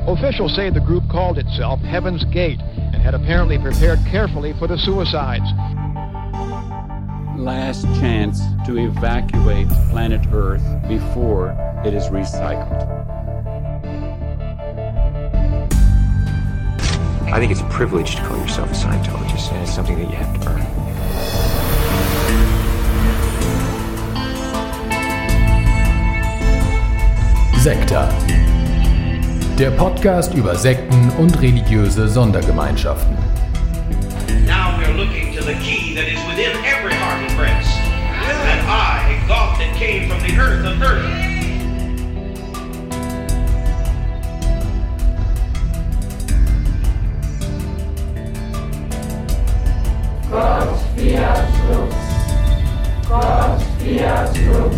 Officials say the group called itself Heaven's Gate and had apparently prepared carefully for the suicides. Last chance to evacuate planet Earth before it is recycled. I think it's a privilege to call yourself a Scientologist, and it's something that you have to earn. Sekta. Der Podcast über Sekten und religiöse Sondergemeinschaften. Now we're looking to the key that is within every heart and breast. That I, God that came from the earth of earth. Gott fiat lux. Gott fiat lux.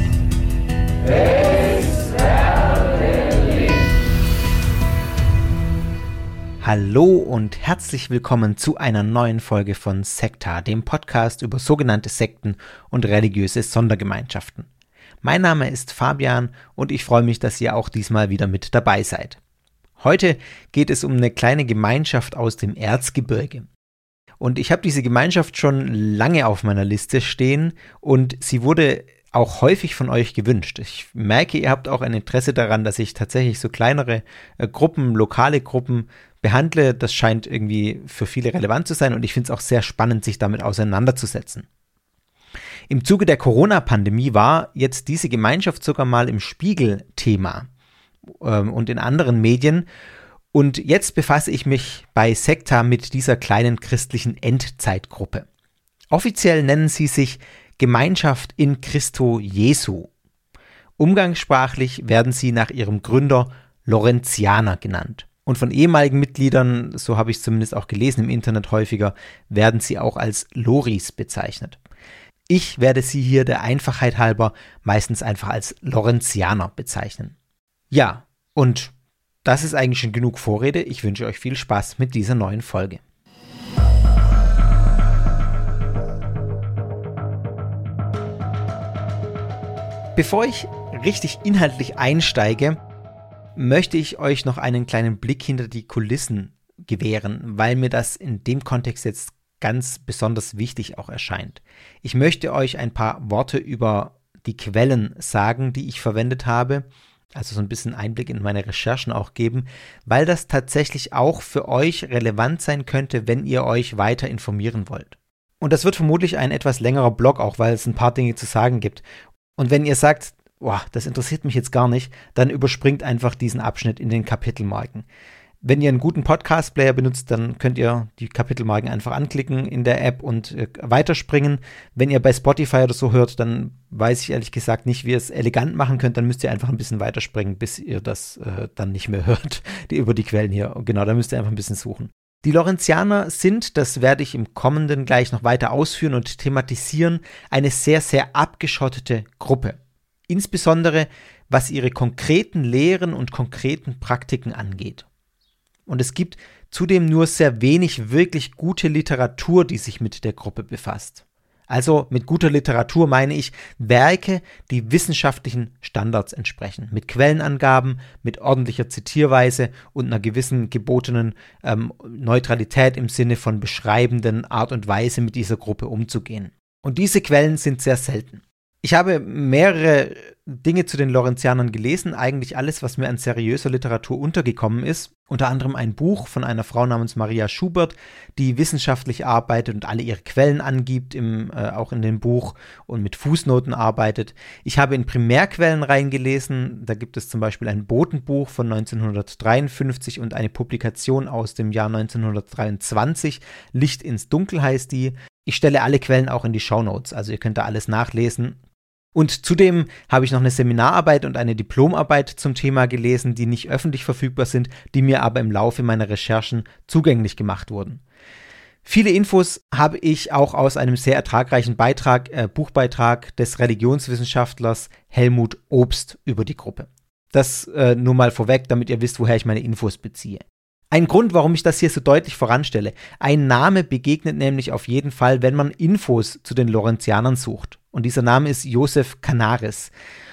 Hallo und herzlich willkommen zu einer neuen Folge von Sekta, dem Podcast über sogenannte Sekten und religiöse Sondergemeinschaften. Mein Name ist Fabian und ich freue mich, dass ihr auch diesmal wieder mit dabei seid. Heute geht es um eine kleine Gemeinschaft aus dem Erzgebirge. Und ich habe diese Gemeinschaft schon lange auf meiner Liste stehen und sie wurde auch häufig von euch gewünscht. Ich merke, ihr habt auch ein Interesse daran, dass ich tatsächlich so kleinere Gruppen, lokale Gruppen behandle. Das scheint irgendwie für viele relevant zu sein und ich finde es auch sehr spannend, sich damit auseinanderzusetzen. Im Zuge der Corona-Pandemie war jetzt diese Gemeinschaft sogar mal im Spiegel Thema und in anderen Medien. Und jetzt befasse ich mich bei Sekta mit dieser kleinen christlichen Endzeitgruppe. Offiziell nennen sie sich Gemeinschaft in Christo Jesu. Umgangssprachlich werden sie nach ihrem Gründer Lorenzianer genannt. Und von ehemaligen Mitgliedern, so habe ich es zumindest auch gelesen im Internet häufiger, werden sie auch als Loris bezeichnet. Ich werde sie hier der Einfachheit halber meistens einfach als Lorenzianer bezeichnen. Ja, und das ist eigentlich schon genug Vorrede. Ich wünsche euch viel Spaß mit dieser neuen Folge. Bevor ich richtig inhaltlich einsteige, möchte ich euch noch einen kleinen Blick hinter die Kulissen gewähren, weil mir das in dem Kontext jetzt ganz besonders wichtig auch erscheint. Ich möchte euch ein paar Worte über die Quellen sagen, die ich verwendet habe, also so ein bisschen Einblick in meine Recherchen auch geben, weil das tatsächlich auch für euch relevant sein könnte, wenn ihr euch weiter informieren wollt. Und das wird vermutlich ein etwas längerer Blog auch, weil es ein paar Dinge zu sagen gibt. Und wenn ihr sagt, boah, das interessiert mich jetzt gar nicht, dann überspringt einfach diesen Abschnitt in den Kapitelmarken. Wenn ihr einen guten Podcast-Player benutzt, dann könnt ihr die Kapitelmarken einfach anklicken in der App und weiterspringen. Wenn ihr bei Spotify oder so hört, dann weiß ich ehrlich gesagt nicht, wie ihr es elegant machen könnt. Dann müsst ihr einfach ein bisschen weiterspringen, bis ihr das dann nicht mehr hört, über die Quellen hier. Genau, da müsst ihr einfach ein bisschen suchen. Die Lorenzianer sind, das werde ich im Kommenden gleich noch weiter ausführen und thematisieren, eine sehr, sehr abgeschottete Gruppe. Insbesondere was ihre konkreten Lehren und konkreten Praktiken angeht. Und es gibt zudem nur sehr wenig wirklich gute Literatur, die sich mit der Gruppe befasst. Also mit guter Literatur meine ich Werke, die wissenschaftlichen Standards entsprechen, mit Quellenangaben, mit ordentlicher Zitierweise und einer gewissen gebotenen Neutralität im Sinne von beschreibenden Art und Weise, mit dieser Gruppe umzugehen. Und diese Quellen sind sehr selten. Ich habe mehrere Dinge zu den Lorenzianern gelesen, eigentlich alles, was mir an seriöser Literatur untergekommen ist. Unter anderem ein Buch von einer Frau namens Maria Schubert, die wissenschaftlich arbeitet und alle ihre Quellen angibt, auch in dem Buch und mit Fußnoten arbeitet. Ich habe in Primärquellen reingelesen, da gibt es zum Beispiel ein Botenbuch von 1953 und eine Publikation aus dem Jahr 1923, Licht ins Dunkel heißt die. Ich stelle alle Quellen auch in die Shownotes, also ihr könnt da alles nachlesen. Und zudem habe ich noch eine Seminararbeit und eine Diplomarbeit zum Thema gelesen, die nicht öffentlich verfügbar sind, die mir aber im Laufe meiner Recherchen zugänglich gemacht wurden. Viele Infos habe ich auch aus einem sehr ertragreichen Buchbeitrag des Religionswissenschaftlers Helmut Obst über die Gruppe. Das nur mal vorweg, damit ihr wisst, woher ich meine Infos beziehe. Ein Grund, warum ich das hier so deutlich voranstelle. Ein Name begegnet nämlich auf jeden Fall, wenn man Infos zu den Lorenzianern sucht. Und dieser Name ist Josef Canaris.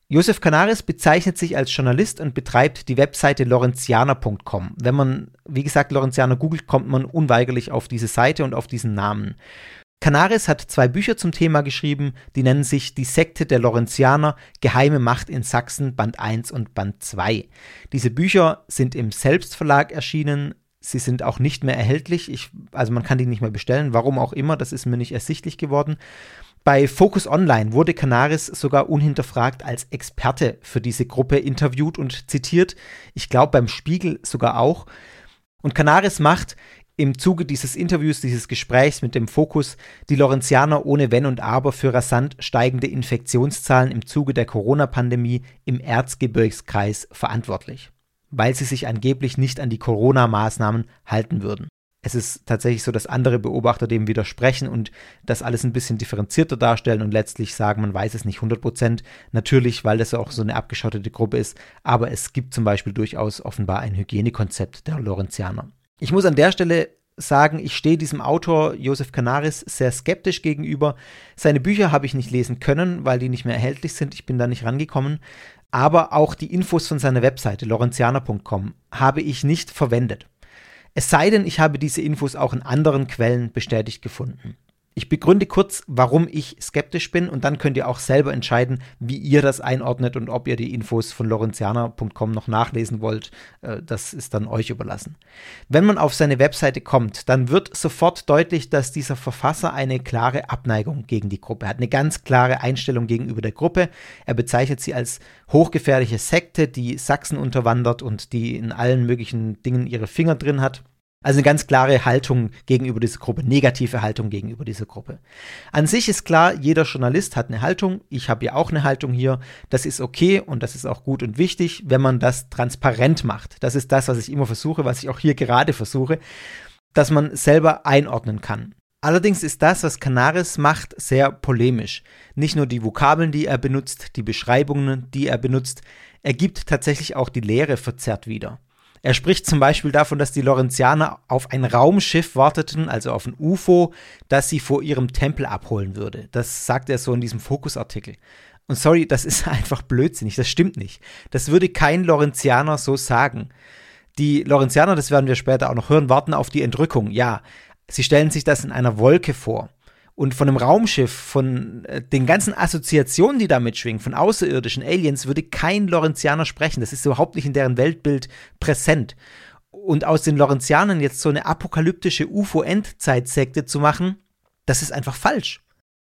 Josef Canaris bezeichnet sich als Journalist und betreibt die Webseite lorenzianer.com. Wenn man, wie gesagt, Lorenzianer googelt, kommt man unweigerlich auf diese Seite und auf diesen Namen. Canaris hat 2 Bücher zum Thema geschrieben, die nennen sich Die Sekte der Lorenzianer, Geheime Macht in Sachsen, Band 1 und Band 2. Diese Bücher sind im Selbstverlag erschienen, sie sind auch nicht mehr erhältlich, also man kann die nicht mehr bestellen, warum auch immer, das ist mir nicht ersichtlich geworden. Bei Focus Online wurde Canaris sogar unhinterfragt als Experte für diese Gruppe interviewt und zitiert. Ich glaube beim Spiegel sogar auch. Und Canaris macht im Zuge dieses Interviews, dieses Gesprächs mit dem Focus, die Lorenzianer ohne Wenn und Aber für rasant steigende Infektionszahlen im Zuge der Corona-Pandemie im Erzgebirgskreis verantwortlich, weil sie sich angeblich nicht an die Corona-Maßnahmen halten würden. Es ist tatsächlich so, dass andere Beobachter dem widersprechen und das alles ein bisschen differenzierter darstellen und letztlich sagen, man weiß es nicht 100%. Natürlich, weil das auch so eine abgeschottete Gruppe ist, aber es gibt zum Beispiel durchaus offenbar ein Hygienekonzept der Lorenzianer. Ich muss an der Stelle sagen, ich stehe diesem Autor Josef Canaris sehr skeptisch gegenüber. Seine Bücher habe ich nicht lesen können, weil die nicht mehr erhältlich sind. Ich bin da nicht rangekommen. Aber auch die Infos von seiner Webseite lorenzianer.com habe ich nicht verwendet. Es sei denn, ich habe diese Infos auch in anderen Quellen bestätigt gefunden. Ich begründe kurz, warum ich skeptisch bin und dann könnt ihr auch selber entscheiden, wie ihr das einordnet und ob ihr die Infos von lorenzianer.com noch nachlesen wollt. Das ist dann euch überlassen. Wenn man auf seine Webseite kommt, dann wird sofort deutlich, dass dieser Verfasser eine klare Abneigung gegen die Gruppe hat. Eine ganz klare Einstellung gegenüber der Gruppe. Er bezeichnet sie als hochgefährliche Sekte, die Sachsen unterwandert und die in allen möglichen Dingen ihre Finger drin hat. Also eine ganz klare Haltung gegenüber dieser Gruppe, negative Haltung gegenüber dieser Gruppe. An sich ist klar, jeder Journalist hat eine Haltung. Ich habe ja auch eine Haltung hier. Das ist okay und das ist auch gut und wichtig, wenn man das transparent macht. Das ist das, was ich immer versuche, was ich auch hier gerade versuche, dass man selber einordnen kann. Allerdings ist das, was Canaris macht, sehr polemisch. Nicht nur die Vokabeln, die er benutzt, die Beschreibungen, die er benutzt, er gibt tatsächlich auch die Lehre verzerrt wieder. Er spricht zum Beispiel davon, dass die Lorenzianer auf ein Raumschiff warteten, also auf ein UFO, das sie vor ihrem Tempel abholen würde. Das sagt er so in diesem Fokus-Artikel. Und sorry, das ist einfach blödsinnig, das stimmt nicht. Das würde kein Lorenzianer so sagen. Die Lorenzianer, das werden wir später auch noch hören, warten auf die Entrückung. Ja, sie stellen sich das in einer Wolke vor. Und von einem Raumschiff, von den ganzen Assoziationen, die da mitschwingen, von außerirdischen Aliens, würde kein Lorenzianer sprechen. Das ist überhaupt nicht in deren Weltbild präsent. Und aus den Lorenzianern jetzt so eine apokalyptische UFO-Endzeitsekte zu machen, das ist einfach falsch.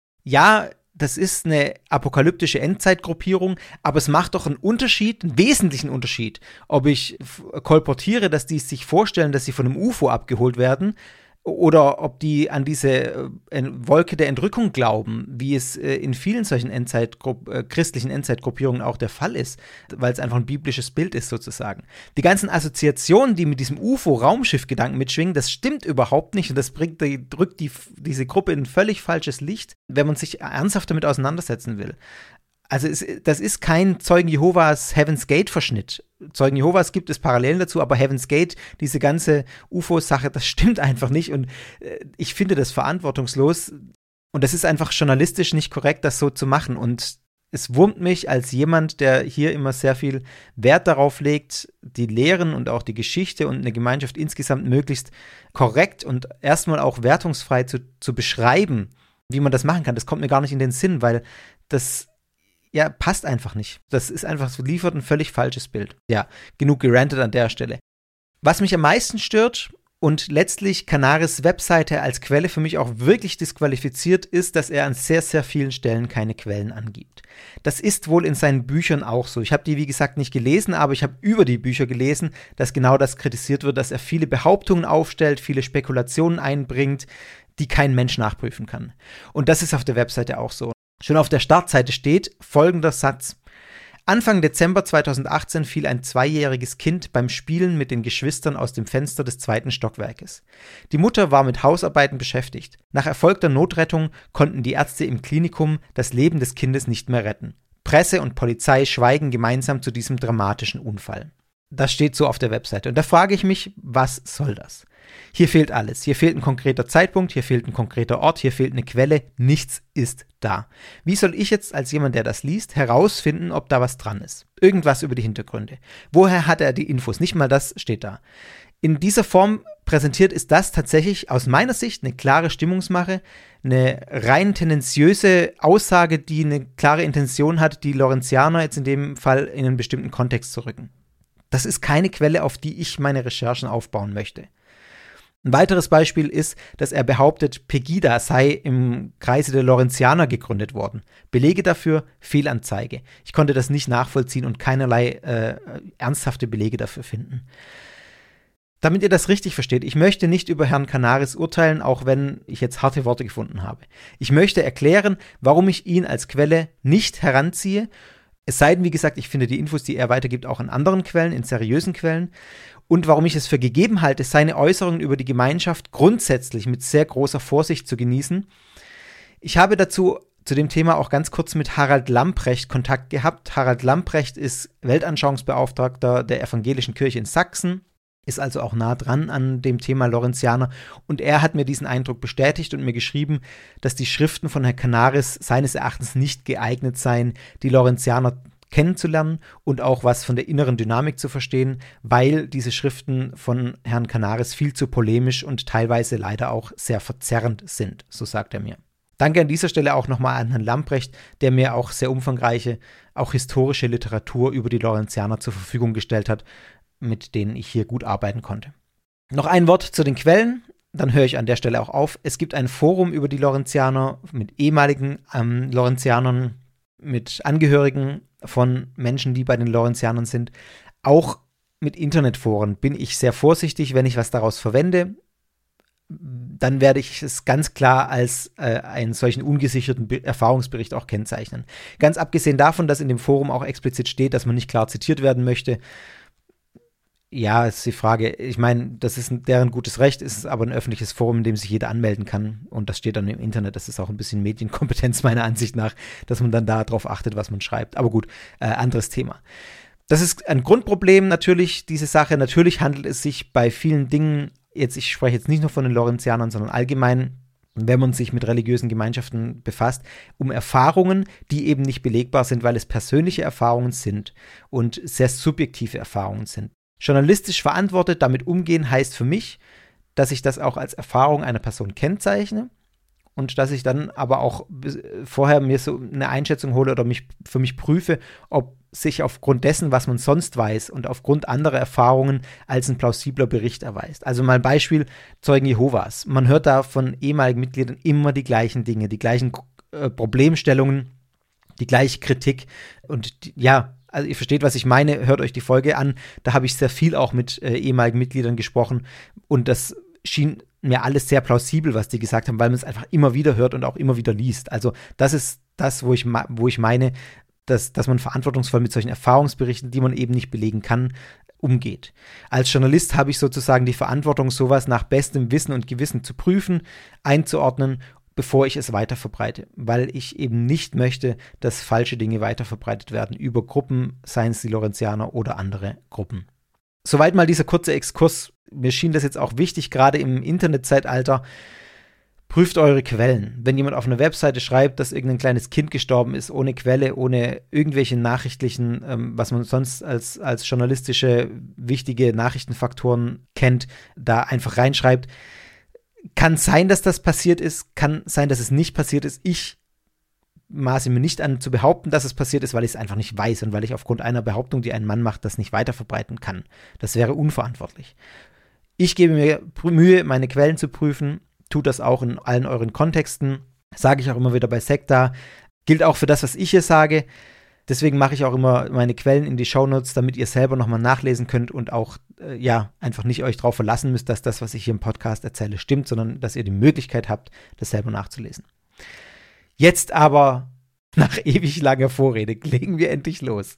Ja, das ist eine apokalyptische Endzeitgruppierung, aber es macht doch einen Unterschied, einen wesentlichen Unterschied, ob ich kolportiere, dass die sich vorstellen, dass sie von einem UFO abgeholt werden, oder ob die an diese Wolke der Entrückung glauben, wie es in vielen solchen christlichen Endzeitgruppierungen auch der Fall ist, weil es einfach ein biblisches Bild ist sozusagen. Die ganzen Assoziationen, die mit diesem UFO-Raumschiff-Gedanken mitschwingen, das stimmt überhaupt nicht und das drückt diese Gruppe in ein völlig falsches Licht, wenn man sich ernsthaft damit auseinandersetzen will. Also das ist kein Zeugen Jehovas Heaven's Gate-Verschnitt. Zeugen Jehovas gibt es Parallelen dazu, aber Heaven's Gate, diese ganze UFO-Sache, das stimmt einfach nicht und ich finde das verantwortungslos und das ist einfach journalistisch nicht korrekt, das so zu machen und es wurmt mich als jemand, der hier immer sehr viel Wert darauf legt, die Lehren und auch die Geschichte und eine Gemeinschaft insgesamt möglichst korrekt und erstmal auch wertungsfrei zu beschreiben, wie man das machen kann. Das kommt mir gar nicht in den Sinn, weil das passt einfach nicht. Das ist einfach so, liefert ein völlig falsches Bild. Ja, genug gerantet an der Stelle. Was mich am meisten stört und letztlich Canaris Webseite als Quelle für mich auch wirklich disqualifiziert, ist, dass er an sehr, sehr vielen Stellen keine Quellen angibt. Das ist wohl in seinen Büchern auch so. Ich habe die, wie gesagt, nicht gelesen, aber ich habe über die Bücher gelesen, dass genau das kritisiert wird, dass er viele Behauptungen aufstellt, viele Spekulationen einbringt, die kein Mensch nachprüfen kann. Und das ist auf der Webseite auch so. Schon auf der Startseite steht folgender Satz. Anfang Dezember 2018 fiel ein 2-jähriges Kind beim Spielen mit den Geschwistern aus dem Fenster des 2. Stockwerkes. Die Mutter war mit Hausarbeiten beschäftigt. Nach erfolgter Notrettung konnten die Ärzte im Klinikum das Leben des Kindes nicht mehr retten. Presse und Polizei schweigen gemeinsam zu diesem dramatischen Unfall. Das steht so auf der Webseite. Und da frage ich mich, was soll das? Hier fehlt alles. Hier fehlt ein konkreter Zeitpunkt, hier fehlt ein konkreter Ort, hier fehlt eine Quelle. Nichts ist da. Wie soll ich jetzt als jemand, der das liest, herausfinden, ob da was dran ist? Irgendwas über die Hintergründe. Woher hat er die Infos? Nicht mal das steht da. In dieser Form präsentiert ist das tatsächlich aus meiner Sicht eine klare Stimmungsmache, eine rein tendenziöse Aussage, die eine klare Intention hat, die Lawrenzianer jetzt in dem Fall in einen bestimmten Kontext zu rücken. Das ist keine Quelle, auf die ich meine Recherchen aufbauen möchte. Ein weiteres Beispiel ist, dass er behauptet, Pegida sei im Kreise der Lawrenzianer gegründet worden. Belege dafür, Fehlanzeige. Ich konnte das nicht nachvollziehen und keinerlei ernsthafte Belege dafür finden. Damit ihr das richtig versteht, ich möchte nicht über Herrn Canaris urteilen, auch wenn ich jetzt harte Worte gefunden habe. Ich möchte erklären, warum ich ihn als Quelle nicht heranziehe. Es sei denn, wie gesagt, ich finde die Infos, die er weitergibt, auch in anderen Quellen, in seriösen Quellen. Und warum ich es für gegeben halte, seine Äußerungen über die Gemeinschaft grundsätzlich mit sehr großer Vorsicht zu genießen. Ich habe zu dem Thema auch ganz kurz mit Harald Lamprecht Kontakt gehabt. Harald Lamprecht ist Weltanschauungsbeauftragter der Evangelischen Kirche in Sachsen, ist also auch nah dran an dem Thema Lawrenzianer. Und er hat mir diesen Eindruck bestätigt und mir geschrieben, dass die Schriften von Herrn Canaris seines Erachtens nicht geeignet seien, die Lawrenzianer kennenzulernen und auch was von der inneren Dynamik zu verstehen, weil diese Schriften von Herrn Canaris viel zu polemisch und teilweise leider auch sehr verzerrend sind, so sagt er mir. Danke an dieser Stelle auch nochmal an Herrn Lamprecht, der mir auch sehr umfangreiche, auch historische Literatur über die Lawrenzianer zur Verfügung gestellt hat, mit denen ich hier gut arbeiten konnte. Noch ein Wort zu den Quellen, dann höre ich an der Stelle auch auf. Es gibt ein Forum über die Lawrenzianer mit ehemaligen Lawrenzianern, mit Angehörigen von Menschen, die bei den Lawrenzianern sind. Auch mit Internetforen bin ich sehr vorsichtig, wenn ich was daraus verwende. Dann werde ich es ganz klar als einen solchen ungesicherten Erfahrungsbericht auch kennzeichnen. Ganz abgesehen davon, dass in dem Forum auch explizit steht, dass man nicht klar zitiert werden möchte. Ja, ist die Frage, ich meine, das ist deren gutes Recht, es ist aber ein öffentliches Forum, in dem sich jeder anmelden kann und das steht dann im Internet, das ist auch ein bisschen Medienkompetenz meiner Ansicht nach, dass man dann darauf achtet, was man schreibt, aber gut, anderes Thema. Das ist ein Grundproblem natürlich, diese Sache, natürlich handelt es sich bei vielen Dingen, ich spreche jetzt nicht nur von den Lawrenzianern, sondern allgemein, wenn man sich mit religiösen Gemeinschaften befasst, um Erfahrungen, die eben nicht belegbar sind, weil es persönliche Erfahrungen sind und sehr subjektive Erfahrungen sind. Journalistisch verantwortet damit umgehen heißt für mich, dass ich das auch als Erfahrung einer Person kennzeichne und dass ich dann aber auch vorher mir so eine Einschätzung hole oder für mich prüfe, ob sich aufgrund dessen, was man sonst weiß und aufgrund anderer Erfahrungen als ein plausibler Bericht erweist. Also mal ein Beispiel, Zeugen Jehovas. Man hört da von ehemaligen Mitgliedern immer die gleichen Dinge, die gleichen Problemstellungen, die gleiche Kritik und also ihr versteht, was ich meine, hört euch die Folge an. Da habe ich sehr viel auch mit ehemaligen Mitgliedern gesprochen und das schien mir alles sehr plausibel, was die gesagt haben, weil man es einfach immer wieder hört und auch immer wieder liest. Also das ist das, wo ich meine, dass man verantwortungsvoll mit solchen Erfahrungsberichten, die man eben nicht belegen kann, umgeht. Als Journalist habe ich sozusagen die Verantwortung, sowas nach bestem Wissen und Gewissen zu prüfen, einzuordnen, bevor ich es weiterverbreite, weil ich eben nicht möchte, dass falsche Dinge weiterverbreitet werden über Gruppen, seien es die Lawrenzianer oder andere Gruppen. Soweit mal dieser kurze Exkurs. Mir schien das jetzt auch wichtig, gerade im Internetzeitalter. Prüft eure Quellen. Wenn jemand auf einer Webseite schreibt, dass irgendein kleines Kind gestorben ist, ohne Quelle, ohne irgendwelche nachrichtlichen, was man sonst als journalistische wichtige Nachrichtenfaktoren kennt, da einfach reinschreibt, kann sein, dass das passiert ist, kann sein, dass es nicht passiert ist. Ich maße mir nicht an zu behaupten, dass es passiert ist, weil ich es einfach nicht weiß und weil ich aufgrund einer Behauptung, die ein Mann macht, das nicht weiterverbreiten kann. Das wäre unverantwortlich. Ich gebe mir Mühe, meine Quellen zu prüfen, tut das auch in allen euren Kontexten, sage ich auch immer wieder bei Sekta, gilt auch für das, was ich hier sage. Deswegen mache ich auch immer meine Quellen in die Shownotes, damit ihr selber nochmal nachlesen könnt und auch, einfach nicht euch drauf verlassen müsst, dass das, was ich hier im Podcast erzähle, stimmt, sondern dass ihr die Möglichkeit habt, das selber nachzulesen. Jetzt aber, nach ewig langer Vorrede, legen wir endlich los.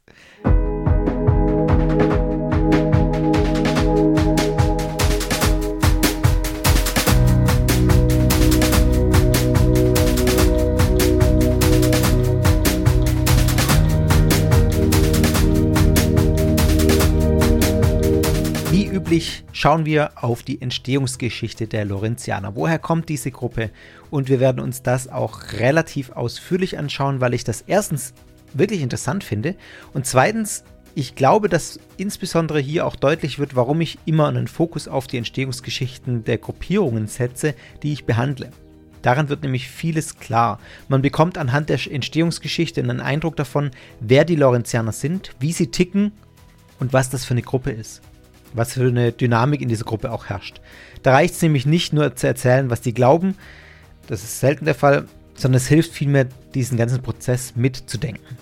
üblich schauen wir auf die Entstehungsgeschichte der Lorenzianer. Woher kommt diese Gruppe? Und wir werden uns das auch relativ ausführlich anschauen, weil ich das erstens wirklich interessant finde und zweitens, ich glaube, dass insbesondere hier auch deutlich wird, warum ich immer einen Fokus auf die Entstehungsgeschichten der Gruppierungen setze, die ich behandle. Daran wird nämlich vieles klar. Man bekommt anhand der Entstehungsgeschichte einen Eindruck davon, wer die Lorenzianer sind, wie sie ticken und was das für eine Gruppe ist. Was für eine Dynamik in dieser Gruppe auch herrscht. Da reicht es nämlich nicht nur zu erzählen, was die glauben, das ist selten der Fall, sondern es hilft vielmehr, diesen ganzen Prozess mitzudenken.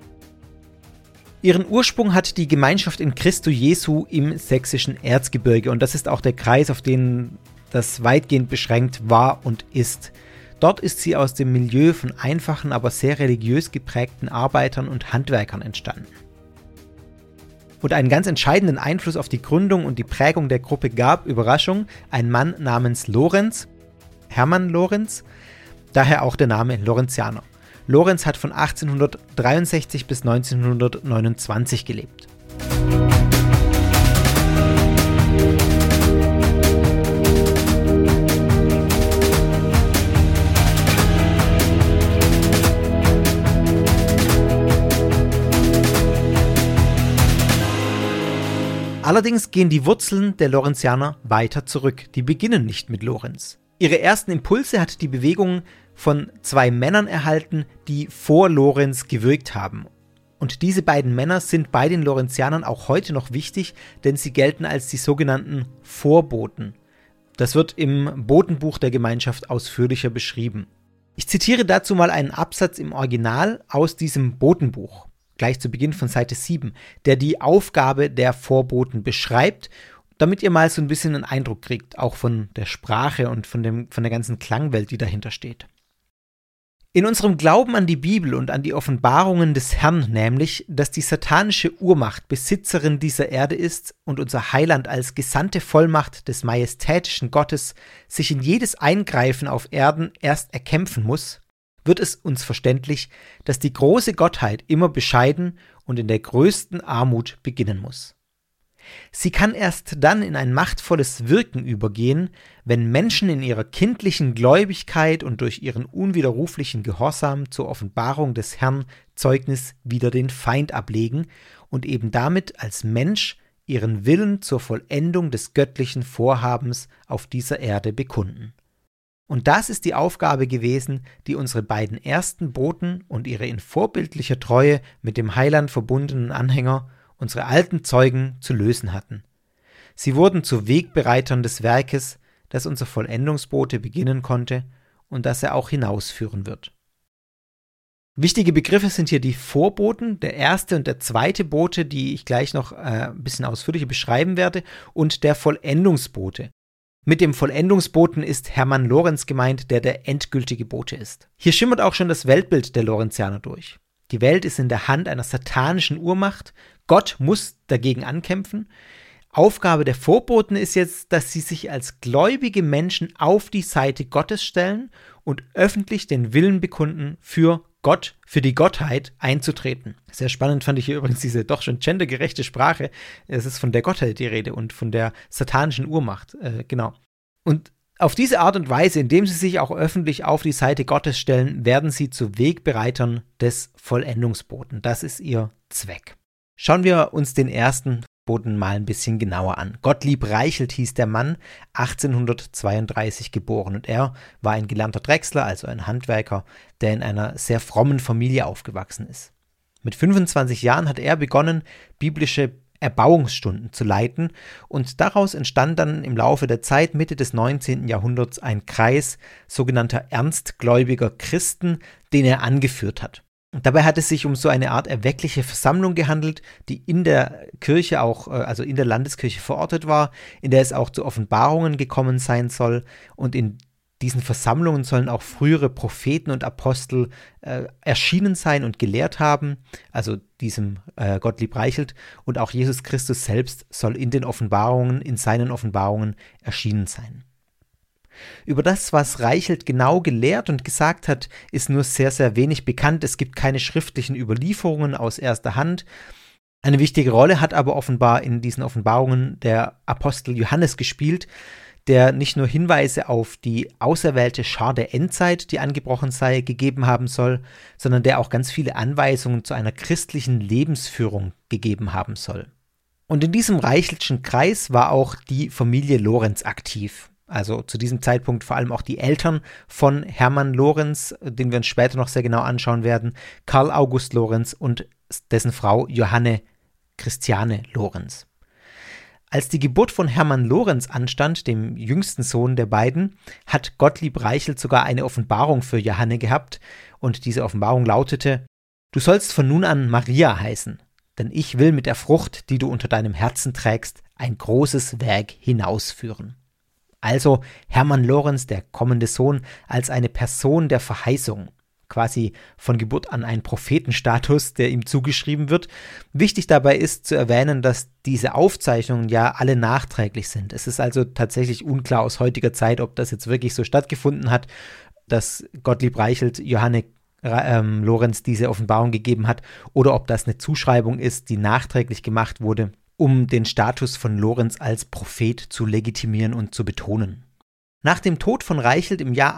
Ihren Ursprung hat die Gemeinschaft in Christo Jesu im sächsischen Erzgebirge und das ist auch der Kreis, auf den das weitgehend beschränkt war und ist. Dort ist sie aus dem Milieu von einfachen, aber sehr religiös geprägten Arbeitern und Handwerkern entstanden. Und einen ganz entscheidenden Einfluss auf die Gründung und die Prägung der Gruppe gab, Überraschung, ein Mann namens Lorenz, Hermann Lorenz, daher auch der Name Lorenzianer. Lorenz hat von 1863 bis 1929 gelebt. Allerdings gehen die Wurzeln der Lorenzianer weiter zurück. Die beginnen nicht mit Lorenz. Ihre ersten Impulse hat die Bewegung von zwei Männern erhalten, die vor Lorenz gewirkt haben. Und diese beiden Männer sind bei den Lorenzianern auch heute noch wichtig, denn sie gelten als die sogenannten Vorboten. Das wird im Botenbuch der Gemeinschaft ausführlicher beschrieben. Ich zitiere dazu mal einen Absatz im Original aus diesem Botenbuch, gleich zu Beginn von Seite 7, der die Aufgabe der Vorboten beschreibt, damit ihr mal so ein bisschen einen Eindruck kriegt, auch von der Sprache und von der ganzen Klangwelt, die dahinter steht. In unserem Glauben an die Bibel und an die Offenbarungen des Herrn, nämlich, dass die satanische Urmacht Besitzerin dieser Erde ist und unser Heiland als gesandte Vollmacht des majestätischen Gottes sich in jedes Eingreifen auf Erden erst erkämpfen muss, wird es uns verständlich, dass die große Gottheit immer bescheiden und in der größten Armut beginnen muss. Sie kann erst dann in ein machtvolles Wirken übergehen, wenn Menschen in ihrer kindlichen Gläubigkeit und durch ihren unwiderruflichen Gehorsam zur Offenbarung des Herrn Zeugnis wider den Feind ablegen und eben damit als Mensch ihren Willen zur Vollendung des göttlichen Vorhabens auf dieser Erde bekunden. Und das ist die Aufgabe gewesen, die unsere beiden ersten Boten und ihre in vorbildlicher Treue mit dem Heiland verbundenen Anhänger, unsere alten Zeugen, zu lösen hatten. Sie wurden zu Wegbereitern des Werkes, das unser Vollendungsbote beginnen konnte und das er auch hinausführen wird. Wichtige Begriffe sind hier die Vorboten, der erste und der zweite Bote, die ich gleich noch ein bisschen ausführlicher beschreiben werde, und der Vollendungsbote. Mit dem Vollendungsboten ist Hermann Lorenz gemeint, der endgültige Bote ist. Hier schimmert auch schon das Weltbild der Lorenzianer durch. Die Welt ist in der Hand einer satanischen Urmacht. Gott muss dagegen ankämpfen. Aufgabe der Vorboten ist jetzt, dass sie sich als gläubige Menschen auf die Seite Gottes stellen und öffentlich den Willen bekunden, für Gott, für die Gottheit einzutreten. Sehr spannend fand ich hier übrigens diese doch schon gendergerechte Sprache. Es ist von der Gottheit die Rede und von der satanischen Urmacht. Genau. Und auf diese Art und Weise, indem sie sich auch öffentlich auf die Seite Gottes stellen, werden sie zu Wegbereitern des Vollendungsboten. Das ist ihr Zweck. Schauen wir uns den ersten Boten mal ein bisschen genauer an. Gottlieb Reichelt hieß der Mann, 1832 geboren, und er war ein gelernter Drechsler, also ein Handwerker, der in einer sehr frommen Familie aufgewachsen ist. Mit 25 Jahren hat er begonnen, biblische Erbauungsstunden zu leiten, und daraus entstand dann im Laufe der Zeit Mitte des 19. Jahrhunderts ein Kreis sogenannter ernstgläubiger Christen, den er angeführt hat. Und dabei hat es sich um so eine Art erweckliche Versammlung gehandelt, die in der Kirche auch, also in der Landeskirche verortet war, in der es auch zu Offenbarungen gekommen sein soll, und in diesen Versammlungen sollen auch frühere Propheten und Apostel erschienen sein und gelehrt haben, also diesem Gottlieb Reichelt, und auch Jesus Christus selbst soll in seinen Offenbarungen erschienen sein. Über das, was Reichelt genau gelehrt und gesagt hat, ist nur sehr, sehr wenig bekannt. Es gibt keine schriftlichen Überlieferungen aus erster Hand. Eine wichtige Rolle hat aber offenbar in diesen Offenbarungen der Apostel Johannes gespielt, der nicht nur Hinweise auf die auserwählte Schar der Endzeit, die angebrochen sei, gegeben haben soll, sondern der auch ganz viele Anweisungen zu einer christlichen Lebensführung gegeben haben soll. Und in diesem Reicheltschen Kreis war auch die Familie Lorenz aktiv. Also zu diesem Zeitpunkt vor allem auch die Eltern von Hermann Lorenz, den wir uns später noch sehr genau anschauen werden, Karl August Lorenz und dessen Frau Johanne Christiane Lorenz. Als die Geburt von Hermann Lorenz anstand, dem jüngsten Sohn der beiden, hat Gottlieb Reichelt sogar eine Offenbarung für Johanne gehabt und diese Offenbarung lautete: Du sollst von nun an Maria heißen, denn ich will mit der Frucht, die du unter deinem Herzen trägst, ein großes Werk hinausführen. Also Hermann Lorenz, der kommende Sohn, als eine Person der Verheißung, quasi von Geburt an ein Prophetenstatus, der ihm zugeschrieben wird. Wichtig dabei ist zu erwähnen, dass diese Aufzeichnungen ja alle nachträglich sind. Es ist also tatsächlich unklar aus heutiger Zeit, ob das jetzt wirklich so stattgefunden hat, dass Gottlieb Reichelt Johanne Lorenz diese Offenbarung gegeben hat, oder ob das eine Zuschreibung ist, die nachträglich gemacht wurde, um den Status von Lorenz als Prophet zu legitimieren und zu betonen. Nach dem Tod von Reichelt im Jahr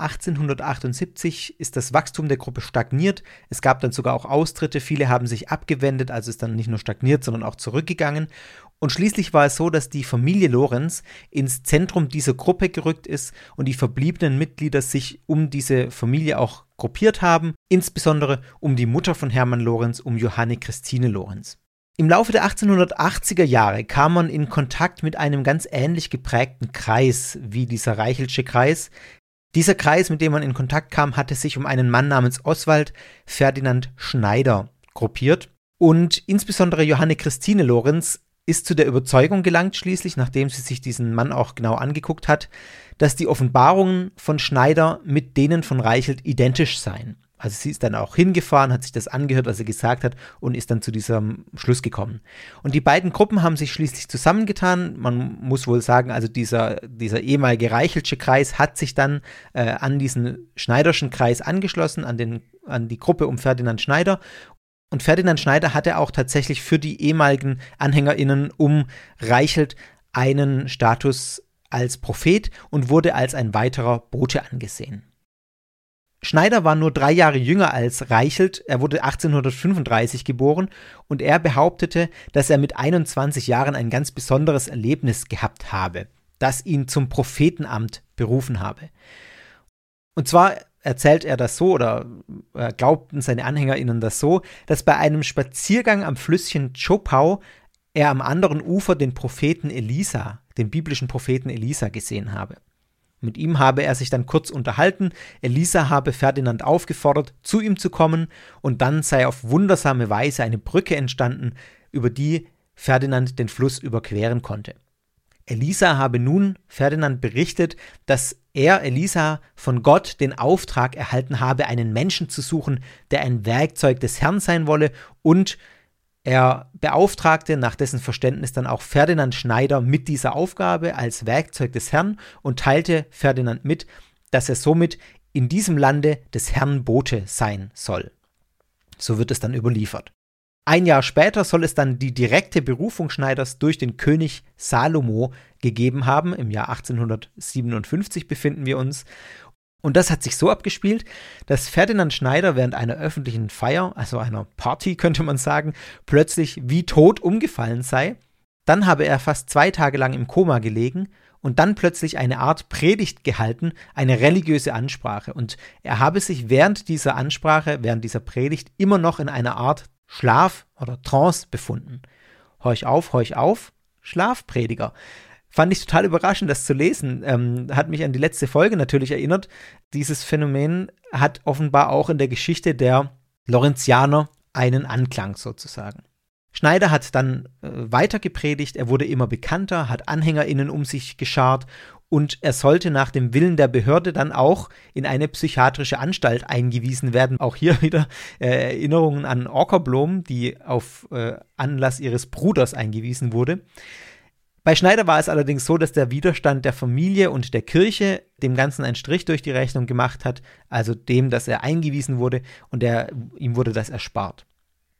1878 ist das Wachstum der Gruppe stagniert. Es gab dann sogar auch Austritte, viele haben sich abgewendet, also ist dann nicht nur stagniert, sondern auch zurückgegangen. Und schließlich war es so, dass die Familie Lorenz ins Zentrum dieser Gruppe gerückt ist und die verbliebenen Mitglieder sich um diese Familie auch gruppiert haben, insbesondere um die Mutter von Hermann Lorenz, um Johanne Christine Lorenz. Im Laufe der 1880er Jahre kam man in Kontakt mit einem ganz ähnlich geprägten Kreis wie dieser Reicheltsche Kreis. Dieser Kreis, mit dem man in Kontakt kam, hatte sich um einen Mann namens Oswald Ferdinand Schneider gruppiert. Und insbesondere Johanne Christine Lorenz ist zu der Überzeugung gelangt schließlich, nachdem sie sich diesen Mann auch genau angeguckt hat, dass die Offenbarungen von Schneider mit denen von Reichelt identisch seien. Also sie ist dann auch hingefahren, hat sich das angehört, was er gesagt hat, und ist dann zu diesem Schluss gekommen. Und die beiden Gruppen haben sich schließlich zusammengetan. Man muss wohl sagen, also dieser ehemalige Reicheltsche Kreis hat sich dann an diesen Schneiderschen Kreis angeschlossen, an die Gruppe um Ferdinand Schneider. Und Ferdinand Schneider hatte auch tatsächlich für die ehemaligen AnhängerInnen um Reichelt einen Status als Prophet und wurde als ein weiterer Bote angesehen. Schneider war nur 3 Jahre jünger als Reichelt, er wurde 1835 geboren und er behauptete, dass er mit 21 Jahren ein ganz besonderes Erlebnis gehabt habe, das ihn zum Prophetenamt berufen habe. Und zwar erzählt er das so, oder glaubten seine AnhängerInnen das so, dass bei einem Spaziergang am Flüsschen Zschopau er am anderen Ufer den Propheten Elisa, den biblischen Propheten Elisa gesehen habe. Mit ihm habe er sich dann kurz unterhalten, Elisa habe Ferdinand aufgefordert, zu ihm zu kommen, und dann sei auf wundersame Weise eine Brücke entstanden, über die Ferdinand den Fluss überqueren konnte. Elisa habe nun Ferdinand berichtet, dass Elisa, von Gott den Auftrag erhalten habe, einen Menschen zu suchen, der ein Werkzeug des Herrn sein wolle, und er beauftragte nach dessen Verständnis dann auch Ferdinand Schneider mit dieser Aufgabe als Werkzeug des Herrn und teilte Ferdinand mit, dass er somit in diesem Lande des Herrn Bote sein soll. So wird es dann überliefert. Ein Jahr später soll es dann die direkte Berufung Schneiders durch den König Salomo gegeben haben. Im Jahr 1857 befinden wir uns. Und das hat sich so abgespielt, dass Ferdinand Schneider während einer öffentlichen Feier, also einer Party könnte man sagen, plötzlich wie tot umgefallen sei. Dann habe er fast 2 Tage lang im Koma gelegen und dann plötzlich eine Art Predigt gehalten, eine religiöse Ansprache. Und er habe sich während dieser Ansprache, während dieser Predigt immer noch in einer Art Schlaf oder Trance befunden. Horch auf, Schlafprediger. Fand ich total überraschend, das zu lesen. Hat mich an die letzte Folge natürlich erinnert. Dieses Phänomen hat offenbar auch in der Geschichte der Lorenzianer einen Anklang sozusagen. Schneider hat dann weiter gepredigt, er wurde immer bekannter, hat AnhängerInnen um sich geschart und er sollte nach dem Willen der Behörde dann auch in eine psychiatrische Anstalt eingewiesen werden. Auch hier wieder Erinnerungen an Åkerblom, die auf Anlass ihres Bruders eingewiesen wurde. Bei Schneider war es allerdings so, dass der Widerstand der Familie und der Kirche dem Ganzen einen Strich durch die Rechnung gemacht hat, also dem, dass er eingewiesen wurde, und ihm wurde das erspart.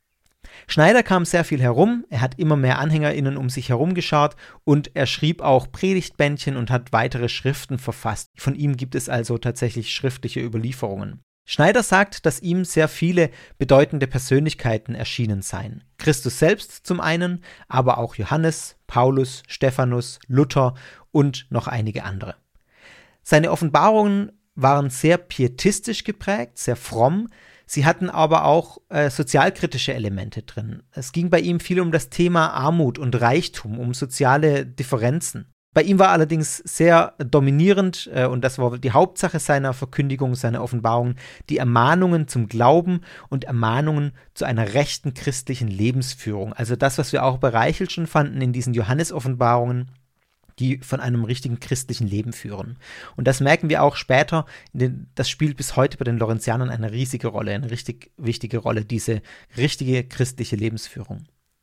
Schneider kam sehr viel herum, er hat immer mehr AnhängerInnen um sich herum geschart und er schrieb auch Predigtbändchen und hat weitere Schriften verfasst. Von ihm gibt es also tatsächlich schriftliche Überlieferungen. Schneider sagt, dass ihm sehr viele bedeutende Persönlichkeiten erschienen seien. Christus selbst zum einen, aber auch Johannes, Paulus, Stephanus, Luther und noch einige andere. Seine Offenbarungen waren sehr pietistisch geprägt, sehr fromm. Sie hatten aber auch sozialkritische Elemente drin. Es ging bei ihm viel um das Thema Armut und Reichtum, um soziale Differenzen. Bei ihm war allerdings sehr dominierend, und das war die Hauptsache seiner Verkündigung, seiner Offenbarungen, die Ermahnungen zum Glauben und Ermahnungen zu einer rechten christlichen Lebensführung. Also das, was wir auch bei Reichelt schon fanden in diesen Johannes-Offenbarungen, die von einem richtigen christlichen Leben führen. Und das merken wir auch später, das spielt bis heute bei den Lorenzianern eine riesige Rolle, eine richtig wichtige Rolle, diese richtige christliche Lebensführung.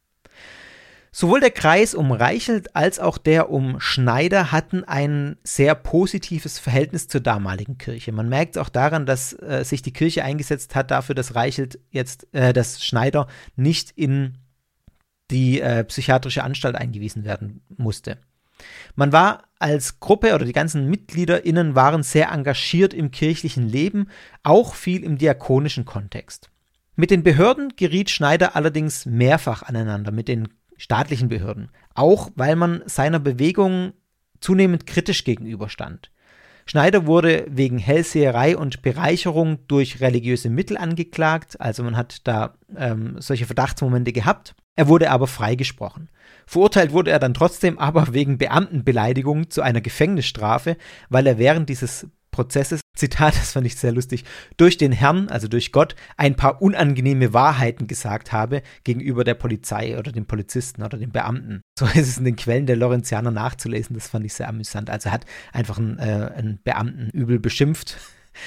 Sowohl der Kreis um Reichelt als auch der um Schneider hatten ein sehr positives Verhältnis zur damaligen Kirche. Man merkt es auch daran, dass sich die Kirche eingesetzt hat dafür, dass dass Schneider nicht in die psychiatrische Anstalt eingewiesen werden musste. Man war als Gruppe oder die ganzen MitgliederInnen waren sehr engagiert im kirchlichen Leben, auch viel im diakonischen Kontext. Mit den Behörden geriet Schneider allerdings mehrfach aneinander, mit den staatlichen Behörden, auch weil man seiner Bewegung zunehmend kritisch gegenüberstand. Schneider wurde wegen Hellseherei und Bereicherung durch religiöse Mittel angeklagt, also man hat da solche Verdachtsmomente gehabt. Er wurde aber freigesprochen. Verurteilt wurde er dann trotzdem aber wegen Beamtenbeleidigung zu einer Gefängnisstrafe, weil er während dieses Prozesses, Zitat, das fand ich sehr lustig, durch den Herrn, also durch Gott, ein paar unangenehme Wahrheiten gesagt habe gegenüber der Polizei oder dem Polizisten oder dem Beamten. So ist es in den Quellen der Lorenzianer nachzulesen, das fand ich sehr amüsant. Also er hat einfach einen Beamten übel beschimpft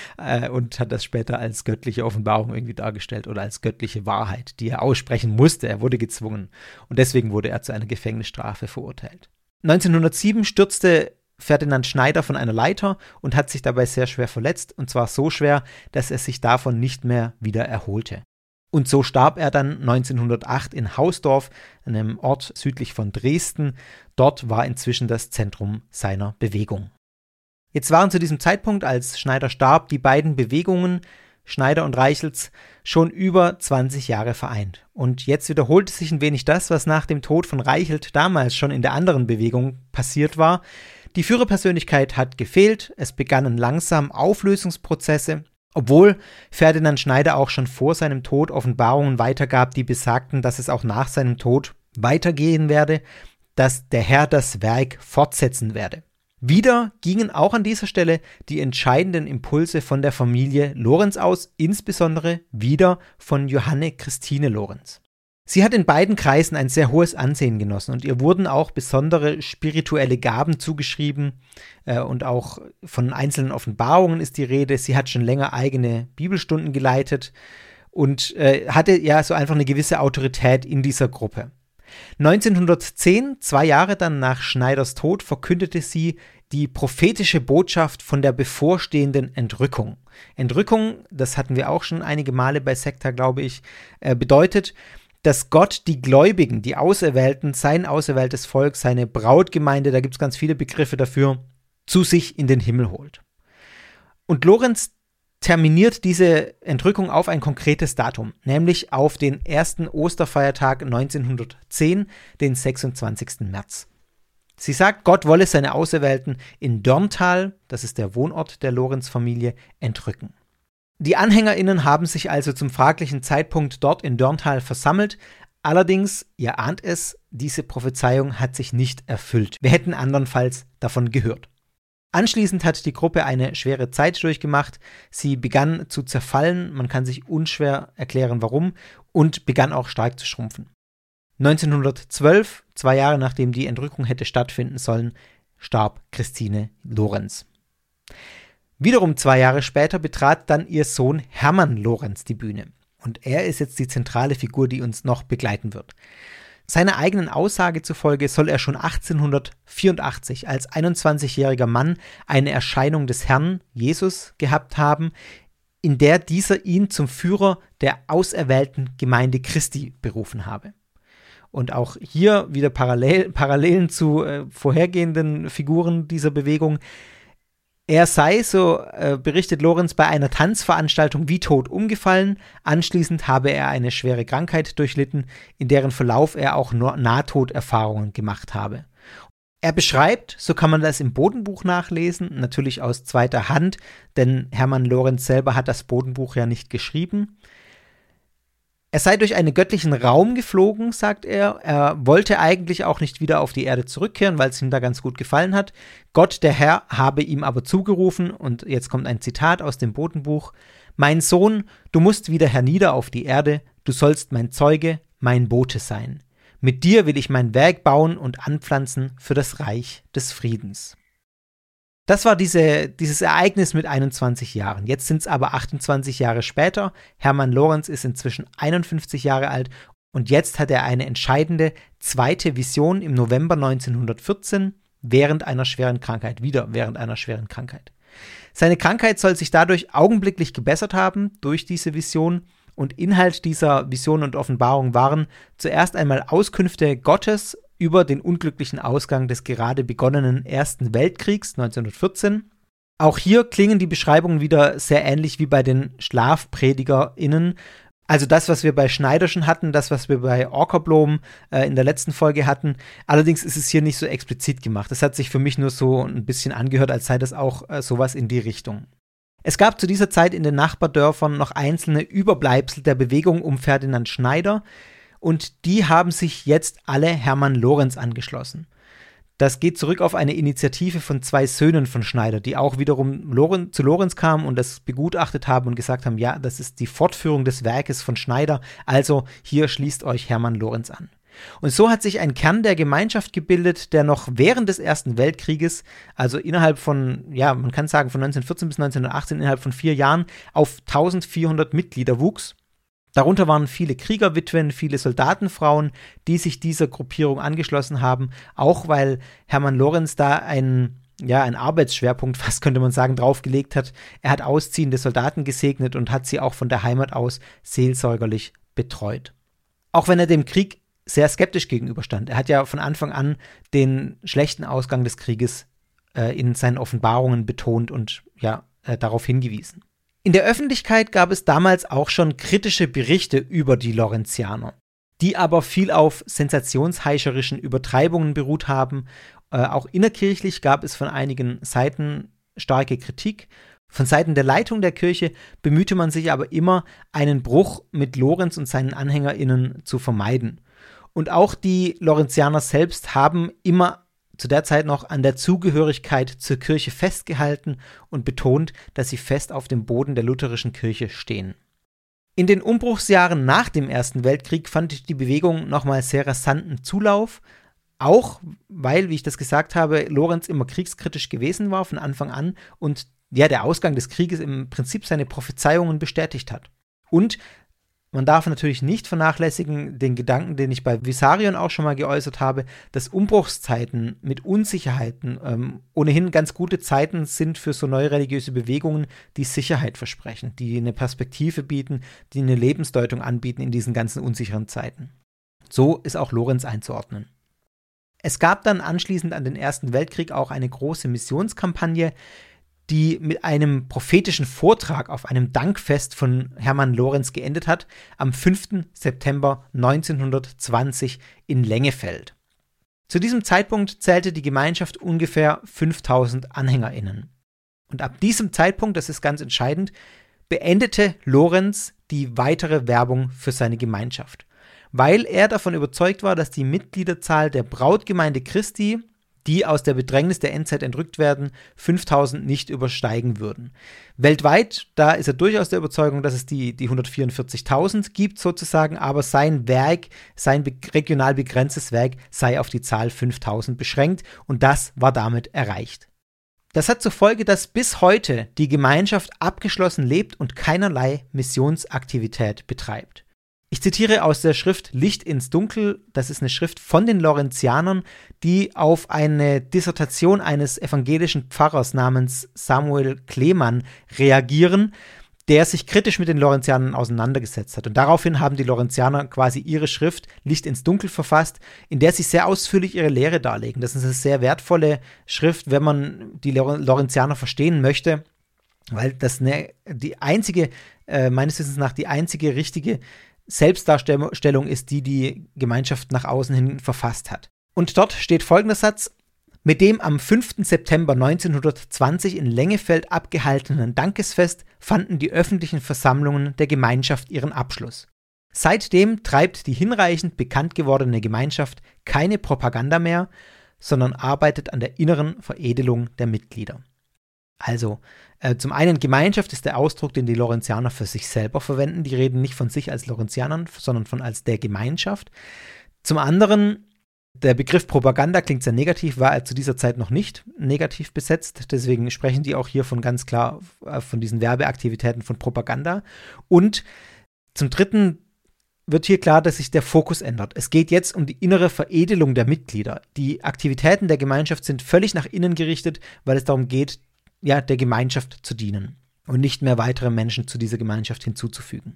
und hat das später als göttliche Offenbarung irgendwie dargestellt oder als göttliche Wahrheit, die er aussprechen musste. Er wurde gezwungen und deswegen wurde er zu einer Gefängnisstrafe verurteilt. 1907 stürzte Ferdinand Schneider von einer Leiter und hat sich dabei sehr schwer verletzt, und zwar so schwer, dass er sich davon nicht mehr wieder erholte. Und so starb er dann 1908 in Hausdorf, einem Ort südlich von Dresden. Dort war inzwischen das Zentrum seiner Bewegung. Jetzt waren zu diesem Zeitpunkt, als Schneider starb, die beiden Bewegungen, Schneider und Reichelts, schon über 20 Jahre vereint. Und jetzt wiederholte sich ein wenig das, was nach dem Tod von Reichelt damals schon in der anderen Bewegung passiert war. Die Führerpersönlichkeit hat gefehlt, es begannen langsam Auflösungsprozesse, obwohl Ferdinand Schneider auch schon vor seinem Tod Offenbarungen weitergab, die besagten, dass es auch nach seinem Tod weitergehen werde, dass der Herr das Werk fortsetzen werde. Wieder gingen auch an dieser Stelle die entscheidenden Impulse von der Familie Lorenz aus, insbesondere wieder von Johanne Christine Lorenz. Sie hat in beiden Kreisen ein sehr hohes Ansehen genossen und ihr wurden auch besondere spirituelle Gaben zugeschrieben und auch von einzelnen Offenbarungen ist die Rede. Sie hat schon länger eigene Bibelstunden geleitet und hatte ja so einfach eine gewisse Autorität in dieser Gruppe. 1910, 2 Jahre dann nach Schneiders Tod, verkündete sie die prophetische Botschaft von der bevorstehenden Entrückung. Entrückung, das hatten wir auch schon einige Male bei Sekta, glaube ich, bedeutet, dass Gott die Gläubigen, die Auserwählten, sein auserwähltes Volk, seine Brautgemeinde, da gibt es ganz viele Begriffe dafür, zu sich in den Himmel holt. Und Lorenz terminiert diese Entrückung auf ein konkretes Datum, nämlich auf den ersten Osterfeiertag 1910, den 26. März. Sie sagt, Gott wolle seine Auserwählten in Dörntal, das ist der Wohnort der Lorenz-Familie, entrücken. Die AnhängerInnen haben sich also zum fraglichen Zeitpunkt dort in Dörntal versammelt. Allerdings, ihr ahnt es, diese Prophezeiung hat sich nicht erfüllt. Wir hätten andernfalls davon gehört. Anschließend hat die Gruppe eine schwere Zeit durchgemacht. Sie begann zu zerfallen, man kann sich unschwer erklären warum, und begann auch stark zu schrumpfen. 1912, 2 Jahre nachdem die Entrückung hätte stattfinden sollen, starb Christine Lorenz. Wiederum 2 Jahre später betrat dann ihr Sohn Hermann Lorenz die Bühne. Und er ist jetzt die zentrale Figur, die uns noch begleiten wird. Seiner eigenen Aussage zufolge soll er schon 1884 als 21-jähriger Mann eine Erscheinung des Herrn, Jesus, gehabt haben, in der dieser ihn zum Führer der auserwählten Gemeinde Christi berufen habe. Und auch hier wieder Parallelen zu vorhergehenden Figuren dieser Bewegung. Er sei, so berichtet Lorenz, bei einer Tanzveranstaltung wie tot umgefallen. Anschließend habe er eine schwere Krankheit durchlitten, in deren Verlauf er auch Nahtoderfahrungen gemacht habe. Er beschreibt, so kann man das im Bodenbuch nachlesen, natürlich aus zweiter Hand, denn Hermann Lorenz selber hat das Bodenbuch ja nicht geschrieben. Er sei durch einen göttlichen Raum geflogen, sagt er. Er wollte eigentlich auch nicht wieder auf die Erde zurückkehren, weil es ihm da ganz gut gefallen hat. Gott, der Herr, habe ihm aber zugerufen, und jetzt kommt ein Zitat aus dem Bodenbuch: Mein Sohn, du musst wieder hernieder auf die Erde, du sollst mein Zeuge, mein Bote sein. Mit dir will ich mein Werk bauen und anpflanzen für das Reich des Friedens. Das war dieses Ereignis mit 21 Jahren. Jetzt sind es aber 28 Jahre später. Hermann Lorenz ist inzwischen 51 Jahre alt und jetzt hat er eine entscheidende zweite Vision im November 1914 während einer schweren Krankheit. Seine Krankheit soll sich dadurch augenblicklich gebessert haben durch diese Vision. Und Inhalt dieser Vision und Offenbarung waren zuerst einmal Auskünfte Gottes über den unglücklichen Ausgang des gerade begonnenen Ersten Weltkriegs 1914. Auch hier klingen die Beschreibungen wieder sehr ähnlich wie bei den SchlafpredigerInnen. Also das, was wir bei Schneider schon hatten, das, was wir bei Åkerblom in der letzten Folge hatten. Allerdings ist es hier nicht so explizit gemacht. Es hat sich für mich nur so ein bisschen angehört, als sei das auch sowas in die Richtung. Es gab zu dieser Zeit in den Nachbardörfern noch einzelne Überbleibsel der Bewegung um Ferdinand Schneider und die haben sich jetzt alle Hermann Lorenz angeschlossen. Das geht zurück auf eine Initiative von 2 Söhnen von Schneider, die auch wiederum zu Lorenz kamen und das begutachtet haben und gesagt haben, ja, das ist die Fortführung des Werkes von Schneider, also hier schließt euch Hermann Lorenz an. Und so hat sich ein Kern der Gemeinschaft gebildet, der noch während des Ersten Weltkrieges, also innerhalb von, ja, man kann sagen von 1914 bis 1918, innerhalb von 4 Jahren, auf 1400 Mitglieder wuchs. Darunter waren viele Kriegerwitwen, viele Soldatenfrauen, die sich dieser Gruppierung angeschlossen haben, auch weil Hermann Lorenz da einen Arbeitsschwerpunkt, fast könnte man sagen, draufgelegt hat. Er hat ausziehende Soldaten gesegnet und hat sie auch von der Heimat aus seelsorgerlich betreut. Auch wenn er dem Krieg sehr skeptisch gegenüberstand. Er hat ja von Anfang an den schlechten Ausgang des Krieges in seinen Offenbarungen betont und darauf hingewiesen. In der Öffentlichkeit gab es damals auch schon kritische Berichte über die Lorenzianer, die aber viel auf sensationsheischerischen Übertreibungen beruht haben. Auch innerkirchlich gab es von einigen Seiten starke Kritik. Von Seiten der Leitung der Kirche bemühte man sich aber immer, einen Bruch mit Lorenz und seinen AnhängerInnen zu vermeiden. Und auch die Lorenzianer selbst haben immer zu der Zeit noch an der Zugehörigkeit zur Kirche festgehalten und betont, dass sie fest auf dem Boden der lutherischen Kirche stehen. In den Umbruchsjahren nach dem Ersten Weltkrieg fand die Bewegung nochmal sehr rasanten Zulauf, auch weil, wie ich das gesagt habe, Lorenz immer kriegskritisch gewesen war von Anfang an und der Ausgang des Krieges im Prinzip seine Prophezeiungen bestätigt hat. Und man darf natürlich nicht vernachlässigen den Gedanken, den ich bei Vissarion auch schon mal geäußert habe, dass Umbruchszeiten mit Unsicherheiten ohnehin ganz gute Zeiten sind für so neue religiöse Bewegungen, die Sicherheit versprechen, die eine Perspektive bieten, die eine Lebensdeutung anbieten in diesen ganzen unsicheren Zeiten. So ist auch Lorenz einzuordnen. Es gab dann anschließend an den Ersten Weltkrieg auch eine große Missionskampagne, die mit einem prophetischen Vortrag auf einem Dankfest von Hermann Lorenz geendet hat, am 5. September 1920 in Lengefeld. Zu diesem Zeitpunkt zählte die Gemeinschaft ungefähr 5000 AnhängerInnen. Und ab diesem Zeitpunkt, das ist ganz entscheidend, beendete Lorenz die weitere Werbung für seine Gemeinschaft, weil er davon überzeugt war, dass die Mitgliederzahl der Brautgemeinde Christi, die aus der Bedrängnis der Endzeit entrückt werden, 5000 nicht übersteigen würden. Weltweit, da ist er durchaus der Überzeugung, dass es die 144.000 gibt sozusagen, aber sein Werk, sein regional begrenztes Werk sei auf die Zahl 5000 beschränkt und das war damit erreicht. Das hat zur Folge, dass bis heute die Gemeinschaft abgeschlossen lebt und keinerlei Missionsaktivität betreibt. Ich zitiere aus der Schrift Licht ins Dunkel, das ist eine Schrift von den Lorenzianern, die auf eine Dissertation eines evangelischen Pfarrers namens Samuel Kleemann reagieren, der sich kritisch mit den Lorenzianern auseinandergesetzt hat. Und daraufhin haben die Lorenzianer quasi ihre Schrift Licht ins Dunkel verfasst, in der sie sehr ausführlich ihre Lehre darlegen. Das ist eine sehr wertvolle Schrift, wenn man die Lorenzianer verstehen möchte, weil das die einzige, meines Wissens nach, die einzige richtige Selbstdarstellung ist, die Gemeinschaft nach außen hin verfasst hat. Und dort steht folgender Satz: Mit dem am 5. September 1920 in Lengefeld abgehaltenen Dankesfest fanden die öffentlichen Versammlungen der Gemeinschaft ihren Abschluss. Seitdem treibt die hinreichend bekannt gewordene Gemeinschaft keine Propaganda mehr, sondern arbeitet an der inneren Veredelung der Mitglieder. Also, zum einen, Gemeinschaft ist der Ausdruck, den die Lorenzianer für sich selber verwenden. Die reden nicht von sich als Lorenzianern, sondern als der Gemeinschaft. Zum anderen, der Begriff Propaganda klingt sehr negativ, war er zu dieser Zeit noch nicht negativ besetzt. Deswegen sprechen die auch hier ganz klar von diesen Werbeaktivitäten von Propaganda. Und zum dritten wird hier klar, dass sich der Fokus ändert. Es geht jetzt um die innere Veredelung der Mitglieder. Die Aktivitäten der Gemeinschaft sind völlig nach innen gerichtet, weil es darum geht, der Gemeinschaft zu dienen und nicht mehr weitere Menschen zu dieser Gemeinschaft hinzuzufügen.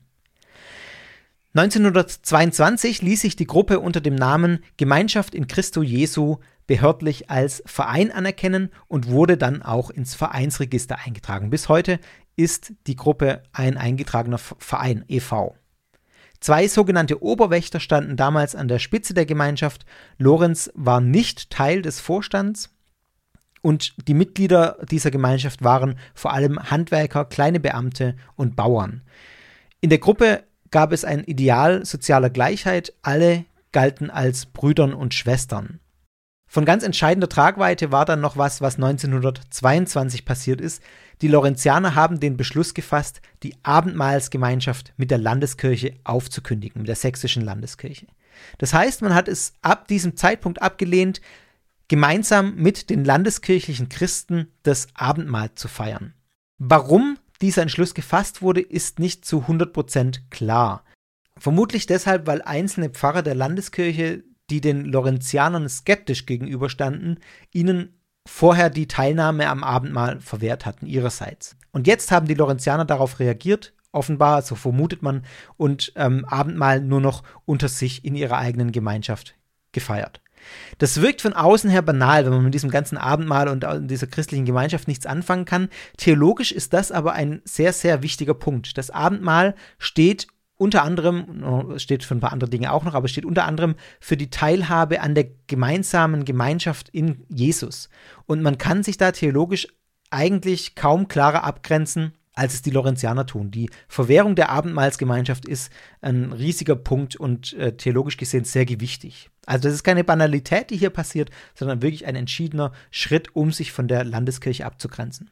1922 ließ sich die Gruppe unter dem Namen Gemeinschaft in Christo Jesu behördlich als Verein anerkennen und wurde dann auch ins Vereinsregister eingetragen. Bis heute ist die Gruppe ein eingetragener Verein, e.V. 2 sogenannte Oberwächter standen damals an der Spitze der Gemeinschaft. Lorenz war nicht Teil des Vorstands. Und die Mitglieder dieser Gemeinschaft waren vor allem Handwerker, kleine Beamte und Bauern. In der Gruppe gab es ein Ideal sozialer Gleichheit. Alle galten als Brüdern und Schwestern. Von ganz entscheidender Tragweite war dann noch was 1922 passiert ist. Die Lorenzianer haben den Beschluss gefasst, die Abendmahlsgemeinschaft mit der Landeskirche aufzukündigen, mit der sächsischen Landeskirche. Das heißt, man hat es ab diesem Zeitpunkt abgelehnt, gemeinsam mit den landeskirchlichen Christen das Abendmahl zu feiern. Warum dieser Entschluss gefasst wurde, ist nicht zu 100% klar. Vermutlich deshalb, weil einzelne Pfarrer der Landeskirche, die den Lorenzianern skeptisch gegenüberstanden, ihnen vorher die Teilnahme am Abendmahl verwehrt hatten, ihrerseits. Und jetzt haben die Lorenzianer darauf reagiert, offenbar, so vermutet man, und Abendmahl nur noch unter sich in ihrer eigenen Gemeinschaft gefeiert. Das wirkt von außen her banal, wenn man mit diesem ganzen Abendmahl und dieser christlichen Gemeinschaft nichts anfangen kann. Theologisch ist das aber ein sehr, sehr wichtiger Punkt. Das Abendmahl steht unter anderem, steht für ein paar andere Dinge auch noch, aber steht unter anderem für die Teilhabe an der gemeinsamen Gemeinschaft in Jesus. Und man kann sich da theologisch eigentlich kaum klarer abgrenzen, als es die Lorenzianer tun. Die Verwehrung der Abendmahlsgemeinschaft ist ein riesiger Punkt und theologisch gesehen sehr gewichtig. Also das ist keine Banalität, die hier passiert, sondern wirklich ein entschiedener Schritt, um sich von der Landeskirche abzugrenzen.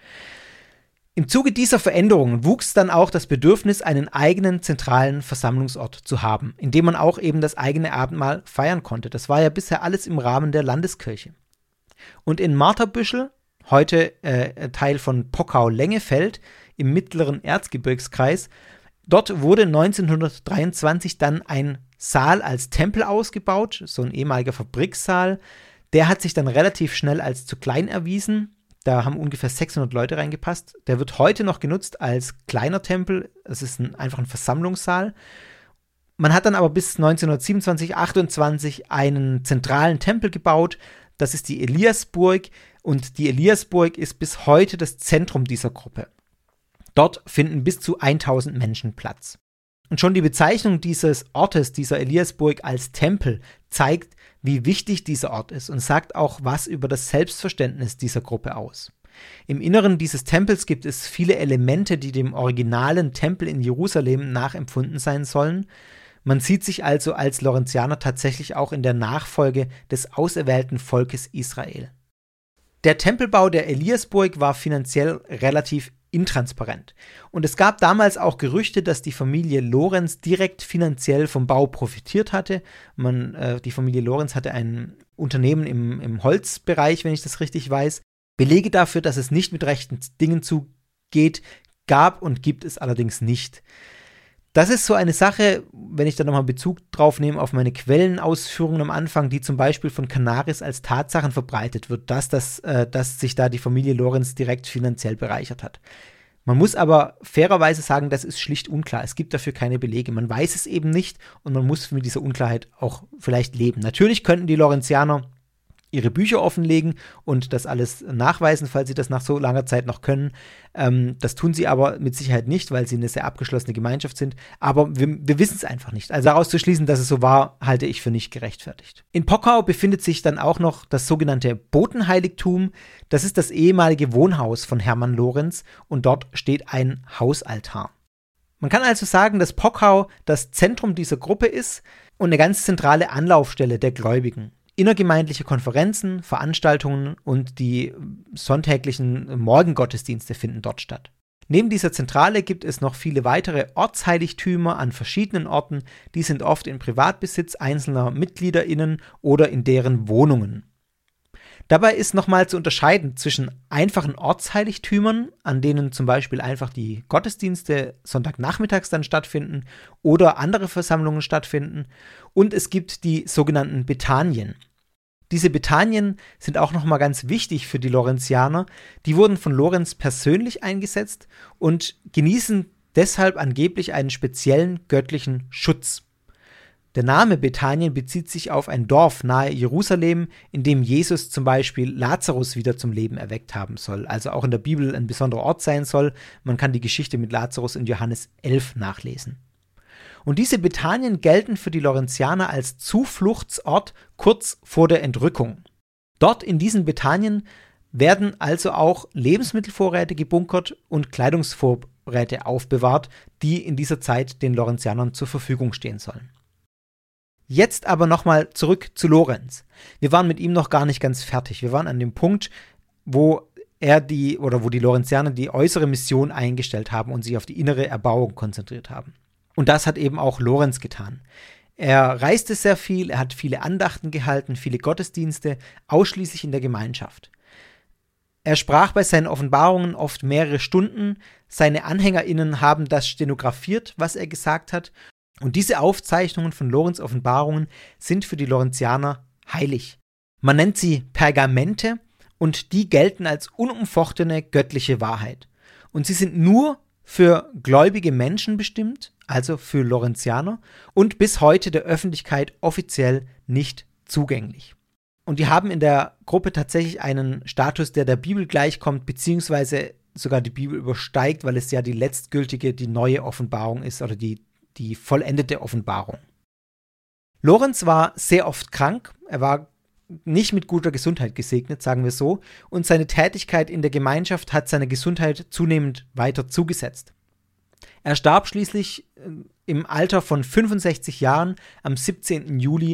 Im Zuge dieser Veränderungen wuchs dann auch das Bedürfnis, einen eigenen zentralen Versammlungsort zu haben, in dem man auch eben das eigene Abendmahl feiern konnte. Das war ja bisher alles im Rahmen der Landeskirche. Und in Marterbüschel, heute Teil von Pockau-Lengefeld im mittleren Erzgebirgskreis, dort wurde 1923 dann ein Saal als Tempel ausgebaut, so ein ehemaliger Fabrikssaal. Der hat sich dann relativ schnell als zu klein erwiesen. Da haben ungefähr 600 Leute reingepasst. Der wird heute noch genutzt als kleiner Tempel. Es ist einfach ein Versammlungssaal. Man hat dann aber bis 1927, 28 einen zentralen Tempel gebaut. Das ist die Eliasburg. Und die Eliasburg ist bis heute das Zentrum dieser Gruppe. Dort finden bis zu 1000 Menschen Platz. Und schon die Bezeichnung dieses Ortes, dieser Eliasburg als Tempel, zeigt, wie wichtig dieser Ort ist und sagt auch was über das Selbstverständnis dieser Gruppe aus. Im Inneren dieses Tempels gibt es viele Elemente, die dem originalen Tempel in Jerusalem nachempfunden sein sollen. Man sieht sich also als Lorenzianer tatsächlich auch in der Nachfolge des auserwählten Volkes Israel. Der Tempelbau der Eliasburg war finanziell relativ intransparent. Und es gab damals auch Gerüchte, dass die Familie Lorenz direkt finanziell vom Bau profitiert hatte. Die Familie Lorenz hatte ein Unternehmen im Holzbereich, wenn ich das richtig weiß. Belege dafür, dass es nicht mit rechten Dingen zugeht, gab und gibt es allerdings nicht. Das ist so eine Sache, wenn ich da nochmal Bezug drauf nehme auf meine Quellenausführungen am Anfang, die zum Beispiel von Canaris als Tatsachen verbreitet wird, dass sich da die Familie Lorenz direkt finanziell bereichert hat. Man muss aber fairerweise sagen, das ist schlicht unklar. Es gibt dafür keine Belege. Man weiß es eben nicht und man muss mit dieser Unklarheit auch vielleicht leben. Natürlich könnten die Lorenzianer ihre Bücher offenlegen und das alles nachweisen, falls sie das nach so langer Zeit noch können. Das tun sie aber mit Sicherheit nicht, weil sie eine sehr abgeschlossene Gemeinschaft sind. Aber wir wissen es einfach nicht. Also daraus zu schließen, dass es so war, halte ich für nicht gerechtfertigt. In Pockau befindet sich dann auch noch das sogenannte Botenheiligtum. Das ist das ehemalige Wohnhaus von Hermann Lorenz und dort steht ein Hausaltar. Man kann also sagen, dass Pockau das Zentrum dieser Gruppe ist und eine ganz zentrale Anlaufstelle der Gläubigen. Innergemeindliche Konferenzen, Veranstaltungen und die sonntäglichen Morgengottesdienste finden dort statt. Neben dieser Zentrale gibt es noch viele weitere Ortsheiligtümer an verschiedenen Orten. Die sind oft in Privatbesitz einzelner MitgliederInnen oder in deren Wohnungen. Dabei ist nochmal zu unterscheiden zwischen einfachen Ortsheiligtümern, an denen zum Beispiel einfach die Gottesdienste Sonntagnachmittags dann stattfinden oder andere Versammlungen stattfinden, und es gibt die sogenannten Bethanien. Diese Bethanien sind auch nochmal ganz wichtig für die Lorenzianer. Die wurden von Lorenz persönlich eingesetzt und genießen deshalb angeblich einen speziellen göttlichen Schutz. Der Name Bethanien bezieht sich auf ein Dorf nahe Jerusalem, in dem Jesus zum Beispiel Lazarus wieder zum Leben erweckt haben soll, also auch in der Bibel ein besonderer Ort sein soll. Man kann die Geschichte mit Lazarus in Johannes 11 nachlesen. Und diese Bethanien gelten für die Lorenzianer als Zufluchtsort kurz vor der Entrückung. Dort in diesen Bethanien werden also auch Lebensmittelvorräte gebunkert und Kleidungsvorräte aufbewahrt, die in dieser Zeit den Lorenzianern zur Verfügung stehen sollen. Jetzt aber nochmal zurück zu Lorenz. Wir waren mit ihm noch gar nicht ganz fertig. Wir waren an dem Punkt, wo die Lorenzianer die äußere Mission eingestellt haben und sich auf die innere Erbauung konzentriert haben. Und das hat eben auch Lorenz getan. Er reiste sehr viel, er hat viele Andachten gehalten, viele Gottesdienste, ausschließlich in der Gemeinschaft. Er sprach bei seinen Offenbarungen oft mehrere Stunden. Seine AnhängerInnen haben das stenografiert, was er gesagt hat. Und diese Aufzeichnungen von Lorenz' Offenbarungen sind für die Lorenzianer heilig. Man nennt sie Pergamente und die gelten als unumfochtene göttliche Wahrheit. Und sie sind nur für gläubige Menschen bestimmt, also für Lorenzianer, und bis heute der Öffentlichkeit offiziell nicht zugänglich. Und die haben in der Gruppe tatsächlich einen Status, der Bibel gleichkommt, beziehungsweise sogar die Bibel übersteigt, weil es ja die letztgültige, die neue Offenbarung ist oder die vollendete Offenbarung. Lorenz war sehr oft krank, er war nicht mit guter Gesundheit gesegnet, sagen wir so, und seine Tätigkeit in der Gemeinschaft hat seine Gesundheit zunehmend weiter zugesetzt. Er starb schließlich im Alter von 65 Jahren am 17. Juli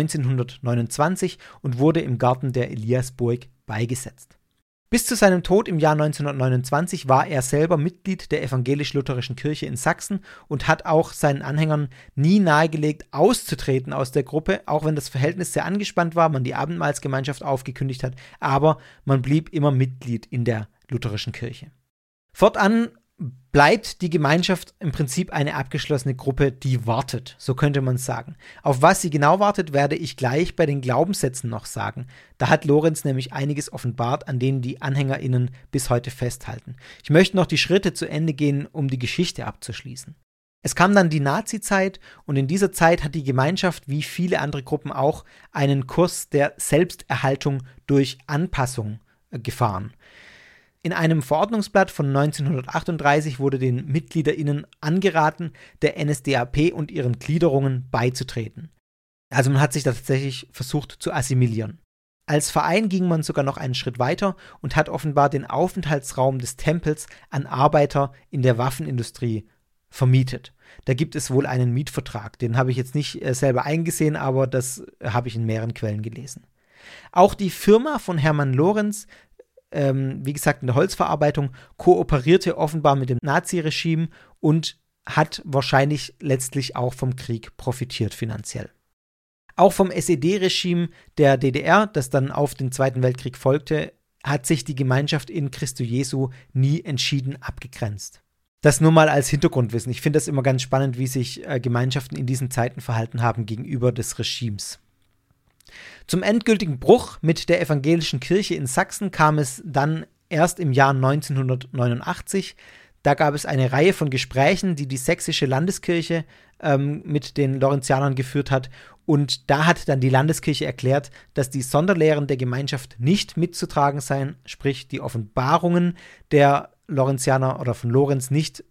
1929 und wurde im Garten der Eliasburg beigesetzt. Bis zu seinem Tod im Jahr 1929 war er selber Mitglied der evangelisch-lutherischen Kirche in Sachsen und hat auch seinen Anhängern nie nahegelegt, auszutreten aus der Gruppe, auch wenn das Verhältnis sehr angespannt war, man die Abendmahlsgemeinschaft aufgekündigt hat, aber man blieb immer Mitglied in der lutherischen Kirche. Fortan bleibt die Gemeinschaft im Prinzip eine abgeschlossene Gruppe, die wartet, so könnte man sagen. Auf was sie genau wartet, werde ich gleich bei den Glaubenssätzen noch sagen. Da hat Lorenz nämlich einiges offenbart, an denen die AnhängerInnen bis heute festhalten. Ich möchte noch die Schritte zu Ende gehen, um die Geschichte abzuschließen. Es kam dann die Nazi-Zeit und in dieser Zeit hat die Gemeinschaft, wie viele andere Gruppen auch, einen Kurs der Selbsterhaltung durch Anpassung gefahren. In einem Verordnungsblatt von 1938 wurde den MitgliederInnen angeraten, der NSDAP und ihren Gliederungen beizutreten. Also man hat sich da tatsächlich versucht zu assimilieren. Als Verein ging man sogar noch einen Schritt weiter und hat offenbar den Aufenthaltsraum des Tempels an Arbeiter in der Waffenindustrie vermietet. Da gibt es wohl einen Mietvertrag. Den habe ich jetzt nicht selber eingesehen, aber das habe ich in mehreren Quellen gelesen. Auch die Firma von Hermann Lorenz, wie gesagt in der Holzverarbeitung, kooperierte offenbar mit dem Naziregime und hat wahrscheinlich letztlich auch vom Krieg profitiert finanziell. Auch vom SED-Regime der DDR, das dann auf den Zweiten Weltkrieg folgte, hat sich die Gemeinschaft in Christo Jesu nie entschieden abgegrenzt. Das nur mal als Hintergrundwissen. Ich finde das immer ganz spannend, wie sich Gemeinschaften in diesen Zeiten verhalten haben gegenüber des Regimes. Zum endgültigen Bruch mit der evangelischen Kirche in Sachsen kam es dann erst im Jahr 1989. Da gab es eine Reihe von Gesprächen, die sächsische Landeskirche mit den Lorenzianern geführt hat. Und da hat dann die Landeskirche erklärt, dass die Sonderlehren der Gemeinschaft nicht mitzutragen seien, sprich die Offenbarungen der Lorenzianer oder von Lorenz nicht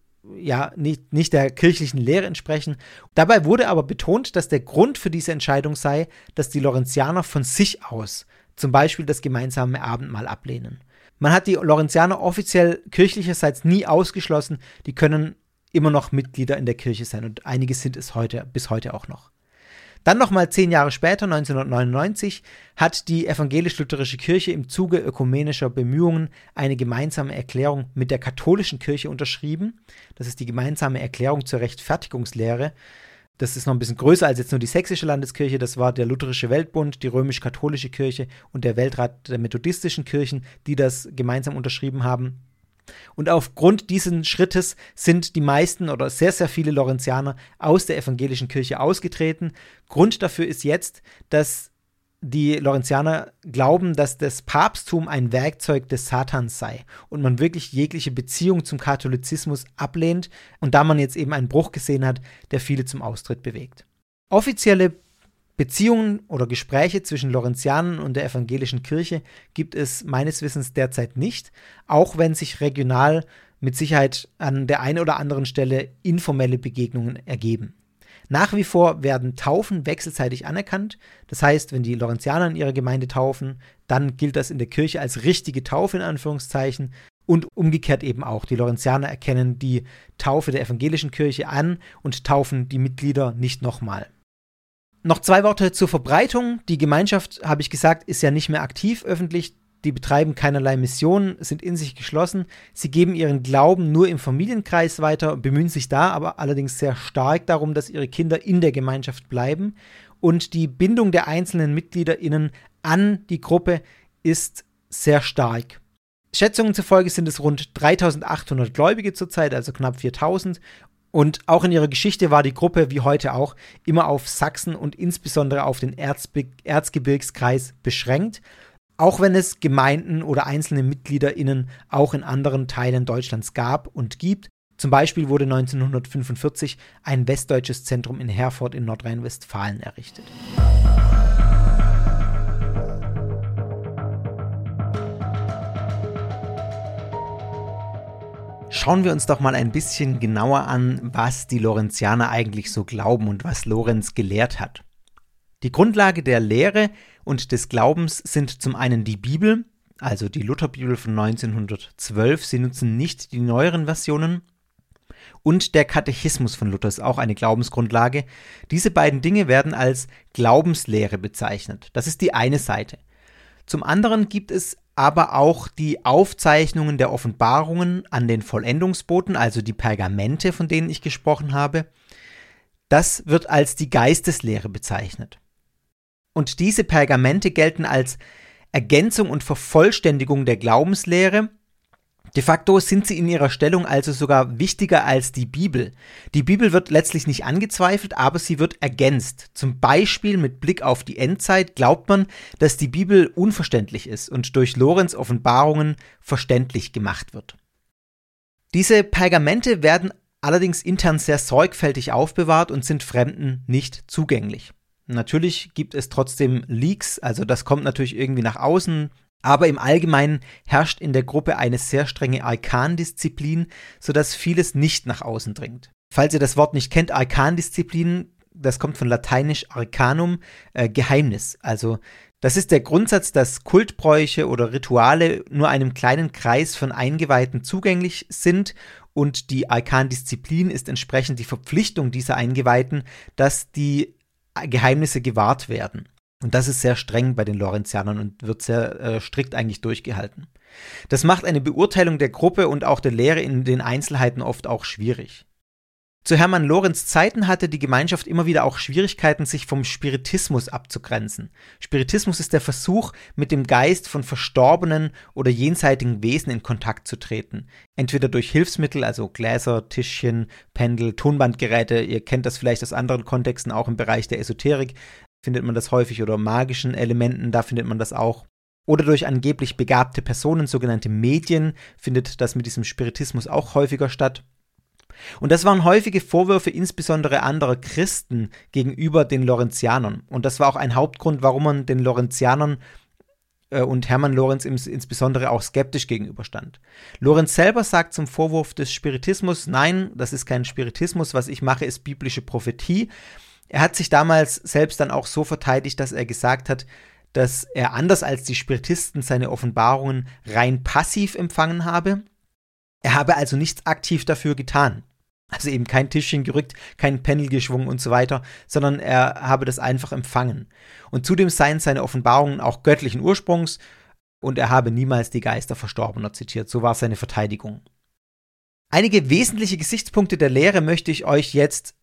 der kirchlichen Lehre entsprechen. Dabei wurde aber betont, dass der Grund für diese Entscheidung sei, dass die Lorenzianer von sich aus zum Beispiel das gemeinsame Abendmahl ablehnen. Man hat die Lorenzianer offiziell kirchlicherseits nie ausgeschlossen, die können immer noch Mitglieder in der Kirche sein und einige sind es bis heute auch noch. Dann nochmal 10 Jahre später, 1999, hat die evangelisch-lutherische Kirche im Zuge ökumenischer Bemühungen eine gemeinsame Erklärung mit der katholischen Kirche unterschrieben. Das ist die gemeinsame Erklärung zur Rechtfertigungslehre. Das ist noch ein bisschen größer als jetzt nur die sächsische Landeskirche. Das war der Lutherische Weltbund, die römisch-katholische Kirche und der Weltrat der methodistischen Kirchen, die das gemeinsam unterschrieben haben. Und aufgrund dieses Schrittes sind die meisten oder sehr, sehr viele Lorenzianer aus der evangelischen Kirche ausgetreten. Grund dafür ist jetzt, dass die Lorenzianer glauben, dass das Papsttum ein Werkzeug des Satans sei und man wirklich jegliche Beziehung zum Katholizismus ablehnt und da man jetzt eben einen Bruch gesehen hat, der viele zum Austritt bewegt. Offizielle Beziehungen oder Gespräche zwischen Lorenzianern und der evangelischen Kirche gibt es meines Wissens derzeit nicht, auch wenn sich regional mit Sicherheit an der einen oder anderen Stelle informelle Begegnungen ergeben. Nach wie vor werden Taufen wechselseitig anerkannt. Das heißt, wenn die Lorenzianer in ihrer Gemeinde taufen, dann gilt das in der Kirche als richtige Taufe in Anführungszeichen. Und umgekehrt eben auch. Die Lorenzianer erkennen die Taufe der evangelischen Kirche an und taufen die Mitglieder nicht nochmal. Noch 2 Worte zur Verbreitung. Die Gemeinschaft, habe ich gesagt, ist ja nicht mehr aktiv öffentlich. Die betreiben keinerlei Missionen, sind in sich geschlossen. Sie geben ihren Glauben nur im Familienkreis weiter, bemühen sich da aber allerdings sehr stark darum, dass ihre Kinder in der Gemeinschaft bleiben. Und die Bindung der einzelnen MitgliederInnen an die Gruppe ist sehr stark. Schätzungen zufolge sind es rund 3.800 Gläubige zurzeit, also knapp 4.000. Und auch in ihrer Geschichte war die Gruppe, wie heute auch, immer auf Sachsen und insbesondere auf den Erzgebirgskreis beschränkt, auch wenn es Gemeinden oder einzelne MitgliederInnen auch in anderen Teilen Deutschlands gab und gibt. Zum Beispiel wurde 1945 ein westdeutsches Zentrum in Herford in Nordrhein-Westfalen errichtet. Schauen wir uns doch mal ein bisschen genauer an, was die Lorenzianer eigentlich so glauben und was Lorenz gelehrt hat. Die Grundlage der Lehre und des Glaubens sind zum einen die Bibel, also die Lutherbibel von 1912, sie nutzen nicht die neueren Versionen, und der Katechismus von Luther ist auch eine Glaubensgrundlage. Diese beiden Dinge werden als Glaubenslehre bezeichnet. Das ist die eine Seite. Zum anderen gibt es aber auch die Aufzeichnungen der Offenbarungen an den Vollendungsboten, also die Pergamente, von denen ich gesprochen habe. Das wird als die Geisteslehre bezeichnet. Und diese Pergamente gelten als Ergänzung und Vervollständigung der Glaubenslehre. De facto sind sie in ihrer Stellung also sogar wichtiger als die Bibel. Die Bibel wird letztlich nicht angezweifelt, aber sie wird ergänzt. Zum Beispiel mit Blick auf die Endzeit glaubt man, dass die Bibel unverständlich ist und durch Lorenz Offenbarungen verständlich gemacht wird. Diese Pergamente werden allerdings intern sehr sorgfältig aufbewahrt und sind Fremden nicht zugänglich. Natürlich gibt es trotzdem Leaks, also das kommt natürlich irgendwie nach außen, aber im Allgemeinen herrscht in der Gruppe eine sehr strenge Arkandisziplin, sodass vieles nicht nach außen dringt. Falls ihr das Wort nicht kennt, Arkandisziplin, das kommt von lateinisch arcanum, Geheimnis. Also das ist der Grundsatz, dass Kultbräuche oder Rituale nur einem kleinen Kreis von Eingeweihten zugänglich sind und die Arkandisziplin ist entsprechend die Verpflichtung dieser Eingeweihten, dass die Geheimnisse gewahrt werden. Und das ist sehr streng bei den Lorenzianern und wird sehr strikt eigentlich durchgehalten. Das macht eine Beurteilung der Gruppe und auch der Lehre in den Einzelheiten oft auch schwierig. Zu Hermann Lorenz Zeiten hatte die Gemeinschaft immer wieder auch Schwierigkeiten, sich vom Spiritismus abzugrenzen. Spiritismus ist der Versuch, mit dem Geist von verstorbenen oder jenseitigen Wesen in Kontakt zu treten. Entweder durch Hilfsmittel, also Gläser, Tischchen, Pendel, Tonbandgeräte, ihr kennt das vielleicht aus anderen Kontexten, auch im Bereich der Esoterik findet man das häufig, oder magischen Elementen, da findet man das auch. oder durch angeblich begabte Personen, sogenannte Medien, findet das mit diesem Spiritismus auch häufiger statt. Und das waren häufige Vorwürfe insbesondere anderer Christen gegenüber den Lorenzianern. Und das war auch ein Hauptgrund, warum man den Lorenzianern und Hermann Lorenz insbesondere auch skeptisch gegenüberstand. Lorenz selber sagt zum Vorwurf des Spiritismus: Nein, das ist kein Spiritismus, was ich mache, ist biblische Prophetie. Er hat sich damals selbst dann auch so verteidigt, dass er gesagt hat, dass er anders als die Spiritisten seine Offenbarungen rein passiv empfangen habe. Er habe also nichts aktiv dafür getan. Also eben kein Tischchen gerückt, kein Pendel geschwungen und so weiter, sondern er habe das einfach empfangen. Und zudem seien seine Offenbarungen auch göttlichen Ursprungs und er habe niemals die Geister Verstorbener zitiert. So war seine Verteidigung. Einige wesentliche Gesichtspunkte der Lehre möchte ich euch jetzt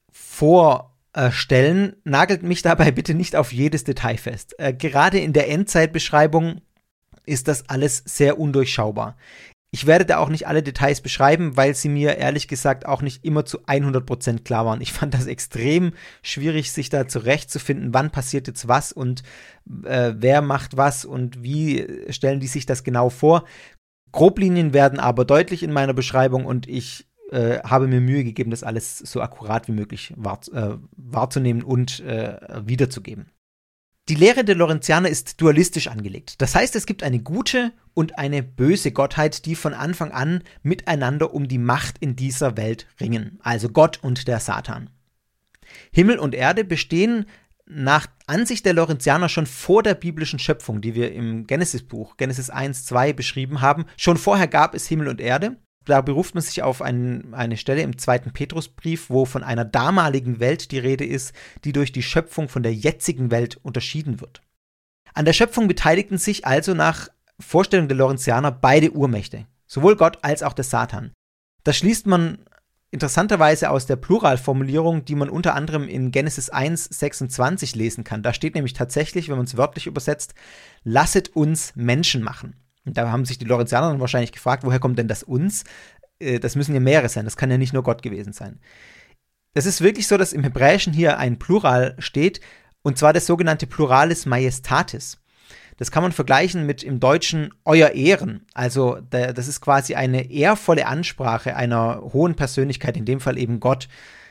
vorstellen. Nagelt mich dabei bitte nicht auf jedes Detail fest. Gerade in der Endzeitbeschreibung ist das alles sehr undurchschaubar. Ich werde da auch nicht alle Details beschreiben, weil sie mir ehrlich gesagt auch nicht immer zu 100% klar waren. Ich fand das extrem schwierig, sich da zurechtzufinden, wann passiert jetzt was und wer macht was und wie stellen die sich das genau vor. Groblinien werden aber deutlich in meiner Beschreibung und ich habe mir Mühe gegeben, das alles so akkurat wie möglich wahrzunehmen und wiederzugeben. Die Lehre der Lorenzianer ist dualistisch angelegt. Das heißt, es gibt eine gute und eine böse Gottheit, die von Anfang an miteinander um die Macht in dieser Welt ringen. Also Gott und der Satan. Himmel und Erde bestehen nach Ansicht der Lorenzianer schon vor der biblischen Schöpfung, die wir im Genesis-Buch, Genesis 1-2 beschrieben haben. Schon vorher gab es Himmel und Erde. Da beruft man sich auf eine Stelle im 2. Petrusbrief, wo von einer damaligen Welt die Rede ist, die durch die Schöpfung von der jetzigen Welt unterschieden wird. An der Schöpfung beteiligten sich also nach Vorstellung der Lorenzianer beide Urmächte, sowohl Gott als auch der Satan. Das schließt man interessanterweise aus der Pluralformulierung, die man unter anderem in Genesis 1,26 lesen kann. Da steht nämlich tatsächlich, wenn man es wörtlich übersetzt, lasset uns Menschen machen. Und da haben sich die Lorenzianer dann wahrscheinlich gefragt, woher kommt denn das uns? Das müssen ja mehrere sein, das kann ja nicht nur Gott gewesen sein. Es ist wirklich so, dass im Hebräischen hier ein Plural steht, und zwar das sogenannte Pluralis Majestatis. Das kann man vergleichen mit im Deutschen Euer Ehren. Also das ist quasi eine ehrvolle Ansprache einer hohen Persönlichkeit, in dem Fall eben Gott.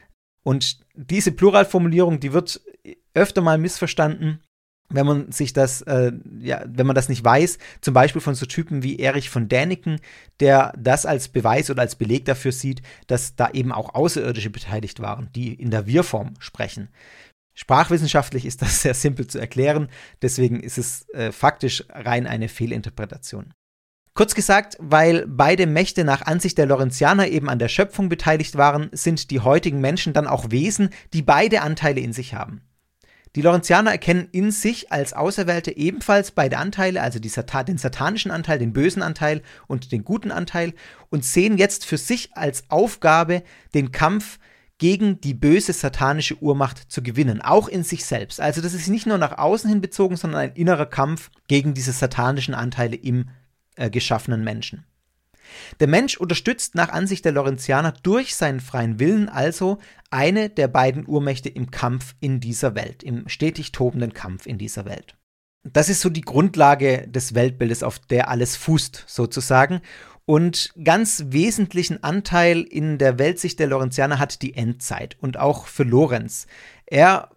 Und diese Pluralformulierung, die wird öfter mal missverstanden, wenn man sich das, wenn man das nicht weiß, zum Beispiel von so Typen wie Erich von Däniken, der das als Beweis oder als Beleg dafür sieht, dass da eben auch Außerirdische beteiligt waren, die in der Wir-Form sprechen. Sprachwissenschaftlich ist das sehr simpel zu erklären, deswegen ist es faktisch rein eine Fehlinterpretation. Kurz gesagt, weil beide Mächte nach Ansicht der Lorenzianer eben an der Schöpfung beteiligt waren, sind die heutigen Menschen dann auch Wesen, die beide Anteile in sich haben. Die Lorenzianer erkennen in sich als Auserwählte ebenfalls beide Anteile, also den satanischen Anteil, den bösen Anteil und den guten Anteil, und sehen jetzt für sich als Aufgabe, den Kampf gegen die böse satanische Urmacht zu gewinnen, auch in sich selbst. Also das ist nicht nur nach außen hin bezogen, sondern ein innerer Kampf gegen diese satanischen Anteile im geschaffenen Menschen. Der Mensch unterstützt nach Ansicht der Lorenzianer durch seinen freien Willen also eine der beiden Urmächte im Kampf in dieser Welt, im stetig tobenden Kampf in dieser Welt. Das ist so die Grundlage des Weltbildes, auf der alles fußt, sozusagen. Und ganz wesentlichen Anteil in der Weltsicht der Lorenzianer hat die Endzeit und auch für Lorenz. Er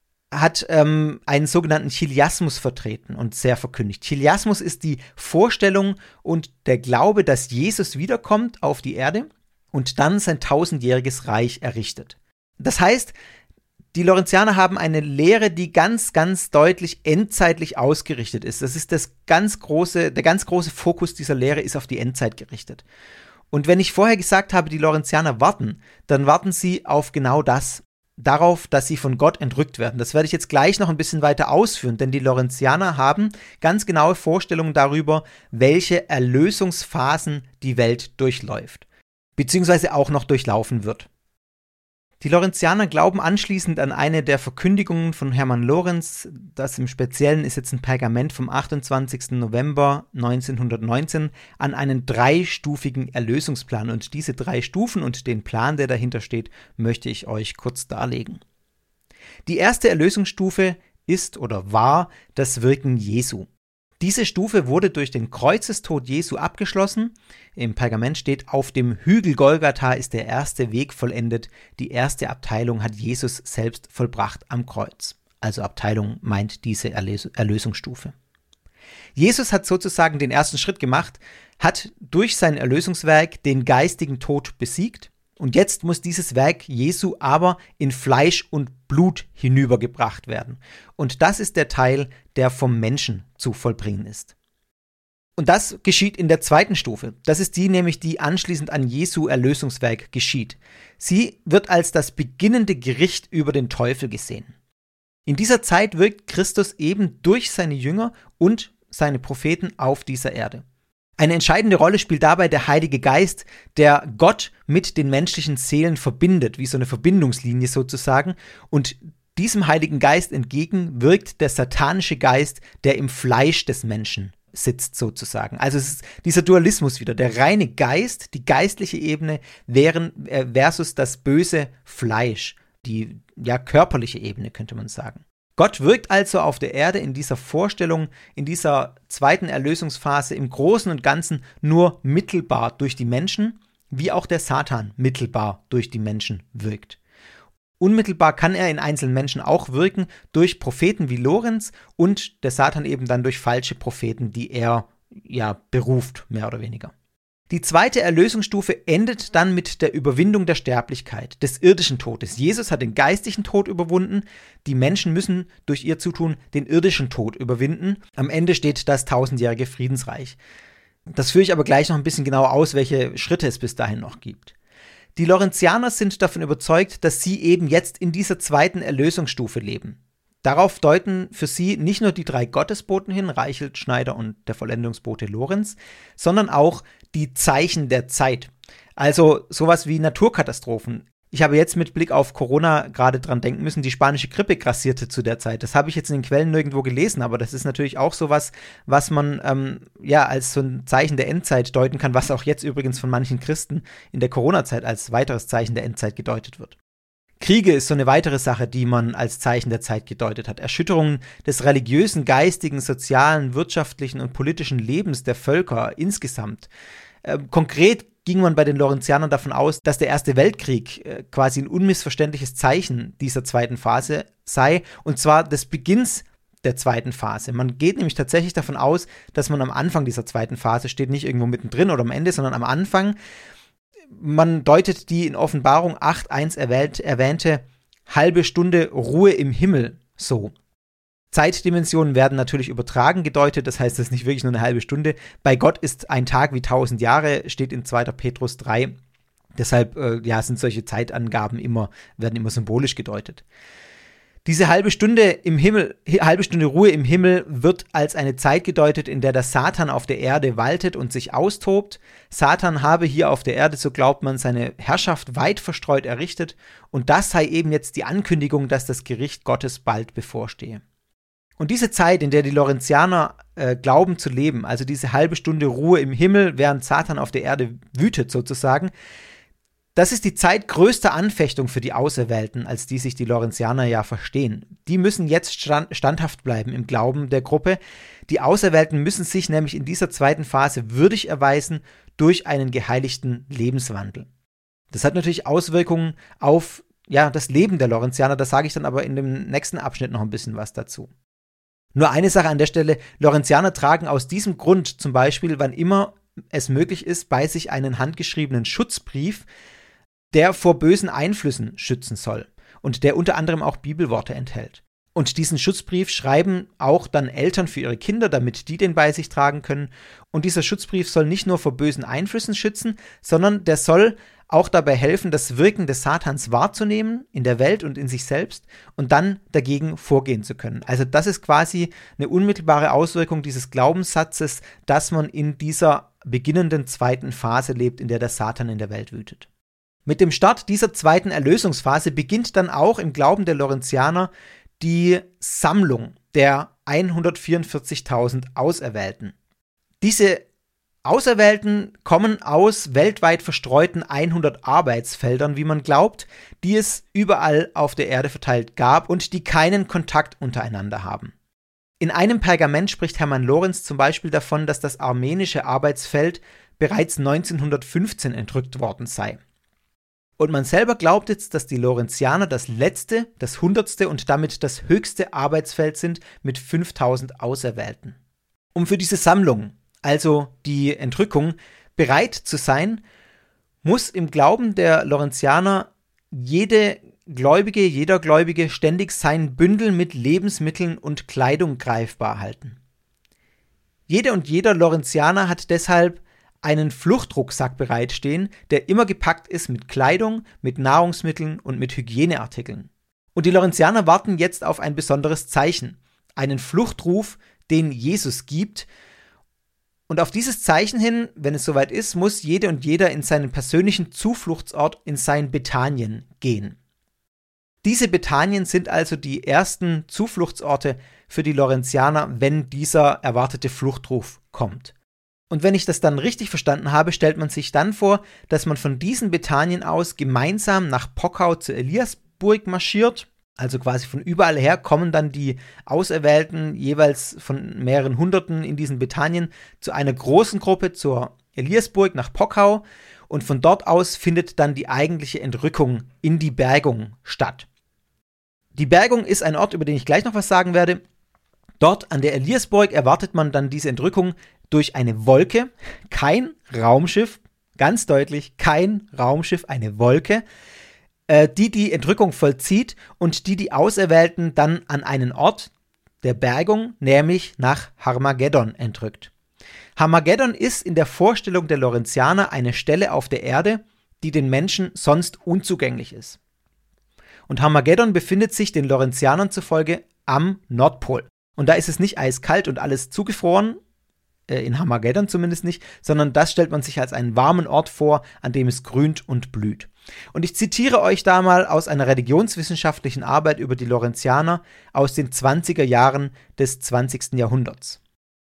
hat einen sogenannten Chiliasmus vertreten und sehr verkündigt. Chiliasmus ist die Vorstellung und der Glaube, dass Jesus wiederkommt auf die Erde und dann sein 1000-jähriges Reich errichtet. Das heißt, die Lorenzianer haben eine Lehre, die ganz, ganz deutlich endzeitlich ausgerichtet ist. Das ist der ganz große Fokus dieser Lehre ist auf die Endzeit gerichtet. Und wenn ich vorher gesagt habe, die Lorenzianer warten, dann warten sie auf genau das. Darauf, dass sie von Gott entrückt werden. Das werde ich jetzt gleich noch ein bisschen weiter ausführen, denn die Lorenzianer haben ganz genaue Vorstellungen darüber, welche Erlösungsphasen die Welt durchläuft, beziehungsweise auch noch durchlaufen wird. Die Lorenzianer glauben anschließend an eine der Verkündigungen von Hermann Lorenz, das im Speziellen ist jetzt ein Pergament vom 28. November 1919, an einen 3-stufigen Erlösungsplan. Und diese 3 Stufen und den Plan, der dahinter steht, möchte ich euch kurz darlegen. Die erste Erlösungsstufe ist oder war das Wirken Jesu. Diese Stufe wurde durch den Kreuzestod Jesu abgeschlossen. Im Pergament steht, auf dem Hügel Golgatha ist der erste Weg vollendet. Die erste Abteilung hat Jesus selbst vollbracht am Kreuz. Also Abteilung meint diese Erlösungsstufe. Jesus hat sozusagen den ersten Schritt gemacht, hat durch sein Erlösungswerk den geistigen Tod besiegt. Und jetzt muss dieses Werk Jesu aber in Fleisch und Blut hinübergebracht werden. Und das ist der Teil, der vom Menschen zu vollbringen ist. Und das geschieht in der zweiten Stufe. Das ist die nämlich, die anschließend an Jesu Erlösungswerk geschieht. Sie wird als das beginnende Gericht über den Teufel gesehen. In dieser Zeit wirkt Christus eben durch seine Jünger und seine Propheten auf dieser Erde. Eine entscheidende Rolle spielt dabei der Heilige Geist, der Gott mit den menschlichen Seelen verbindet, wie so eine Verbindungslinie sozusagen. Und diesem Heiligen Geist entgegen wirkt der satanische Geist, der im Fleisch des Menschen sitzt sozusagen. Also es ist dieser Dualismus wieder, der reine Geist, die geistliche Ebene versus das böse Fleisch, die körperliche Ebene könnte man sagen. Gott wirkt also auf der Erde in dieser Vorstellung, in dieser zweiten Erlösungsphase im Großen und Ganzen nur mittelbar durch die Menschen, wie auch der Satan mittelbar durch die Menschen wirkt. Unmittelbar kann er in einzelnen Menschen auch wirken durch Propheten wie Lorenz und der Satan eben dann durch falsche Propheten, die er beruft, mehr oder weniger. Die zweite Erlösungsstufe endet dann mit der Überwindung der Sterblichkeit, des irdischen Todes. Jesus hat den geistlichen Tod überwunden, die Menschen müssen durch ihr Zutun den irdischen Tod überwinden. Am Ende steht das 1000-jährige Friedensreich. Das führe ich aber gleich noch ein bisschen genauer aus, welche Schritte es bis dahin noch gibt. Die Lorenzianer sind davon überzeugt, dass sie eben jetzt in dieser zweiten Erlösungsstufe leben. Darauf deuten für sie nicht nur die 3 Gottesboten hin, Reichelt, Schneider und der Vollendungsbote Lorenz, sondern auch die Zeichen der Zeit. Also sowas wie Naturkatastrophen. Ich habe jetzt mit Blick auf Corona gerade dran denken müssen, die spanische Grippe grassierte zu der Zeit. Das habe ich jetzt in den Quellen nirgendwo gelesen, aber das ist natürlich auch sowas, was man als so ein Zeichen der Endzeit deuten kann, was auch jetzt übrigens von manchen Christen in der Corona-Zeit als weiteres Zeichen der Endzeit gedeutet wird. Kriege ist so eine weitere Sache, die man als Zeichen der Zeit gedeutet hat. Erschütterungen des religiösen, geistigen, sozialen, wirtschaftlichen und politischen Lebens der Völker insgesamt. Konkret ging man bei den Lorenzianern davon aus, dass der Erste Weltkrieg quasi ein unmissverständliches Zeichen dieser zweiten Phase sei, und zwar des Beginns der zweiten Phase. Man geht nämlich tatsächlich davon aus, dass man am Anfang dieser zweiten Phase steht, nicht irgendwo mittendrin oder am Ende, sondern am Anfang. Man deutet die in Offenbarung 8,1 erwähnte halbe Stunde Ruhe im Himmel so. Zeitdimensionen werden natürlich übertragen gedeutet, das heißt, es ist nicht wirklich nur eine halbe Stunde. Bei Gott ist ein Tag wie 1000 Jahre, steht in 2. Petrus 3. Deshalb sind solche Zeitangaben werden immer symbolisch gedeutet. Diese halbe Stunde Ruhe im Himmel wird als eine Zeit gedeutet, in der der Satan auf der Erde waltet und sich austobt. Satan habe hier auf der Erde, so glaubt man, seine Herrschaft weit verstreut errichtet, und das sei eben jetzt die Ankündigung, dass das Gericht Gottes bald bevorstehe. Und diese Zeit, in der die Lorenzianer glauben zu leben, also diese halbe Stunde Ruhe im Himmel, während Satan auf der Erde wütet sozusagen, das ist die Zeit größter Anfechtung für die Auserwählten, als die sich die Lorenzianer ja verstehen. Die müssen jetzt standhaft bleiben im Glauben der Gruppe. Die Auserwählten müssen sich nämlich in dieser zweiten Phase würdig erweisen durch einen geheiligten Lebenswandel. Das hat natürlich Auswirkungen auf das Leben der Lorenzianer, da sage ich dann aber in dem nächsten Abschnitt noch ein bisschen was dazu. Nur eine Sache an der Stelle: Lorenzianer tragen aus diesem Grund zum Beispiel, wann immer es möglich ist, bei sich einen handgeschriebenen Schutzbrief, der vor bösen Einflüssen schützen soll und der unter anderem auch Bibelworte enthält. Und diesen Schutzbrief schreiben auch dann Eltern für ihre Kinder, damit die den bei sich tragen können. Und dieser Schutzbrief soll nicht nur vor bösen Einflüssen schützen, sondern der soll auch dabei helfen, das Wirken des Satans wahrzunehmen in der Welt und in sich selbst und dann dagegen vorgehen zu können. Also das ist quasi eine unmittelbare Auswirkung dieses Glaubenssatzes, dass man in dieser beginnenden zweiten Phase lebt, in der der Satan in der Welt wütet. Mit dem Start dieser zweiten Erlösungsphase beginnt dann auch im Glauben der Lorenzianer die Sammlung der 144.000 Auserwählten. Diese Auserwählten kommen aus weltweit verstreuten 100 Arbeitsfeldern, wie man glaubt, die es überall auf der Erde verteilt gab und die keinen Kontakt untereinander haben. In einem Pergament spricht Hermann Lorenz zum Beispiel davon, dass das armenische Arbeitsfeld bereits 1915 entrückt worden sei. Und man selber glaubt jetzt, dass die Lorenzianer das letzte, das 100. und damit das höchste Arbeitsfeld sind mit 5000 Auserwählten. Um für diese Sammlung, also die Entrückung, bereit zu sein, muss im Glauben der Lorenzianer jeder Gläubige ständig sein Bündel mit Lebensmitteln und Kleidung greifbar halten. Jede und jeder Lorenzianer hat deshalb einen Fluchtrucksack bereitstehen, der immer gepackt ist mit Kleidung, mit Nahrungsmitteln und mit Hygieneartikeln. Und die Lorenzianer warten jetzt auf ein besonderes Zeichen, einen Fluchtruf, den Jesus gibt. Und auf dieses Zeichen hin, wenn es soweit ist, muss jede und jeder in seinen persönlichen Zufluchtsort, in sein Bethanien gehen. Diese Bethanien sind also die ersten Zufluchtsorte für die Lorenzianer, wenn dieser erwartete Fluchtruf kommt. Und wenn ich das dann richtig verstanden habe, stellt man sich dann vor, dass man von diesen Bethanien aus gemeinsam nach Pockau zur Eliasburg marschiert. Also quasi von überall her kommen dann die Auserwählten jeweils von mehreren Hunderten in diesen Bethanien zu einer großen Gruppe zur Eliasburg nach Pockau. Und von dort aus findet dann die eigentliche Entrückung in die Bergung statt. Die Bergung ist ein Ort, über den ich gleich noch was sagen werde. Dort an der Eliasburg erwartet man dann diese Entrückung durch eine Wolke, kein Raumschiff, ganz deutlich, kein Raumschiff, eine Wolke, die Entrückung vollzieht und die Auserwählten dann an einen Ort der Bergung, nämlich nach Harmageddon, entrückt. Harmageddon ist in der Vorstellung der Lorenzianer eine Stelle auf der Erde, die den Menschen sonst unzugänglich ist. Und Harmageddon befindet sich den Lorenzianern zufolge am Nordpol. Und da ist es nicht eiskalt und alles zugefroren, in Harmageddon zumindest nicht, sondern das stellt man sich als einen warmen Ort vor, an dem es grünt und blüht. Und ich zitiere euch da mal aus einer religionswissenschaftlichen Arbeit über die Lorenzianer aus den 20er Jahren des 20. Jahrhunderts.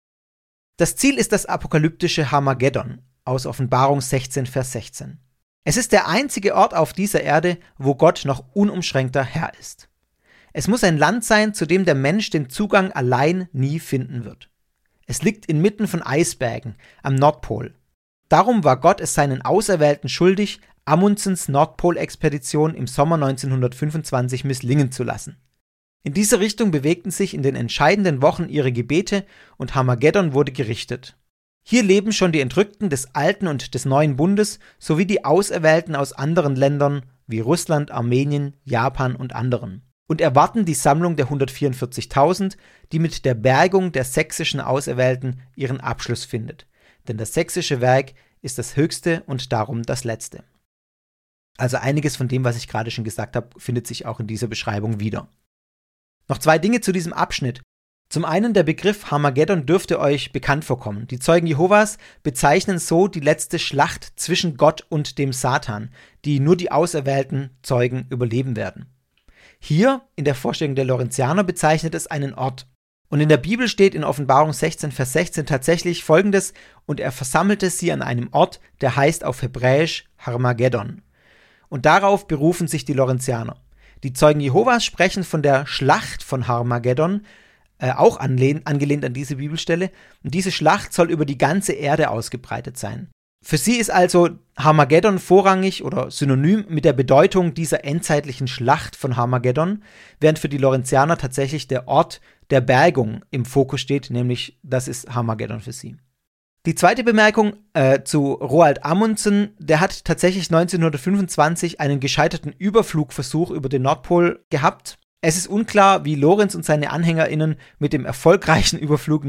Das Ziel ist das apokalyptische Harmageddon aus Offenbarung 16, Vers 16. Es ist der einzige Ort auf dieser Erde, wo Gott noch unumschränkter Herr ist. Es muss ein Land sein, zu dem der Mensch den Zugang allein nie finden wird. Es liegt inmitten von Eisbergen am Nordpol. Darum war Gott es seinen Auserwählten schuldig, Amundsens Nordpolexpedition im Sommer 1925 misslingen zu lassen. In diese Richtung bewegten sich in den entscheidenden Wochen ihre Gebete und Harmageddon wurde gerichtet. Hier leben schon die Entrückten des Alten und des Neuen Bundes sowie die Auserwählten aus anderen Ländern wie Russland, Armenien, Japan und anderen. Und erwarten die Sammlung der 144.000, die mit der Bergung der sächsischen Auserwählten ihren Abschluss findet. Denn das sächsische Werk ist das höchste und darum das letzte. Also einiges von dem, was ich gerade schon gesagt habe, findet sich auch in dieser Beschreibung wieder. Noch 2 Dinge zu diesem Abschnitt. Zum einen, der Begriff Harmageddon dürfte euch bekannt vorkommen. Die Zeugen Jehovas bezeichnen so die letzte Schlacht zwischen Gott und dem Satan, die nur die auserwählten Zeugen überleben werden. Hier, in der Vorstellung der Lorenzianer, bezeichnet es einen Ort. Und in der Bibel steht in Offenbarung 16, Vers 16 tatsächlich Folgendes: Und er versammelte sie an einem Ort, der heißt auf Hebräisch Harmageddon. Und darauf berufen sich die Lorenzianer. Die Zeugen Jehovas sprechen von der Schlacht von Harmageddon, auch angelehnt an diese Bibelstelle. Und diese Schlacht soll über die ganze Erde ausgebreitet sein. Für sie ist also Harmageddon vorrangig oder synonym mit der Bedeutung dieser endzeitlichen Schlacht von Harmageddon, während für die Lorenzianer tatsächlich der Ort der Bergung im Fokus steht, nämlich das ist Harmageddon für sie. Die zweite Bemerkung zu Roald Amundsen, der hat tatsächlich 1925 einen gescheiterten Überflugversuch über den Nordpol gehabt. Es ist unklar, wie Lorenz und seine AnhängerInnen mit dem erfolgreichen Überflug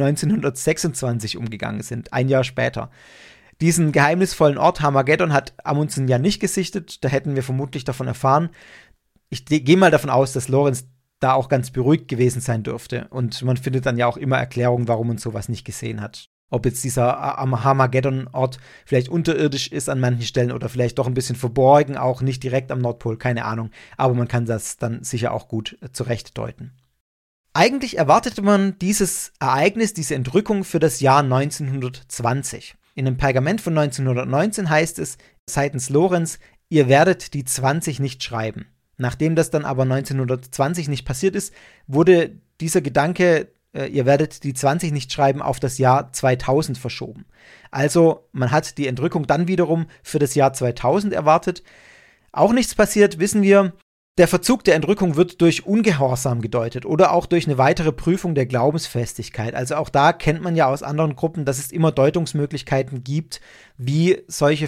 1926 umgegangen sind, ein Jahr später. Diesen geheimnisvollen Ort Harmageddon hat Amundsen ja nicht gesichtet, da hätten wir vermutlich davon erfahren. Ich gehe mal davon aus, dass Lorenz da auch ganz beruhigt gewesen sein dürfte und man findet dann ja auch immer Erklärungen, warum man sowas nicht gesehen hat. Ob jetzt dieser Harmageddon-Ort vielleicht unterirdisch ist an manchen Stellen oder vielleicht doch ein bisschen verborgen, auch nicht direkt am Nordpol, keine Ahnung. Aber man kann das dann sicher auch gut zurechtdeuten. Eigentlich erwartete man dieses Ereignis, diese Entrückung für das Jahr 1920. In einem Pergament von 1919 heißt es seitens Lorenz, ihr werdet die 20 nicht schreiben. Nachdem das dann aber 1920 nicht passiert ist, wurde dieser Gedanke ihr werdet die 20 nicht schreiben, auf das Jahr 2000 verschoben. Also man hat die Entrückung dann wiederum für das Jahr 2000 erwartet. Auch nichts passiert, wissen wir. Der Verzug der Entrückung wird durch Ungehorsam gedeutet oder auch durch eine weitere Prüfung der Glaubensfestigkeit. Also auch da kennt man ja aus anderen Gruppen, dass es immer Deutungsmöglichkeiten gibt, wie solche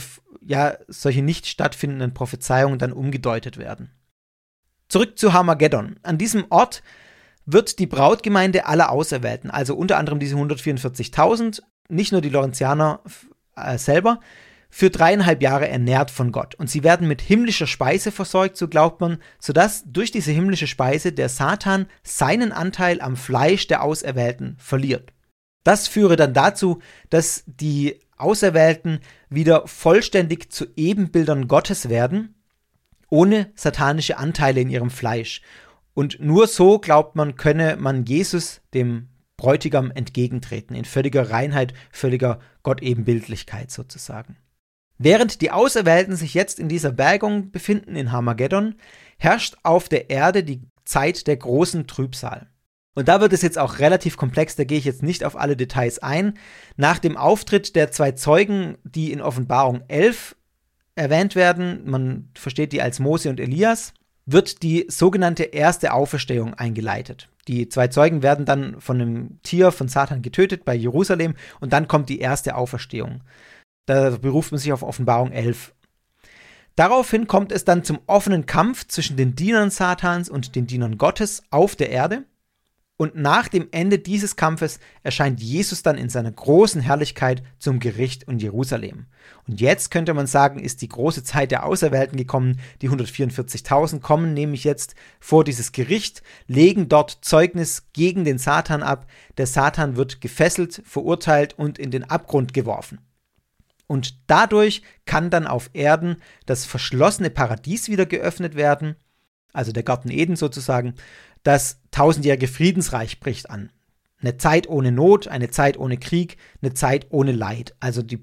nicht stattfindenden Prophezeiungen dann umgedeutet werden. Zurück zu Harmageddon. An diesem Ort wird die Brautgemeinde aller Auserwählten, also unter anderem diese 144.000, nicht nur die Lorenzianer selber, für 3,5 Jahre ernährt von Gott. Und sie werden mit himmlischer Speise versorgt, so glaubt man, sodass durch diese himmlische Speise der Satan seinen Anteil am Fleisch der Auserwählten verliert. Das führe dann dazu, dass die Auserwählten wieder vollständig zu Ebenbildern Gottes werden, ohne satanische Anteile in ihrem Fleisch. Und nur so, glaubt man, könne man Jesus, dem Bräutigam, entgegentreten, in völliger Reinheit, völliger Gottebenbildlichkeit sozusagen. Während die Auserwählten sich jetzt in dieser Bergung befinden in Harmageddon, herrscht auf der Erde die Zeit der großen Trübsal. Und da wird es jetzt auch relativ komplex, da gehe ich jetzt nicht auf alle Details ein. Nach dem Auftritt der 2 Zeugen, die in Offenbarung 11 erwähnt werden, man versteht die als Mose und Elias, wird die sogenannte erste Auferstehung eingeleitet. Die 2 Zeugen werden dann von einem Tier von Satan getötet bei Jerusalem und dann kommt die erste Auferstehung. Da beruft man sich auf Offenbarung 11. Daraufhin kommt es dann zum offenen Kampf zwischen den Dienern Satans und den Dienern Gottes auf der Erde. Und nach dem Ende dieses Kampfes erscheint Jesus dann in seiner großen Herrlichkeit zum Gericht in Jerusalem. Und jetzt könnte man sagen, ist die große Zeit der Auserwählten gekommen. Die 144.000 kommen nämlich jetzt vor dieses Gericht, legen dort Zeugnis gegen den Satan ab. Der Satan wird gefesselt, verurteilt und in den Abgrund geworfen. Und dadurch kann dann auf Erden das verschlossene Paradies wieder geöffnet werden, also der Garten Eden sozusagen. Das 1000-jährige Friedensreich bricht an. Eine Zeit ohne Not, eine Zeit ohne Krieg, eine Zeit ohne Leid. Also das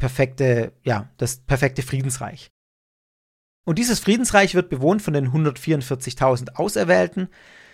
perfekte Friedensreich. Und dieses Friedensreich wird bewohnt von den 144.000 Auserwählten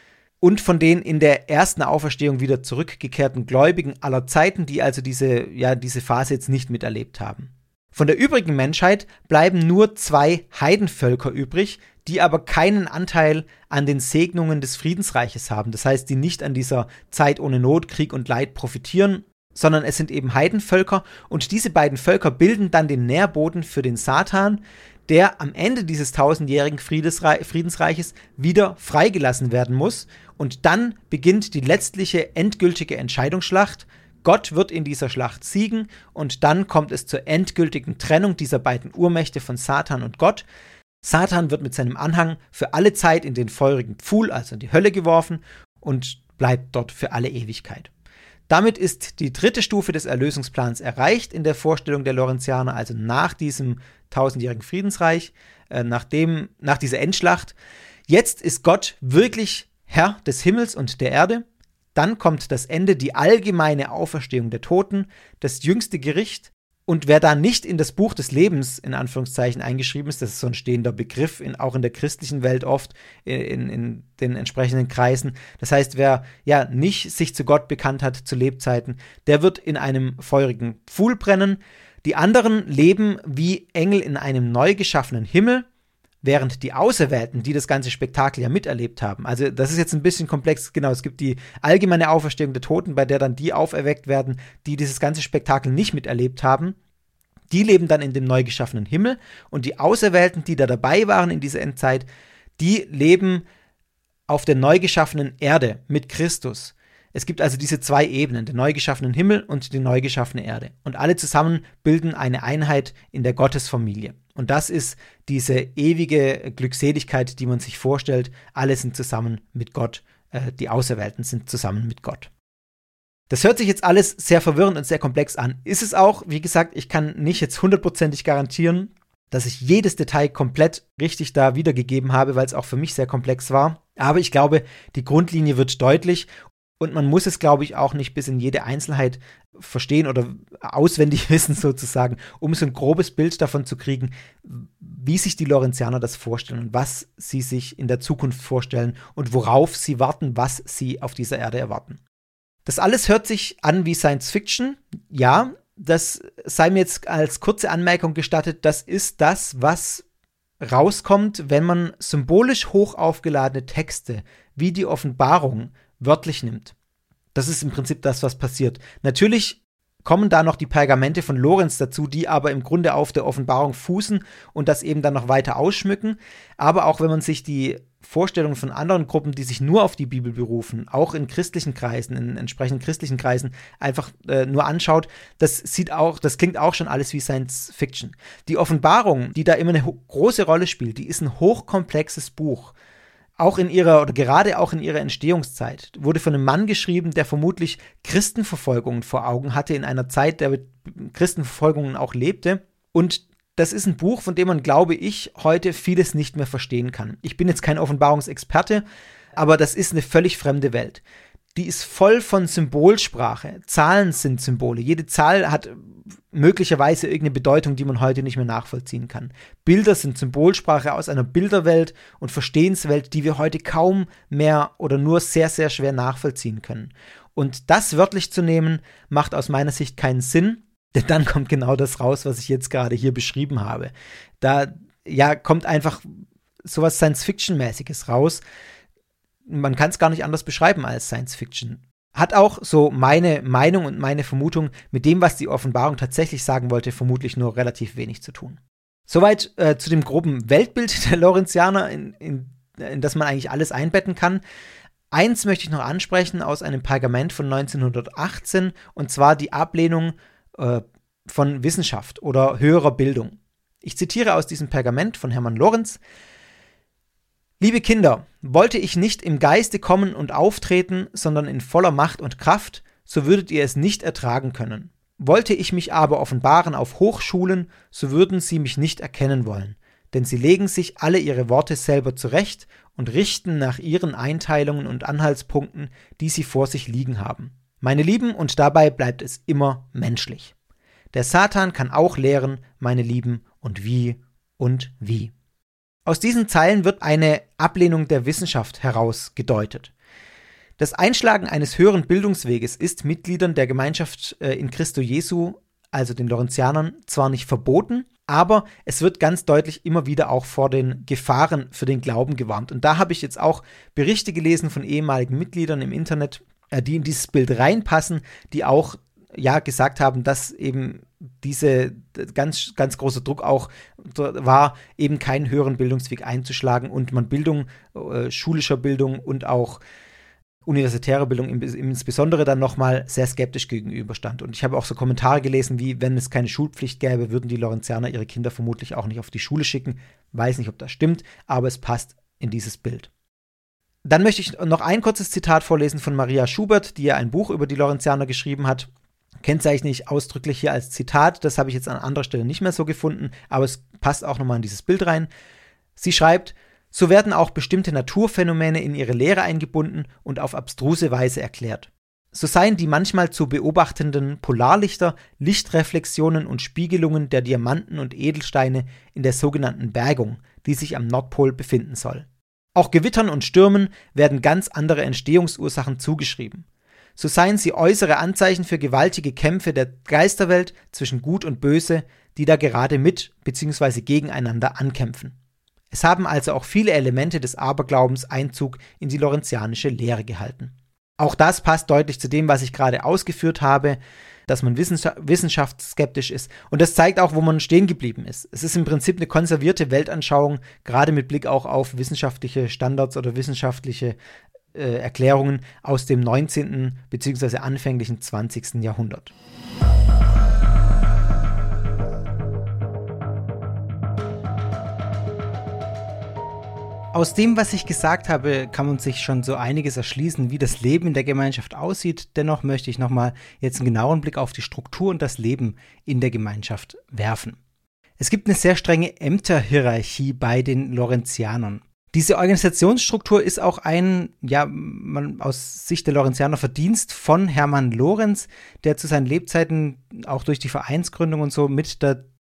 und von den in der ersten Auferstehung wieder zurückgekehrten Gläubigen aller Zeiten, die also diese Phase jetzt nicht miterlebt haben. Von der übrigen Menschheit bleiben nur 2 Heidenvölker übrig, die aber keinen Anteil an den Segnungen des Friedensreiches haben. Das heißt, die nicht an dieser Zeit ohne Not, Krieg und Leid profitieren, sondern es sind eben Heidenvölker und diese beiden Völker bilden dann den Nährboden für den Satan, der am Ende dieses 1000-jährigen Friedensreiches wieder freigelassen werden muss und dann beginnt die letztliche endgültige Entscheidungsschlacht. Gott wird in dieser Schlacht siegen und dann kommt es zur endgültigen Trennung dieser beiden Urmächte von Satan und Gott. Satan wird mit seinem Anhang für alle Zeit in den feurigen Pfuhl, also in die Hölle geworfen und bleibt dort für alle Ewigkeit. Damit ist die 3. Stufe des Erlösungsplans erreicht in der Vorstellung der Lorenzianer, also nach diesem 1000-jährigen Friedensreich, nach dieser Endschlacht. Jetzt ist Gott wirklich Herr des Himmels und der Erde. Dann kommt das Ende, die allgemeine Auferstehung der Toten, das jüngste Gericht. Und wer da nicht in das Buch des Lebens, in Anführungszeichen, eingeschrieben ist, das ist so ein stehender Begriff, auch in der christlichen Welt oft, in den entsprechenden Kreisen. Das heißt, wer nicht sich zu Gott bekannt hat zu Lebzeiten, der wird in einem feurigen Pfuhl brennen. Die anderen leben wie Engel in einem neu geschaffenen Himmel, während die Auserwählten, die das ganze Spektakel ja miterlebt haben, also das ist jetzt ein bisschen komplex, genau, es gibt die allgemeine Auferstehung der Toten, bei der dann die auferweckt werden, die dieses ganze Spektakel nicht miterlebt haben, die leben dann in dem neu geschaffenen Himmel und die Auserwählten, die da dabei waren in dieser Endzeit, die leben auf der neu geschaffenen Erde mit Christus. Es gibt also diese 2 Ebenen, den neu geschaffenen Himmel und die neu geschaffene Erde. Und alle zusammen bilden eine Einheit in der Gottesfamilie. Und das ist diese ewige Glückseligkeit, die man sich vorstellt. Alle sind zusammen mit Gott, die Auserwählten sind zusammen mit Gott. Das hört sich jetzt alles sehr verwirrend und sehr komplex an. Ist es auch, wie gesagt, ich kann nicht jetzt 100%ig garantieren, dass ich jedes Detail komplett richtig da wiedergegeben habe, weil es auch für mich sehr komplex war. Aber ich glaube, die Grundlinie wird deutlich. Und man muss es, glaube ich, auch nicht bis in jede Einzelheit verstehen oder auswendig wissen sozusagen, um so ein grobes Bild davon zu kriegen, wie sich die Lorenzianer das vorstellen und was sie sich in der Zukunft vorstellen und worauf sie warten, was sie auf dieser Erde erwarten. Das alles hört sich an wie Science Fiction. Ja, das sei mir jetzt als kurze Anmerkung gestattet, das ist das, was rauskommt, wenn man symbolisch hoch aufgeladene Texte wie die Offenbarung wörtlich nimmt. Das ist im Prinzip das, was passiert. Natürlich kommen da noch die Pergamente von Lorenz dazu, die aber im Grunde auf der Offenbarung fußen und das eben dann noch weiter ausschmücken. Aber auch wenn man sich die Vorstellungen von anderen Gruppen, die sich nur auf die Bibel berufen, auch in christlichen Kreisen, in entsprechenden christlichen Kreisen, einfach nur anschaut, das klingt auch schon alles wie Science Fiction. Die Offenbarung, die da immer eine große Rolle spielt, die ist ein hochkomplexes Buch. Gerade auch in ihrer Entstehungszeit, wurde von einem Mann geschrieben, der vermutlich Christenverfolgungen vor Augen hatte, in einer Zeit, der mit Christenverfolgungen auch lebte. Und das ist ein Buch, von dem man, glaube ich, heute vieles nicht mehr verstehen kann. Ich bin jetzt kein Offenbarungsexperte, aber das ist eine völlig fremde Welt. Die ist voll von Symbolsprache. Zahlen sind Symbole. Jede Zahl hat möglicherweise irgendeine Bedeutung, die man heute nicht mehr nachvollziehen kann. Bilder sind Symbolsprache aus einer Bilderwelt und Verstehenswelt, die wir heute kaum mehr oder nur sehr, sehr schwer nachvollziehen können. Und das wörtlich zu nehmen, macht aus meiner Sicht keinen Sinn, denn dann kommt genau das raus, was ich jetzt gerade hier beschrieben habe. Da kommt einfach sowas Science-Fiction-mäßiges raus. Man kann es gar nicht anders beschreiben als Science-Fiction. Hat auch so meine Meinung und meine Vermutung mit dem, was die Offenbarung tatsächlich sagen wollte, vermutlich nur relativ wenig zu tun. Soweit zu dem groben Weltbild der Lorenzianer, in das man eigentlich alles einbetten kann. Eins möchte ich noch ansprechen aus einem Pergament von 1918, und zwar die Ablehnung von Wissenschaft oder höherer Bildung. Ich zitiere aus diesem Pergament von Hermann Lorenz: Liebe Kinder, wollte ich nicht im Geiste kommen und auftreten, sondern in voller Macht und Kraft, so würdet ihr es nicht ertragen können. Wollte ich mich aber offenbaren auf Hochschulen, so würden sie mich nicht erkennen wollen, denn sie legen sich alle ihre Worte selber zurecht und richten nach ihren Einteilungen und Anhaltspunkten, die sie vor sich liegen haben. Meine Lieben, und dabei bleibt es immer menschlich. Der Satan kann auch lehren, meine Lieben, und wie und wie. Aus diesen Zeilen wird eine Ablehnung der Wissenschaft herausgedeutet. Das Einschlagen eines höheren Bildungsweges ist Mitgliedern der Gemeinschaft in Christo Jesu, also den Lorenzianern, zwar nicht verboten, aber es wird ganz deutlich immer wieder auch vor den Gefahren für den Glauben gewarnt. Und da habe ich jetzt auch Berichte gelesen von ehemaligen Mitgliedern im Internet, die in dieses Bild reinpassen, die auch gesagt haben, dass eben diese ganz, ganz großer Druck auch war, eben keinen höheren Bildungsweg einzuschlagen und man Bildung, schulischer Bildung und auch universitärer Bildung insbesondere dann nochmal sehr skeptisch gegenüberstand. Und ich habe auch so Kommentare gelesen, wie, wenn es keine Schulpflicht gäbe, würden die Lorenzianer ihre Kinder vermutlich auch nicht auf die Schule schicken. Weiß nicht, ob das stimmt, aber es passt in dieses Bild. Dann möchte ich noch ein kurzes Zitat vorlesen von Maria Schubert, die ja ein Buch über die Lorenzianer geschrieben hat. Kennzeichne ich ausdrücklich hier als Zitat, das habe ich jetzt an anderer Stelle nicht mehr so gefunden, aber es passt auch nochmal in dieses Bild rein. Sie schreibt: So werden auch bestimmte Naturphänomene in ihre Lehre eingebunden und auf abstruse Weise erklärt. So seien die manchmal zu beobachtenden Polarlichter Lichtreflexionen und Spiegelungen der Diamanten und Edelsteine in der sogenannten Bergung, die sich am Nordpol befinden soll. Auch Gewittern und Stürmen werden ganz andere Entstehungsursachen zugeschrieben. So seien sie äußere Anzeichen für gewaltige Kämpfe der Geisterwelt zwischen Gut und Böse, die da gerade mit bzw. gegeneinander ankämpfen. Es haben also auch viele Elemente des Aberglaubens Einzug in die lorenzianische Lehre gehalten. Auch das passt deutlich zu dem, was ich gerade ausgeführt habe, dass man wissenschaftsskeptisch ist. Und das zeigt auch, wo man stehen geblieben ist. Es ist im Prinzip eine konservierte Weltanschauung, gerade mit Blick auch auf wissenschaftliche Standards oder wissenschaftliche Erklärungen aus dem 19. bzw. anfänglichen 20. Jahrhundert. Aus dem, was ich gesagt habe, kann man sich schon so einiges erschließen, wie das Leben in der Gemeinschaft aussieht. Dennoch möchte ich nochmal jetzt einen genaueren Blick auf die Struktur und das Leben in der Gemeinschaft werfen. Es gibt eine sehr strenge Ämterhierarchie bei den Lorenzianern. Diese Organisationsstruktur ist auch ein, aus Sicht der Lorenzianer Verdienst von Hermann Lorenz, der zu seinen Lebzeiten auch durch die Vereinsgründung und so mit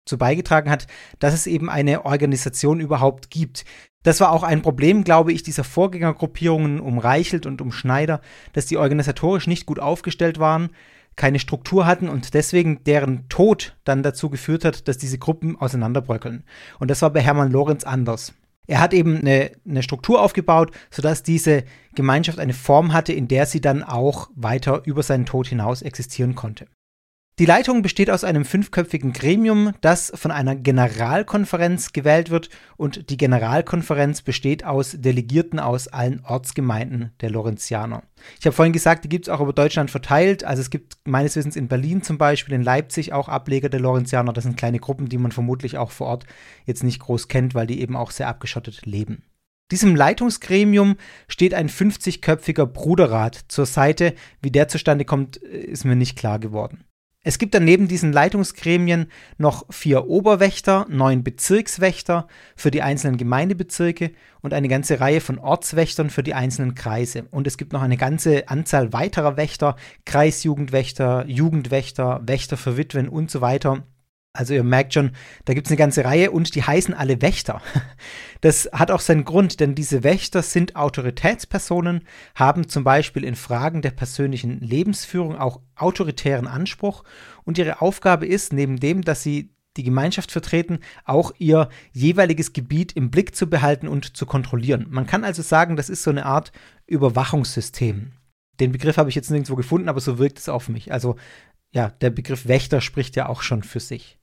dazu beigetragen hat, dass es eben eine Organisation überhaupt gibt. Das war auch ein Problem, glaube ich, dieser Vorgängergruppierungen um Reichelt und um Schneider, dass die organisatorisch nicht gut aufgestellt waren, keine Struktur hatten und deswegen deren Tod dann dazu geführt hat, dass diese Gruppen auseinanderbröckeln. Und das war bei Hermann Lorenz anders. Er hat eben eine Struktur aufgebaut, sodass diese Gemeinschaft eine Form hatte, in der sie dann auch weiter über seinen Tod hinaus existieren konnte. Die Leitung besteht aus einem 5-köpfigen Gremium, das von einer Generalkonferenz gewählt wird und die Generalkonferenz besteht aus Delegierten aus allen Ortsgemeinden der Lorenzianer. Ich habe vorhin gesagt, die gibt es auch über Deutschland verteilt, also es gibt meines Wissens in Berlin zum Beispiel, in Leipzig auch Ableger der Lorenzianer, das sind kleine Gruppen, die man vermutlich auch vor Ort jetzt nicht groß kennt, weil die eben auch sehr abgeschottet leben. Diesem Leitungsgremium steht ein 50-köpfiger Bruderrat zur Seite, wie der zustande kommt, ist mir nicht klar geworden. Es gibt dann neben diesen Leitungsgremien noch 4 Oberwächter, 9 Bezirkswächter für die einzelnen Gemeindebezirke und eine ganze Reihe von Ortswächtern für die einzelnen Kreise. Und es gibt noch eine ganze Anzahl weiterer Wächter, Kreisjugendwächter, Jugendwächter, Wächter für Witwen und so weiter. Also ihr merkt schon, da gibt es eine ganze Reihe und die heißen alle Wächter. Das hat auch seinen Grund, denn diese Wächter sind Autoritätspersonen, haben zum Beispiel in Fragen der persönlichen Lebensführung auch autoritären Anspruch und ihre Aufgabe ist, neben dem, dass sie die Gemeinschaft vertreten, auch ihr jeweiliges Gebiet im Blick zu behalten und zu kontrollieren. Man kann also sagen, das ist so eine Art Überwachungssystem. Den Begriff habe ich jetzt nirgendwo gefunden, aber so wirkt es auf mich. Also ja, der Begriff Wächter spricht ja auch schon für sich.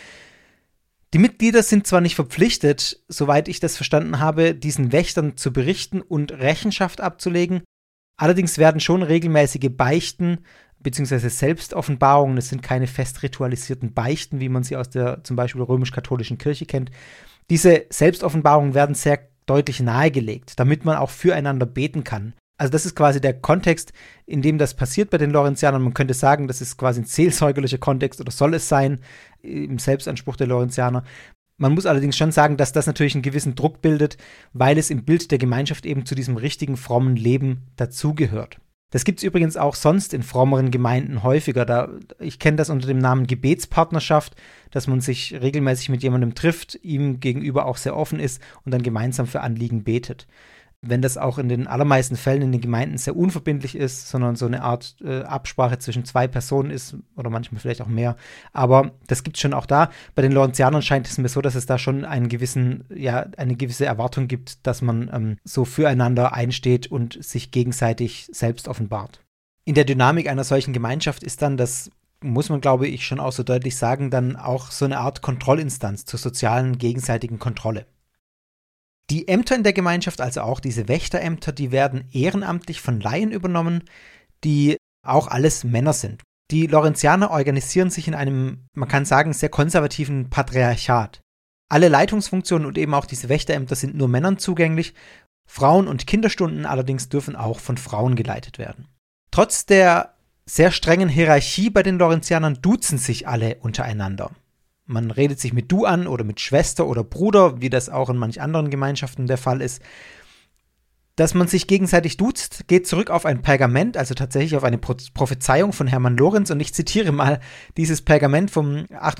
Die Mitglieder sind zwar nicht verpflichtet, soweit ich das verstanden habe, diesen Wächtern zu berichten und Rechenschaft abzulegen, allerdings werden schon regelmäßige Beichten bzw. Selbstoffenbarungen, es sind keine fest ritualisierten Beichten, wie man sie aus der zum Beispiel römisch-katholischen Kirche kennt, diese Selbstoffenbarungen werden sehr deutlich nahegelegt, damit man auch füreinander beten kann. Also das ist quasi der Kontext, in dem das passiert bei den Lorenzianern. Man könnte sagen, das ist quasi ein seelsorgerlicher Kontext oder soll es sein im Selbstanspruch der Lorenzianer. Man muss allerdings schon sagen, dass das natürlich einen gewissen Druck bildet, weil es im Bild der Gemeinschaft eben zu diesem richtigen, frommen Leben dazugehört. Das gibt es übrigens auch sonst in frommeren Gemeinden häufiger. Ich kenne das unter dem Namen Gebetspartnerschaft, dass man sich regelmäßig mit jemandem trifft, ihm gegenüber auch sehr offen ist und dann gemeinsam für Anliegen betet. Wenn das auch in den allermeisten Fällen in den Gemeinden sehr unverbindlich ist, sondern so eine Art Absprache zwischen 2 Personen ist oder manchmal vielleicht auch mehr. Aber das gibt es schon auch da. Bei den Lorenzianern scheint es mir so, dass es da schon eine gewisse Erwartung gibt, dass man so füreinander einsteht und sich gegenseitig selbst offenbart. In der Dynamik einer solchen Gemeinschaft ist dann, das muss man, glaube ich, schon auch so deutlich sagen, dann auch so eine Art Kontrollinstanz zur sozialen gegenseitigen Kontrolle. Die Ämter in der Gemeinschaft, also auch diese Wächterämter, die werden ehrenamtlich von Laien übernommen, die auch alles Männer sind. Die Lorenzianer organisieren sich in einem, man kann sagen, sehr konservativen Patriarchat. Alle Leitungsfunktionen und eben auch diese Wächterämter sind nur Männern zugänglich. Frauen- und Kinderstunden allerdings dürfen auch von Frauen geleitet werden. Trotz der sehr strengen Hierarchie bei den Lorenzianern duzen sich alle untereinander. Man redet sich mit Du an oder mit Schwester oder Bruder, wie das auch in manch anderen Gemeinschaften der Fall ist. Dass man sich gegenseitig duzt, geht zurück auf ein Pergament, also tatsächlich auf eine Prophezeiung von Hermann Lorenz. Und ich zitiere mal dieses Pergament vom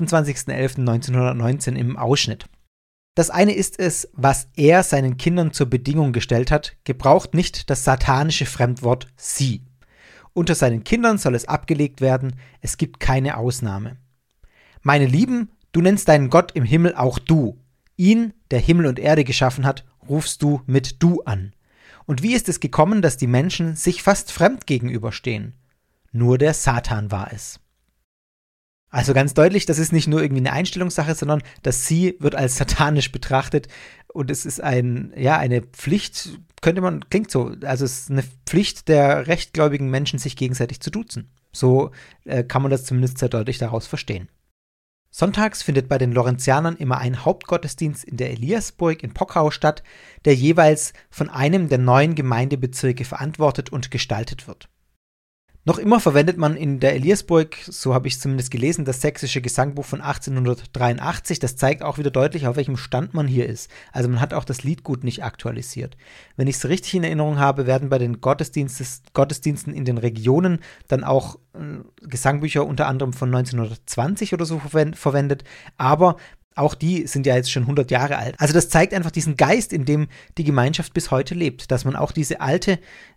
28.11.1919 im Ausschnitt. Das eine ist es, was er seinen Kindern zur Bedingung gestellt hat, gebraucht nicht das satanische Fremdwort sie. Unter seinen Kindern soll es abgelegt werden, es gibt keine Ausnahme. Meine Lieben, du nennst deinen Gott im Himmel auch du. Ihn, der Himmel und Erde geschaffen hat, rufst du mit du an. Und wie ist es gekommen, dass die Menschen sich fast fremd gegenüberstehen? Nur der Satan war es. Also ganz deutlich, das ist nicht nur irgendwie eine Einstellungssache, sondern das Sie wird als satanisch betrachtet und es ist eine Pflicht, klingt so, also es ist eine Pflicht der rechtgläubigen Menschen, sich gegenseitig zu duzen. So kann man das zumindest sehr deutlich daraus verstehen. Sonntags findet bei den Lorenzianern immer ein Hauptgottesdienst in der Eliasburg in Pockau statt, der jeweils von einem der 9 Gemeindebezirke verantwortet und gestaltet wird. Noch immer verwendet man in der Eliasburg, so habe ich es zumindest gelesen, das sächsische Gesangbuch von 1883. Das zeigt auch wieder deutlich, auf welchem Stand man hier ist. Also man hat auch das Liedgut nicht aktualisiert. Wenn ich es richtig in Erinnerung habe, werden bei den Gottesdiensten in den Regionen dann auch Gesangbücher unter anderem von 1920 oder so verwendet. Aber auch die sind ja jetzt schon 100 Jahre alt. Also das zeigt einfach diesen Geist, in dem die Gemeinschaft bis heute lebt, dass man auch dieses alte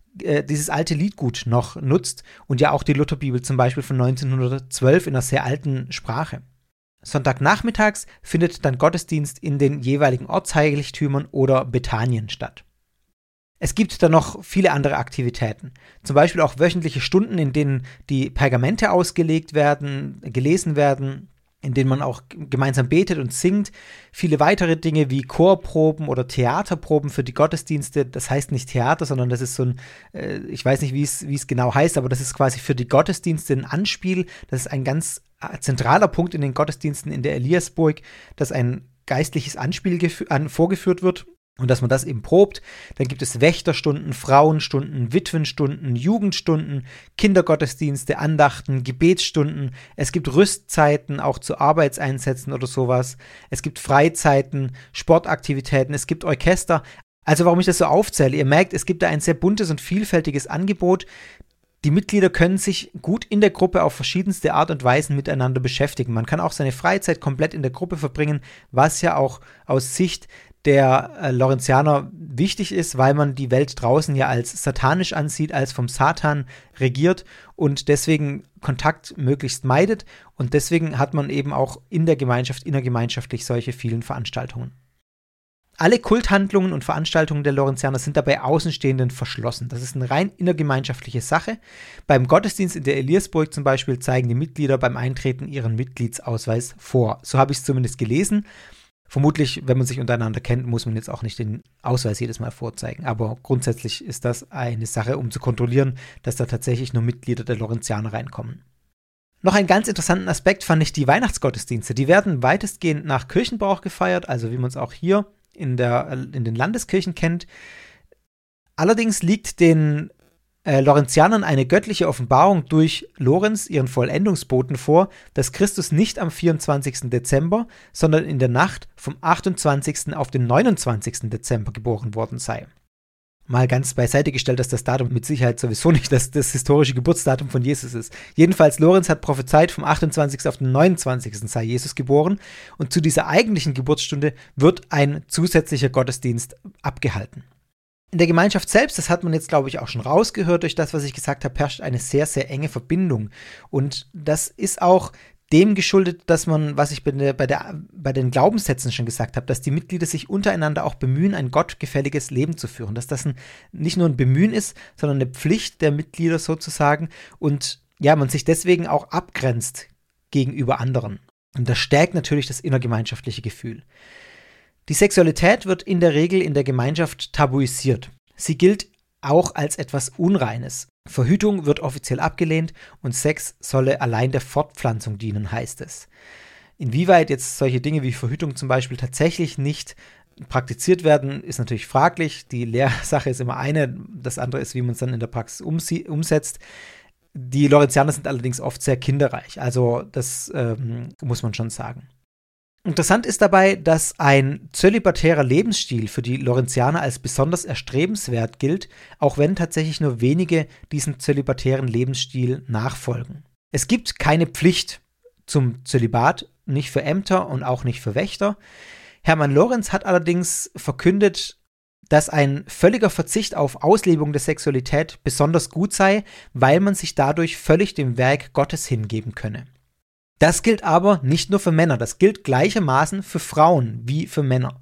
Liedgut noch nutzt und ja auch die Lutherbibel zum Beispiel von 1912 in einer sehr alten Sprache. Sonntagnachmittags findet dann Gottesdienst in den jeweiligen Ortsheiligtümern oder Bethanien statt. Es gibt dann noch viele andere Aktivitäten, zum Beispiel auch wöchentliche Stunden, in denen die Pergamente ausgelegt werden, gelesen werden, in denen man auch gemeinsam betet und singt. Viele weitere Dinge wie Chorproben oder Theaterproben für die Gottesdienste. Das heißt nicht Theater, sondern das ist so ein, ich weiß nicht, wie es genau heißt, aber das ist quasi für die Gottesdienste ein Anspiel. Das ist ein ganz zentraler Punkt in den Gottesdiensten in der Eliasburg, dass ein geistliches Anspiel vorgeführt wird. Und dass man das eben probt. Dann gibt es Wächterstunden, Frauenstunden, Witwenstunden, Jugendstunden, Kindergottesdienste, Andachten, Gebetsstunden. Es gibt Rüstzeiten, auch zu Arbeitseinsätzen oder sowas. Es gibt Freizeiten, Sportaktivitäten, es gibt Orchester. Also warum ich das so aufzähle, ihr merkt, es gibt da ein sehr buntes und vielfältiges Angebot. Die Mitglieder können sich gut in der Gruppe auf verschiedenste Art und Weisen miteinander beschäftigen. Man kann auch seine Freizeit komplett in der Gruppe verbringen, was ja auch aus Sicht der Lorenzianer wichtig ist, weil man die Welt draußen ja als satanisch ansieht, als vom Satan regiert und deswegen Kontakt möglichst meidet und deswegen hat man eben auch in der Gemeinschaft, innergemeinschaftlich solche vielen Veranstaltungen. Alle Kulthandlungen und Veranstaltungen der Lorenzianer sind dabei Außenstehenden verschlossen. Das ist eine rein innergemeinschaftliche Sache. Beim Gottesdienst in der Eliasburg zum Beispiel zeigen die Mitglieder beim Eintreten ihren Mitgliedsausweis vor. So habe ich es zumindest gelesen. Vermutlich, wenn man sich untereinander kennt, muss man jetzt auch nicht den Ausweis jedes Mal vorzeigen. Aber grundsätzlich ist das eine Sache, um zu kontrollieren, dass da tatsächlich nur Mitglieder der Lorenzianer reinkommen. Noch einen ganz interessanten Aspekt fand ich die Weihnachtsgottesdienste. Die werden weitestgehend nach Kirchenbrauch gefeiert, also wie man es auch hier in den Landeskirchen kennt. Allerdings liegt den Lorenzianern eine göttliche Offenbarung durch Lorenz, ihren Vollendungsboten, vor, dass Christus nicht am 24. Dezember, sondern in der Nacht vom 28. auf den 29. Dezember geboren worden sei. Mal ganz beiseite gestellt, dass das Datum mit Sicherheit sowieso nicht das historische Geburtsdatum von Jesus ist. Jedenfalls, Lorenz hat prophezeit, vom 28. auf den 29. sei Jesus geboren und zu dieser eigentlichen Geburtsstunde wird ein zusätzlicher Gottesdienst abgehalten. In der Gemeinschaft selbst, das hat man jetzt, glaube ich, auch schon rausgehört durch das, was ich gesagt habe, herrscht eine sehr, sehr enge Verbindung. Und das ist auch dem geschuldet, dass man, was ich bei den Glaubenssätzen schon gesagt habe, dass die Mitglieder sich untereinander auch bemühen, ein gottgefälliges Leben zu führen. Dass das nicht nur ein Bemühen ist, sondern eine Pflicht der Mitglieder sozusagen. Und ja, man sich deswegen auch abgrenzt gegenüber anderen. Und das stärkt natürlich das innergemeinschaftliche Gefühl. Die Sexualität wird in der Regel in der Gemeinschaft tabuisiert. Sie gilt auch als etwas Unreines. Verhütung wird offiziell abgelehnt und Sex solle allein der Fortpflanzung dienen, heißt es. Inwieweit jetzt solche Dinge wie Verhütung zum Beispiel tatsächlich nicht praktiziert werden, ist natürlich fraglich. Die Lehrsache ist immer eine, das andere ist, wie man es dann in der Praxis umsetzt. Die Lorenzianer sind allerdings oft sehr kinderreich, also das muss man schon sagen. Interessant ist dabei, dass ein zölibatärer Lebensstil für die Lorenzianer als besonders erstrebenswert gilt, auch wenn tatsächlich nur wenige diesen zölibatären Lebensstil nachfolgen. Es gibt keine Pflicht zum Zölibat, nicht für Ämter und auch nicht für Wächter. Hermann Lorenz hat allerdings verkündet, dass ein völliger Verzicht auf Auslebung der Sexualität besonders gut sei, weil man sich dadurch völlig dem Werk Gottes hingeben könne. Das gilt aber nicht nur für Männer, das gilt gleichermaßen für Frauen wie für Männer.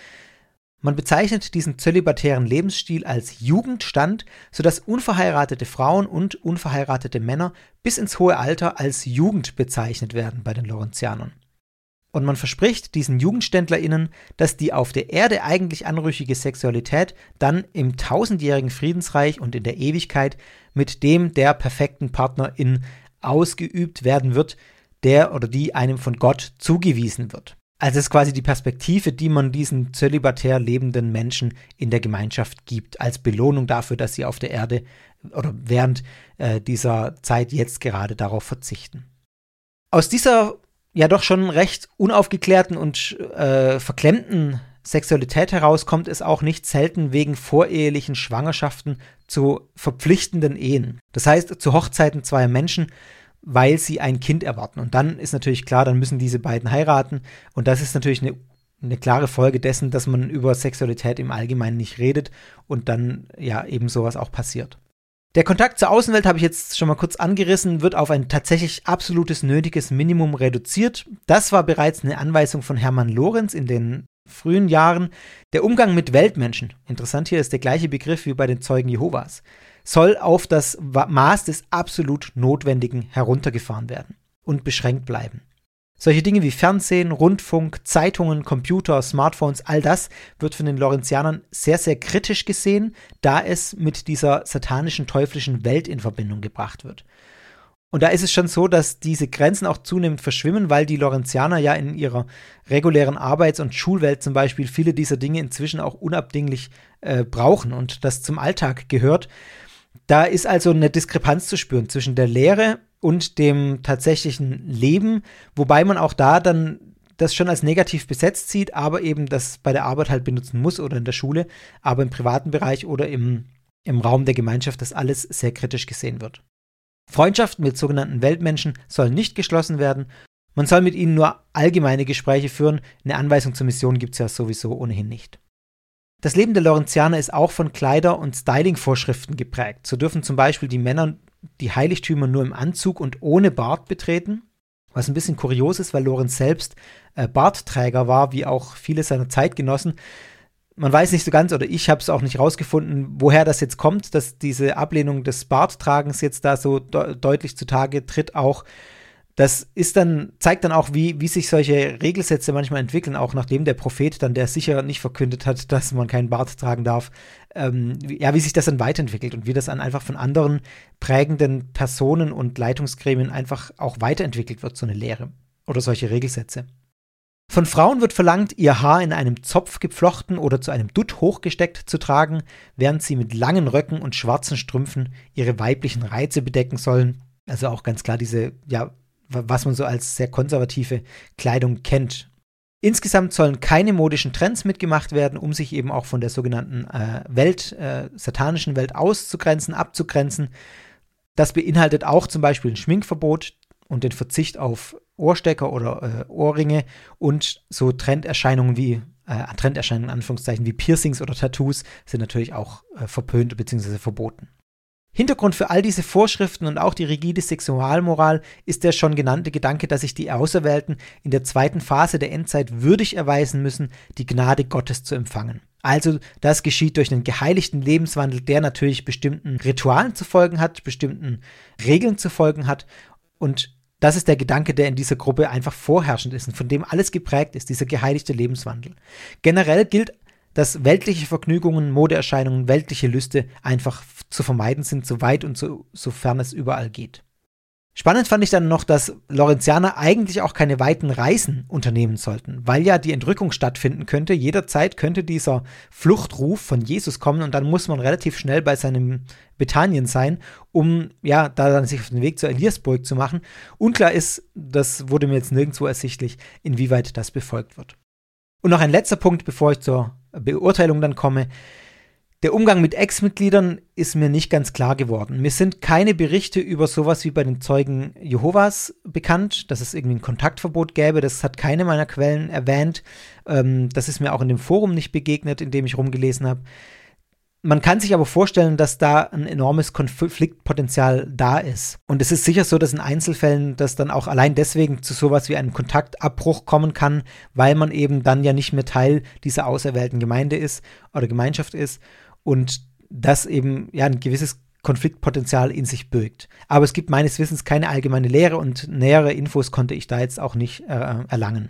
Man bezeichnet diesen zölibatären Lebensstil als Jugendstand, sodass unverheiratete Frauen und unverheiratete Männer bis ins hohe Alter als Jugend bezeichnet werden bei den Lorenzianern. Und man verspricht diesen JugendständlerInnen, dass die auf der Erde eigentlich anrüchige Sexualität dann im 1000-jährigen Friedensreich und in der Ewigkeit mit dem der perfekten Partnerin ausgeübt werden wird, der oder die einem von Gott zugewiesen wird. Also es ist quasi die Perspektive, die man diesen zölibatär lebenden Menschen in der Gemeinschaft gibt, als Belohnung dafür, dass sie auf der Erde oder während dieser Zeit jetzt gerade darauf verzichten. Aus dieser ja doch schon recht unaufgeklärten und verklemmten Sexualität heraus kommt es auch nicht selten wegen vorehelichen Schwangerschaften zu verpflichtenden Ehen. Das heißt, zu Hochzeiten zweier Menschen, weil sie ein Kind erwarten. Und dann ist natürlich klar, dann müssen diese beiden heiraten. Und das ist natürlich eine klare Folge dessen, dass man über Sexualität im Allgemeinen nicht redet und dann ja eben sowas auch passiert. Der Kontakt zur Außenwelt, habe ich jetzt schon mal kurz angerissen, wird auf ein tatsächlich absolutes nötiges Minimum reduziert. Das war bereits eine Anweisung von Hermann Lorenz in den frühen Jahren. Der Umgang mit Weltmenschen, interessant hier ist der gleiche Begriff wie bei den Zeugen Jehovas, soll auf das Maß des absolut Notwendigen heruntergefahren werden und beschränkt bleiben. Solche Dinge wie Fernsehen, Rundfunk, Zeitungen, Computer, Smartphones, all das wird von den Lorenzianern sehr, sehr kritisch gesehen, da es mit dieser satanischen, teuflischen Welt in Verbindung gebracht wird. Und da ist es schon so, dass diese Grenzen auch zunehmend verschwimmen, weil die Lorenzianer ja in ihrer regulären Arbeits- und Schulwelt zum Beispiel viele dieser Dinge inzwischen auch unabdinglich brauchen und das zum Alltag gehört. Da ist also eine Diskrepanz zu spüren zwischen der Lehre und dem tatsächlichen Leben, wobei man auch da dann das schon als negativ besetzt sieht, aber eben das bei der Arbeit halt benutzen muss oder in der Schule, aber im privaten Bereich oder im Raum der Gemeinschaft das alles sehr kritisch gesehen wird. Freundschaften mit sogenannten Weltmenschen sollen nicht geschlossen werden. Man soll mit ihnen nur allgemeine Gespräche führen. Eine Anweisung zur Mission gibt es ja sowieso ohnehin nicht. Das Leben der Lorenzianer ist auch von Kleider- und Styling-Vorschriften geprägt. So dürfen zum Beispiel die Männer die Heiligtümer nur im Anzug und ohne Bart betreten, was ein bisschen kurios ist, weil Lorenz selbst Bartträger war, wie auch viele seiner Zeitgenossen. Man weiß nicht so ganz, oder ich habe es auch nicht rausgefunden, woher das jetzt kommt, dass diese Ablehnung des Barttragens jetzt da so deutlich zutage tritt auch. Das zeigt dann auch, wie sich solche Regelsätze manchmal entwickeln, auch nachdem der Prophet dann, der sicher nicht verkündet hat, dass man keinen Bart tragen darf, wie sich das dann weiterentwickelt und wie das dann einfach von anderen prägenden Personen und Leitungsgremien einfach auch weiterentwickelt wird, so eine Lehre oder solche Regelsätze. Von Frauen wird verlangt, ihr Haar in einem Zopf geflochten oder zu einem Dutt hochgesteckt zu tragen, während sie mit langen Röcken und schwarzen Strümpfen ihre weiblichen Reize bedecken sollen. Also auch ganz klar diese, was man so als sehr konservative Kleidung kennt. Insgesamt sollen keine modischen Trends mitgemacht werden, um sich eben auch von der sogenannten satanischen Welt auszugrenzen, abzugrenzen. Das beinhaltet auch zum Beispiel ein Schminkverbot und den Verzicht auf Ohrstecker oder Ohrringe und so Trenderscheinungen in Anführungszeichen wie Piercings oder Tattoos sind natürlich auch verpönt bzw. verboten. Hintergrund für all diese Vorschriften und auch die rigide Sexualmoral ist der schon genannte Gedanke, dass sich die Auserwählten in der zweiten Phase der Endzeit würdig erweisen müssen, die Gnade Gottes zu empfangen. Also das geschieht durch einen geheiligten Lebenswandel, der natürlich bestimmten Ritualen zu folgen hat, bestimmten Regeln zu folgen hat, und das ist der Gedanke, der in dieser Gruppe einfach vorherrschend ist und von dem alles geprägt ist, dieser geheiligte Lebenswandel. Generell gilt, dass weltliche Vergnügungen, Modeerscheinungen, weltliche Lüste einfach zu vermeiden sind, soweit und sofern es überall geht. Spannend fand ich dann noch, dass Lorenzianer eigentlich auch keine weiten Reisen unternehmen sollten, weil ja die Entrückung stattfinden könnte. Jederzeit könnte dieser Fluchtruf von Jesus kommen und dann muss man relativ schnell bei seinem Bethanien sein, um da dann sich auf den Weg zur Eliasburg zu machen. Unklar ist, das wurde mir jetzt nirgendwo ersichtlich, inwieweit das befolgt wird. Und noch ein letzter Punkt, bevor ich zur Beurteilung dann komme. Der Umgang mit Ex-Mitgliedern ist mir nicht ganz klar geworden. Mir sind keine Berichte über sowas wie bei den Zeugen Jehovas bekannt, dass es irgendwie ein Kontaktverbot gäbe. Das hat keine meiner Quellen erwähnt. Das ist mir auch in dem Forum nicht begegnet, in dem ich rumgelesen habe. Man kann sich aber vorstellen, dass da ein enormes Konfliktpotenzial da ist. Und es ist sicher so, dass in Einzelfällen das dann auch allein deswegen zu sowas wie einem Kontaktabbruch kommen kann, weil man eben dann ja nicht mehr Teil dieser auserwählten Gemeinde ist oder Gemeinschaft ist und das eben ein gewisses Konfliktpotenzial in sich birgt. Aber es gibt meines Wissens keine allgemeine Lehre und nähere Infos konnte ich da jetzt auch nicht erlangen.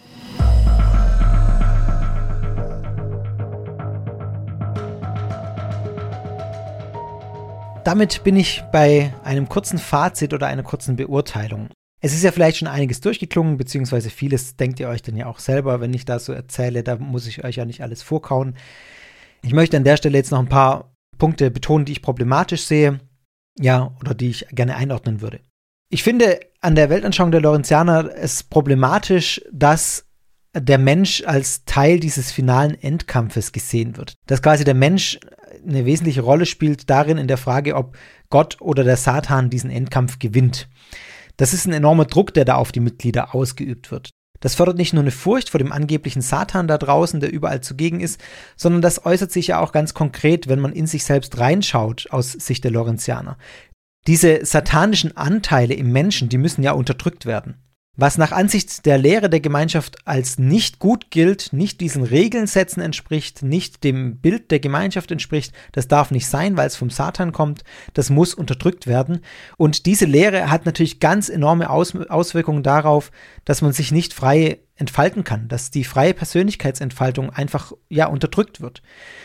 Damit bin ich bei einem kurzen Fazit oder einer kurzen Beurteilung. Es ist ja vielleicht schon einiges durchgeklungen, beziehungsweise vieles denkt ihr euch dann ja auch selber, wenn ich da so erzähle, da muss ich euch ja nicht alles vorkauen. Ich möchte an der Stelle jetzt noch ein paar Punkte betonen, die ich problematisch sehe, ja, oder die ich gerne einordnen würde. Ich finde an der Weltanschauung der Lawrenzianer es problematisch, dass der Mensch als Teil dieses finalen Endkampfes gesehen wird. Dass quasi der Mensch eine wesentliche Rolle spielt darin in der Frage, ob Gott oder der Satan diesen Endkampf gewinnt. Das ist ein enormer Druck, der da auf die Mitglieder ausgeübt wird. Das fördert nicht nur eine Furcht vor dem angeblichen Satan da draußen, der überall zugegen ist, sondern das äußert sich ja auch ganz konkret, wenn man in sich selbst reinschaut aus Sicht der Lawrenzianer. Diese satanischen Anteile im Menschen, die müssen ja unterdrückt werden. Was nach Ansicht der Lehre der Gemeinschaft als nicht gut gilt, nicht diesen Regelsätzen entspricht, nicht dem Bild der Gemeinschaft entspricht, das darf nicht sein, weil es vom Satan kommt, das muss unterdrückt werden. Und diese Lehre hat natürlich ganz enorme Auswirkungen darauf, dass man sich nicht frei entfalten kann, dass die freie Persönlichkeitsentfaltung einfach unterdrückt wird.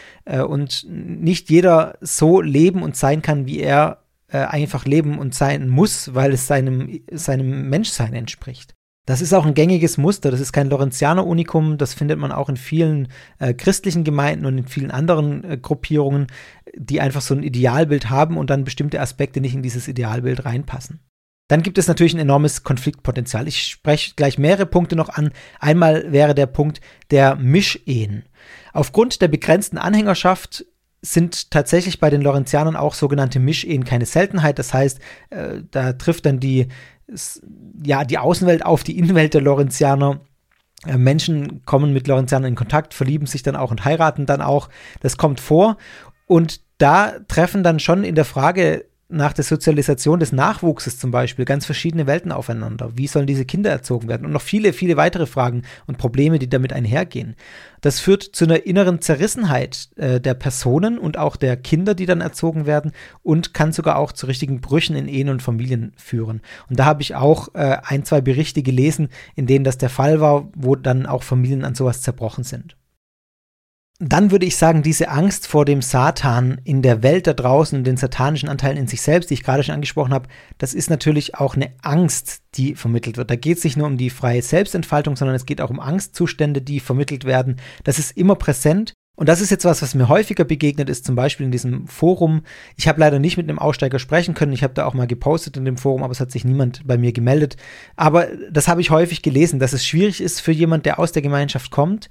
Und nicht jeder so leben und sein kann, wie er einfach leben und sein muss, weil es seinem Menschsein entspricht. Das ist auch ein gängiges Muster, das ist kein Lawrenzianer-Unikum, das findet man auch in vielen christlichen Gemeinden und in vielen anderen Gruppierungen, die einfach so ein Idealbild haben und dann bestimmte Aspekte nicht in dieses Idealbild reinpassen. Dann gibt es natürlich ein enormes Konfliktpotenzial. Ich spreche gleich mehrere Punkte noch an. Einmal wäre der Punkt der Mischehen. Aufgrund der begrenzten Anhängerschaft sind tatsächlich bei den Lawrenzianern auch sogenannte Mischehen keine Seltenheit. Das heißt, da trifft dann die Außenwelt auf die Innenwelt der Lawrenzianer. Menschen kommen mit Lawrenzianern in Kontakt, verlieben sich dann auch und heiraten dann auch. Das kommt vor. Und da treffen dann schon in der Frage nach der Sozialisation des Nachwuchses zum Beispiel ganz verschiedene Welten aufeinander. Wie sollen diese Kinder erzogen werden? Und noch viele, viele weitere Fragen und Probleme, die damit einhergehen. Das führt zu einer inneren Zerrissenheit der Personen und auch der Kinder, die dann erzogen werden und kann sogar auch zu richtigen Brüchen in Ehen und Familien führen. Und da habe ich auch 1, 2 Berichte gelesen, in denen das der Fall war, wo dann auch Familien an sowas zerbrochen sind. Dann würde ich sagen, diese Angst vor dem Satan in der Welt da draußen und den satanischen Anteilen in sich selbst, die ich gerade schon angesprochen habe, das ist natürlich auch eine Angst, die vermittelt wird. Da geht es nicht nur um die freie Selbstentfaltung, sondern es geht auch um Angstzustände, die vermittelt werden. Das ist immer präsent. Und das ist jetzt was mir häufiger begegnet ist, zum Beispiel in diesem Forum. Ich habe leider nicht mit einem Aussteiger sprechen können. Ich habe da auch mal gepostet in dem Forum, aber es hat sich niemand bei mir gemeldet. Aber das habe ich häufig gelesen, dass es schwierig ist für jemanden, der aus der Gemeinschaft kommt,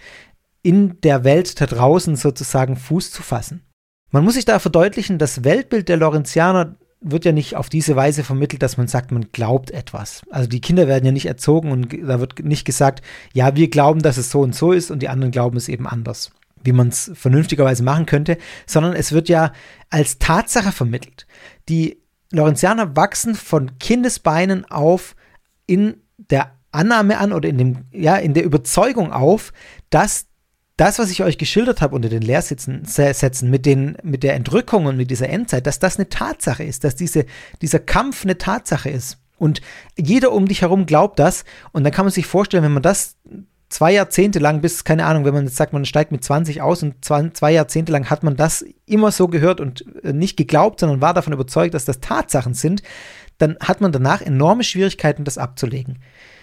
in der Welt da draußen sozusagen Fuß zu fassen. Man muss sich da verdeutlichen, das Weltbild der Lawrenzianer wird ja nicht auf diese Weise vermittelt, dass man sagt, man glaubt etwas. Also die Kinder werden ja nicht erzogen und da wird nicht gesagt, ja, wir glauben, dass es so und so ist und die anderen glauben es eben anders, wie man es vernünftigerweise machen könnte, sondern es wird ja als Tatsache vermittelt. Die Lawrenzianer wachsen von Kindesbeinen auf in der Annahme an oder in der Überzeugung auf, dass das, was ich euch geschildert habe unter den Lehrsätzen mit der Entrückung und mit dieser Endzeit, dass das eine Tatsache ist, dass dieser Kampf eine Tatsache ist. Und jeder um dich herum glaubt das. Und dann kann man sich vorstellen, wenn man das 2 Jahrzehnte lang bis, keine Ahnung, wenn man jetzt sagt, man steigt mit 20 aus und 2 Jahrzehnte lang hat man das immer so gehört und nicht geglaubt, sondern war davon überzeugt, dass das Tatsachen sind, dann hat man danach enorme Schwierigkeiten, das abzulegen.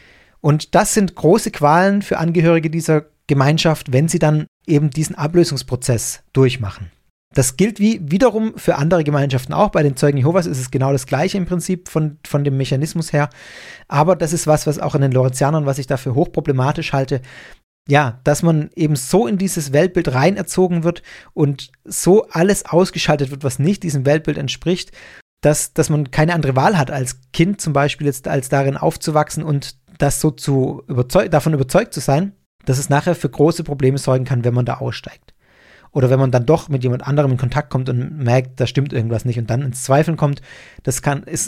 Und das sind große Qualen für Angehörige dieser Gemeinschaft, wenn sie dann eben diesen Ablösungsprozess durchmachen. Das gilt wiederum für andere Gemeinschaften auch. Bei den Zeugen Jehovas ist es genau das Gleiche im Prinzip von dem Mechanismus her. Aber das ist was auch an den Lawrenzianern, was ich dafür hochproblematisch halte, ja, dass man eben so in dieses Weltbild rein erzogen wird und so alles ausgeschaltet wird, was nicht diesem Weltbild entspricht, dass man keine andere Wahl hat als Kind zum Beispiel jetzt, als darin aufzuwachsen und das so davon überzeugt zu sein, dass es nachher für große Probleme sorgen kann, wenn man da aussteigt. Oder wenn man dann doch mit jemand anderem in Kontakt kommt und merkt, da stimmt irgendwas nicht und dann ins Zweifeln kommt, ist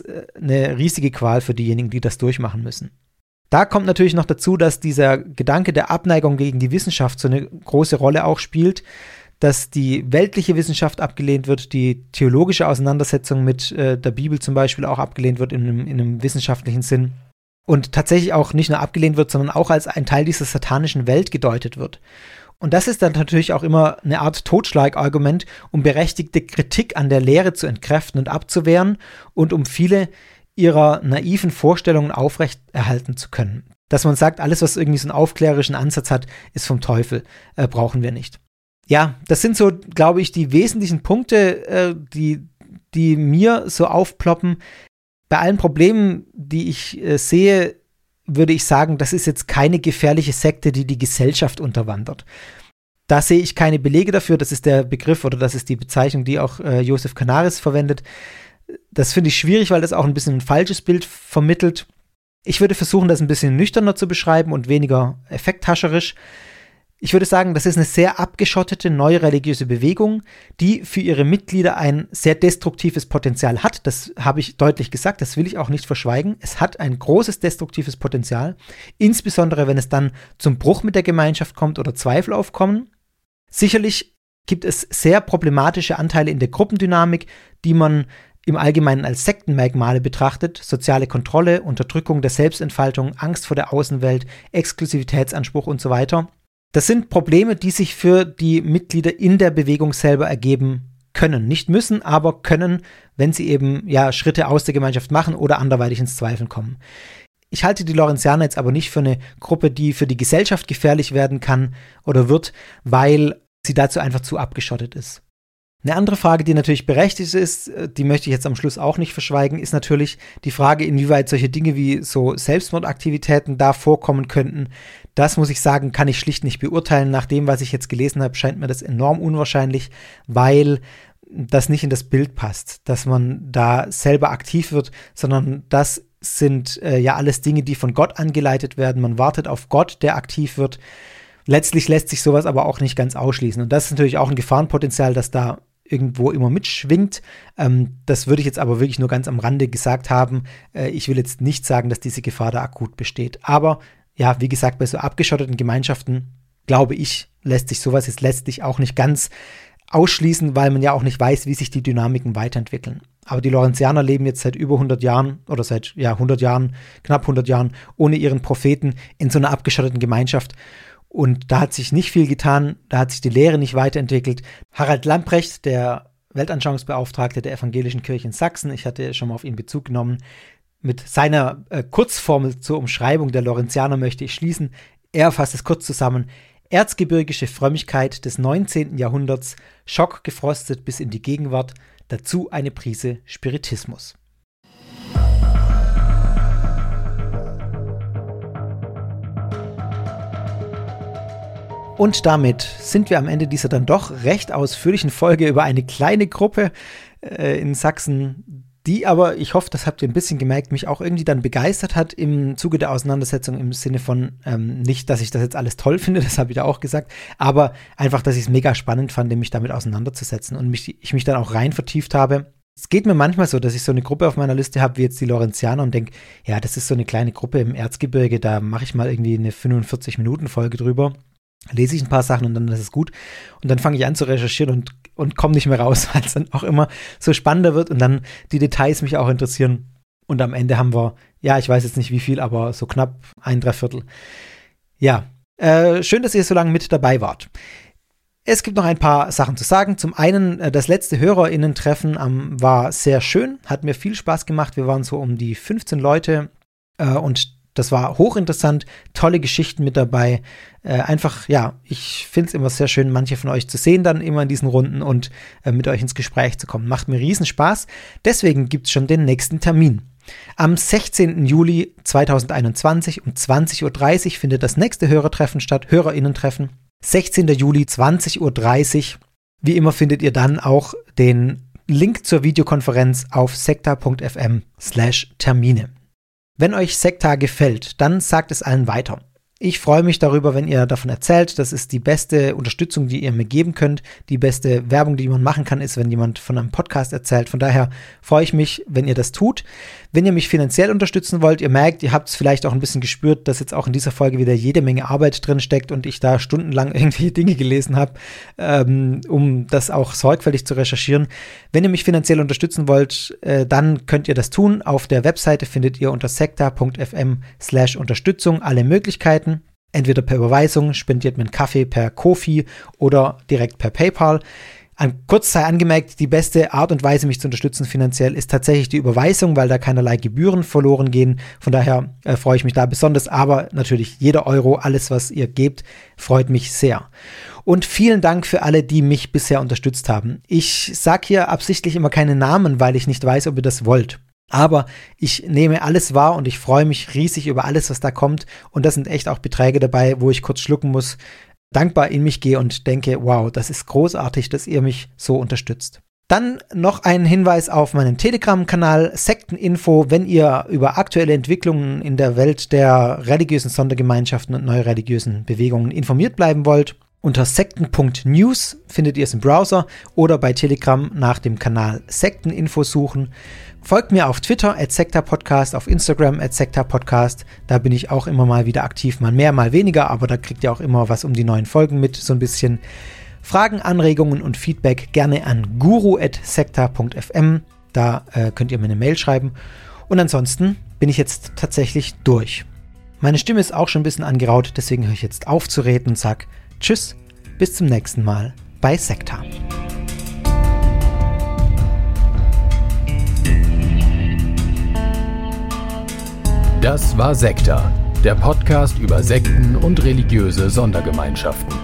eine riesige Qual für diejenigen, die das durchmachen müssen. Da kommt natürlich noch dazu, dass dieser Gedanke der Abneigung gegen die Wissenschaft so eine große Rolle auch spielt, dass die weltliche Wissenschaft abgelehnt wird, die theologische Auseinandersetzung mit der Bibel zum Beispiel auch abgelehnt wird in einem wissenschaftlichen Sinn. Und tatsächlich auch nicht nur abgelehnt wird, sondern auch als ein Teil dieser satanischen Welt gedeutet wird. Und das ist dann natürlich auch immer eine Art Totschlagargument, um berechtigte Kritik an der Lehre zu entkräften und abzuwehren und um viele ihrer naiven Vorstellungen aufrechterhalten zu können. Dass man sagt, alles, was irgendwie so einen aufklärerischen Ansatz hat, ist vom Teufel, brauchen wir nicht. Ja, das sind so, glaube ich, die wesentlichen Punkte, die mir so aufploppen. Bei allen Problemen, die ich sehe, würde ich sagen, das ist jetzt keine gefährliche Sekte, die die Gesellschaft unterwandert. Da sehe ich keine Belege dafür. Das ist der Begriff oder das ist die Bezeichnung, die auch Joseph Canaris verwendet. Das finde ich schwierig, weil das auch ein bisschen ein falsches Bild vermittelt. Ich würde versuchen, das ein bisschen nüchterner zu beschreiben und weniger effekthascherisch. Ich würde sagen, das ist eine sehr abgeschottete neue religiöse Bewegung, die für ihre Mitglieder ein sehr destruktives Potenzial hat. Das habe ich deutlich gesagt, das will ich auch nicht verschweigen. Es hat ein großes destruktives Potenzial, insbesondere wenn es dann zum Bruch mit der Gemeinschaft kommt oder Zweifel aufkommen. Sicherlich gibt es sehr problematische Anteile in der Gruppendynamik, die man im Allgemeinen als Sektenmerkmale betrachtet: soziale Kontrolle, Unterdrückung der Selbstentfaltung, Angst vor der Außenwelt, Exklusivitätsanspruch und so weiter. Das sind Probleme, die sich für die Mitglieder in der Bewegung selber ergeben können. Nicht müssen, aber können, wenn sie eben Schritte aus der Gemeinschaft machen oder anderweitig ins Zweifeln kommen. Ich halte die Lorenzianer jetzt aber nicht für eine Gruppe, die für die Gesellschaft gefährlich werden kann oder wird, weil sie dazu einfach zu abgeschottet ist. Eine andere Frage, die natürlich berechtigt ist, die möchte ich jetzt am Schluss auch nicht verschweigen, ist natürlich die Frage, inwieweit solche Dinge wie so Selbstmordaktivitäten da vorkommen könnten. Das, muss ich sagen, kann ich schlicht nicht beurteilen. Nach dem, was ich jetzt gelesen habe, scheint mir das enorm unwahrscheinlich, weil das nicht in das Bild passt, dass man da selber aktiv wird, sondern das sind alles Dinge, die von Gott angeleitet werden. Man wartet auf Gott, der aktiv wird. Letztlich lässt sich sowas aber auch nicht ganz ausschließen. Und das ist natürlich auch ein Gefahrenpotenzial, das da irgendwo immer mitschwingt. Das würde ich jetzt aber wirklich nur ganz am Rande gesagt haben. Ich will jetzt nicht sagen, dass diese Gefahr da akut besteht. Aber ja, wie gesagt, bei so abgeschotteten Gemeinschaften, glaube ich, lässt sich sowas jetzt letztlich auch nicht ganz ausschließen, weil man ja auch nicht weiß, wie sich die Dynamiken weiterentwickeln. Aber die Lorenzianer leben jetzt seit über 100 Jahren oder seit 100 Jahren, knapp 100 Jahren, ohne ihren Propheten in so einer abgeschotteten Gemeinschaft. Und da hat sich nicht viel getan, da hat sich die Lehre nicht weiterentwickelt. Harald Lamprecht, der Weltanschauungsbeauftragte der Evangelischen Kirche in Sachsen, ich hatte schon mal auf ihn Bezug genommen, mit seiner Kurzformel zur Umschreibung der Lorenzianer möchte ich schließen. Er fasst es kurz zusammen: erzgebirgische Frömmigkeit des 19. Jahrhunderts, schockgefrostet bis in die Gegenwart, dazu eine Prise Spiritismus. Und damit sind wir am Ende dieser dann doch recht ausführlichen Folge über eine kleine Gruppe in Sachsen, die aber, ich hoffe, das habt ihr ein bisschen gemerkt, mich auch irgendwie dann begeistert hat im Zuge der Auseinandersetzung, im Sinne von nicht, dass ich das jetzt alles toll finde, das habe ich da auch gesagt, aber einfach, dass ich es mega spannend fand, mich damit auseinanderzusetzen und ich mich dann auch rein vertieft habe. Es geht mir manchmal so, dass ich so eine Gruppe auf meiner Liste habe, wie jetzt die Lorenzianer, und denke, ja, das ist so eine kleine Gruppe im Erzgebirge, da mache ich mal irgendwie eine 45-Minuten-Folge drüber. Lese ich ein paar Sachen und dann ist es gut. Und dann fange ich an zu recherchieren und komme nicht mehr raus, weil es dann auch immer so spannender wird und dann die Details mich auch interessieren. Und am Ende haben wir, ich weiß jetzt nicht wie viel, aber so knapp 1/3. Ja, schön, dass ihr so lange mit dabei wart. Es gibt noch ein paar Sachen zu sagen. Zum einen, das letzte HörerInnen-Treffen war sehr schön, hat mir viel Spaß gemacht. Wir waren so um die 15 Leute und das war hochinteressant, tolle Geschichten mit dabei. Ich finde es immer sehr schön, manche von euch zu sehen dann immer in diesen Runden und mit euch ins Gespräch zu kommen. Macht mir riesen Spaß. Deswegen gibt es schon den nächsten Termin. Am 16. Juli 2021 um 20.30 Uhr findet das nächste Hörertreffen statt, HörerInnen-Treffen. 16. Juli 20.30 Uhr. Wie immer findet ihr dann auch den Link zur Videokonferenz auf sekta.fm/Termine. Wenn euch Sekta gefällt, dann sagt es allen weiter. Ich freue mich darüber, wenn ihr davon erzählt. Das ist die beste Unterstützung, die ihr mir geben könnt. Die beste Werbung, die man machen kann, ist, wenn jemand von einem Podcast erzählt. Von daher freue ich mich, wenn ihr das tut. Wenn ihr mich finanziell unterstützen wollt, ihr merkt, ihr habt es vielleicht auch ein bisschen gespürt, dass jetzt auch in dieser Folge wieder jede Menge Arbeit drin steckt und ich da stundenlang irgendwelche Dinge gelesen habe, um das auch sorgfältig zu recherchieren. Wenn ihr mich finanziell unterstützen wollt, dann könnt ihr das tun. Auf der Webseite findet ihr unter sekta.fm/Unterstützung alle Möglichkeiten. Entweder per Überweisung, spendiert mir einen Kaffee per Ko-fi oder direkt per PayPal. Kurz sei angemerkt, die beste Art und Weise, mich zu unterstützen finanziell, ist tatsächlich die Überweisung, weil da keinerlei Gebühren verloren gehen. Von daher freue ich mich da besonders, aber natürlich jeder Euro, alles was ihr gebt, freut mich sehr. Und vielen Dank für alle, die mich bisher unterstützt haben. Ich sage hier absichtlich immer keine Namen, weil ich nicht weiß, ob ihr das wollt. Aber ich nehme alles wahr und ich freue mich riesig über alles, was da kommt. Und da sind echt auch Beträge dabei, wo ich kurz schlucken muss, dankbar in mich gehe und denke, wow, das ist großartig, dass ihr mich so unterstützt. Dann noch ein Hinweis auf meinen Telegram-Kanal Sekteninfo, wenn ihr über aktuelle Entwicklungen in der Welt der religiösen Sondergemeinschaften und neureligiösen Bewegungen informiert bleiben wollt. Unter sekten.news findet ihr es im Browser oder bei Telegram nach dem Kanal Sekteninfo suchen. Folgt mir auf Twitter @sektapodcast, auf Instagram @sektapodcast. Da bin ich auch immer mal wieder aktiv, mal mehr, mal weniger, aber da kriegt ihr auch immer was um die neuen Folgen mit, so ein bisschen. Fragen, Anregungen und Feedback gerne an guru@sekta.fm. Da könnt ihr mir eine Mail schreiben. Und ansonsten bin ich jetzt tatsächlich durch. Meine Stimme ist auch schon ein bisschen angeraut, deswegen höre ich jetzt auf zu reden und sage Tschüss, bis zum nächsten Mal bei Sekta. Das war Sekta, der Podcast über Sekten und religiöse Sondergemeinschaften.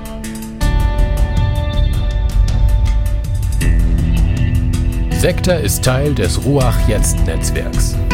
Sekta ist Teil des Ruach Jetzt Netzwerks.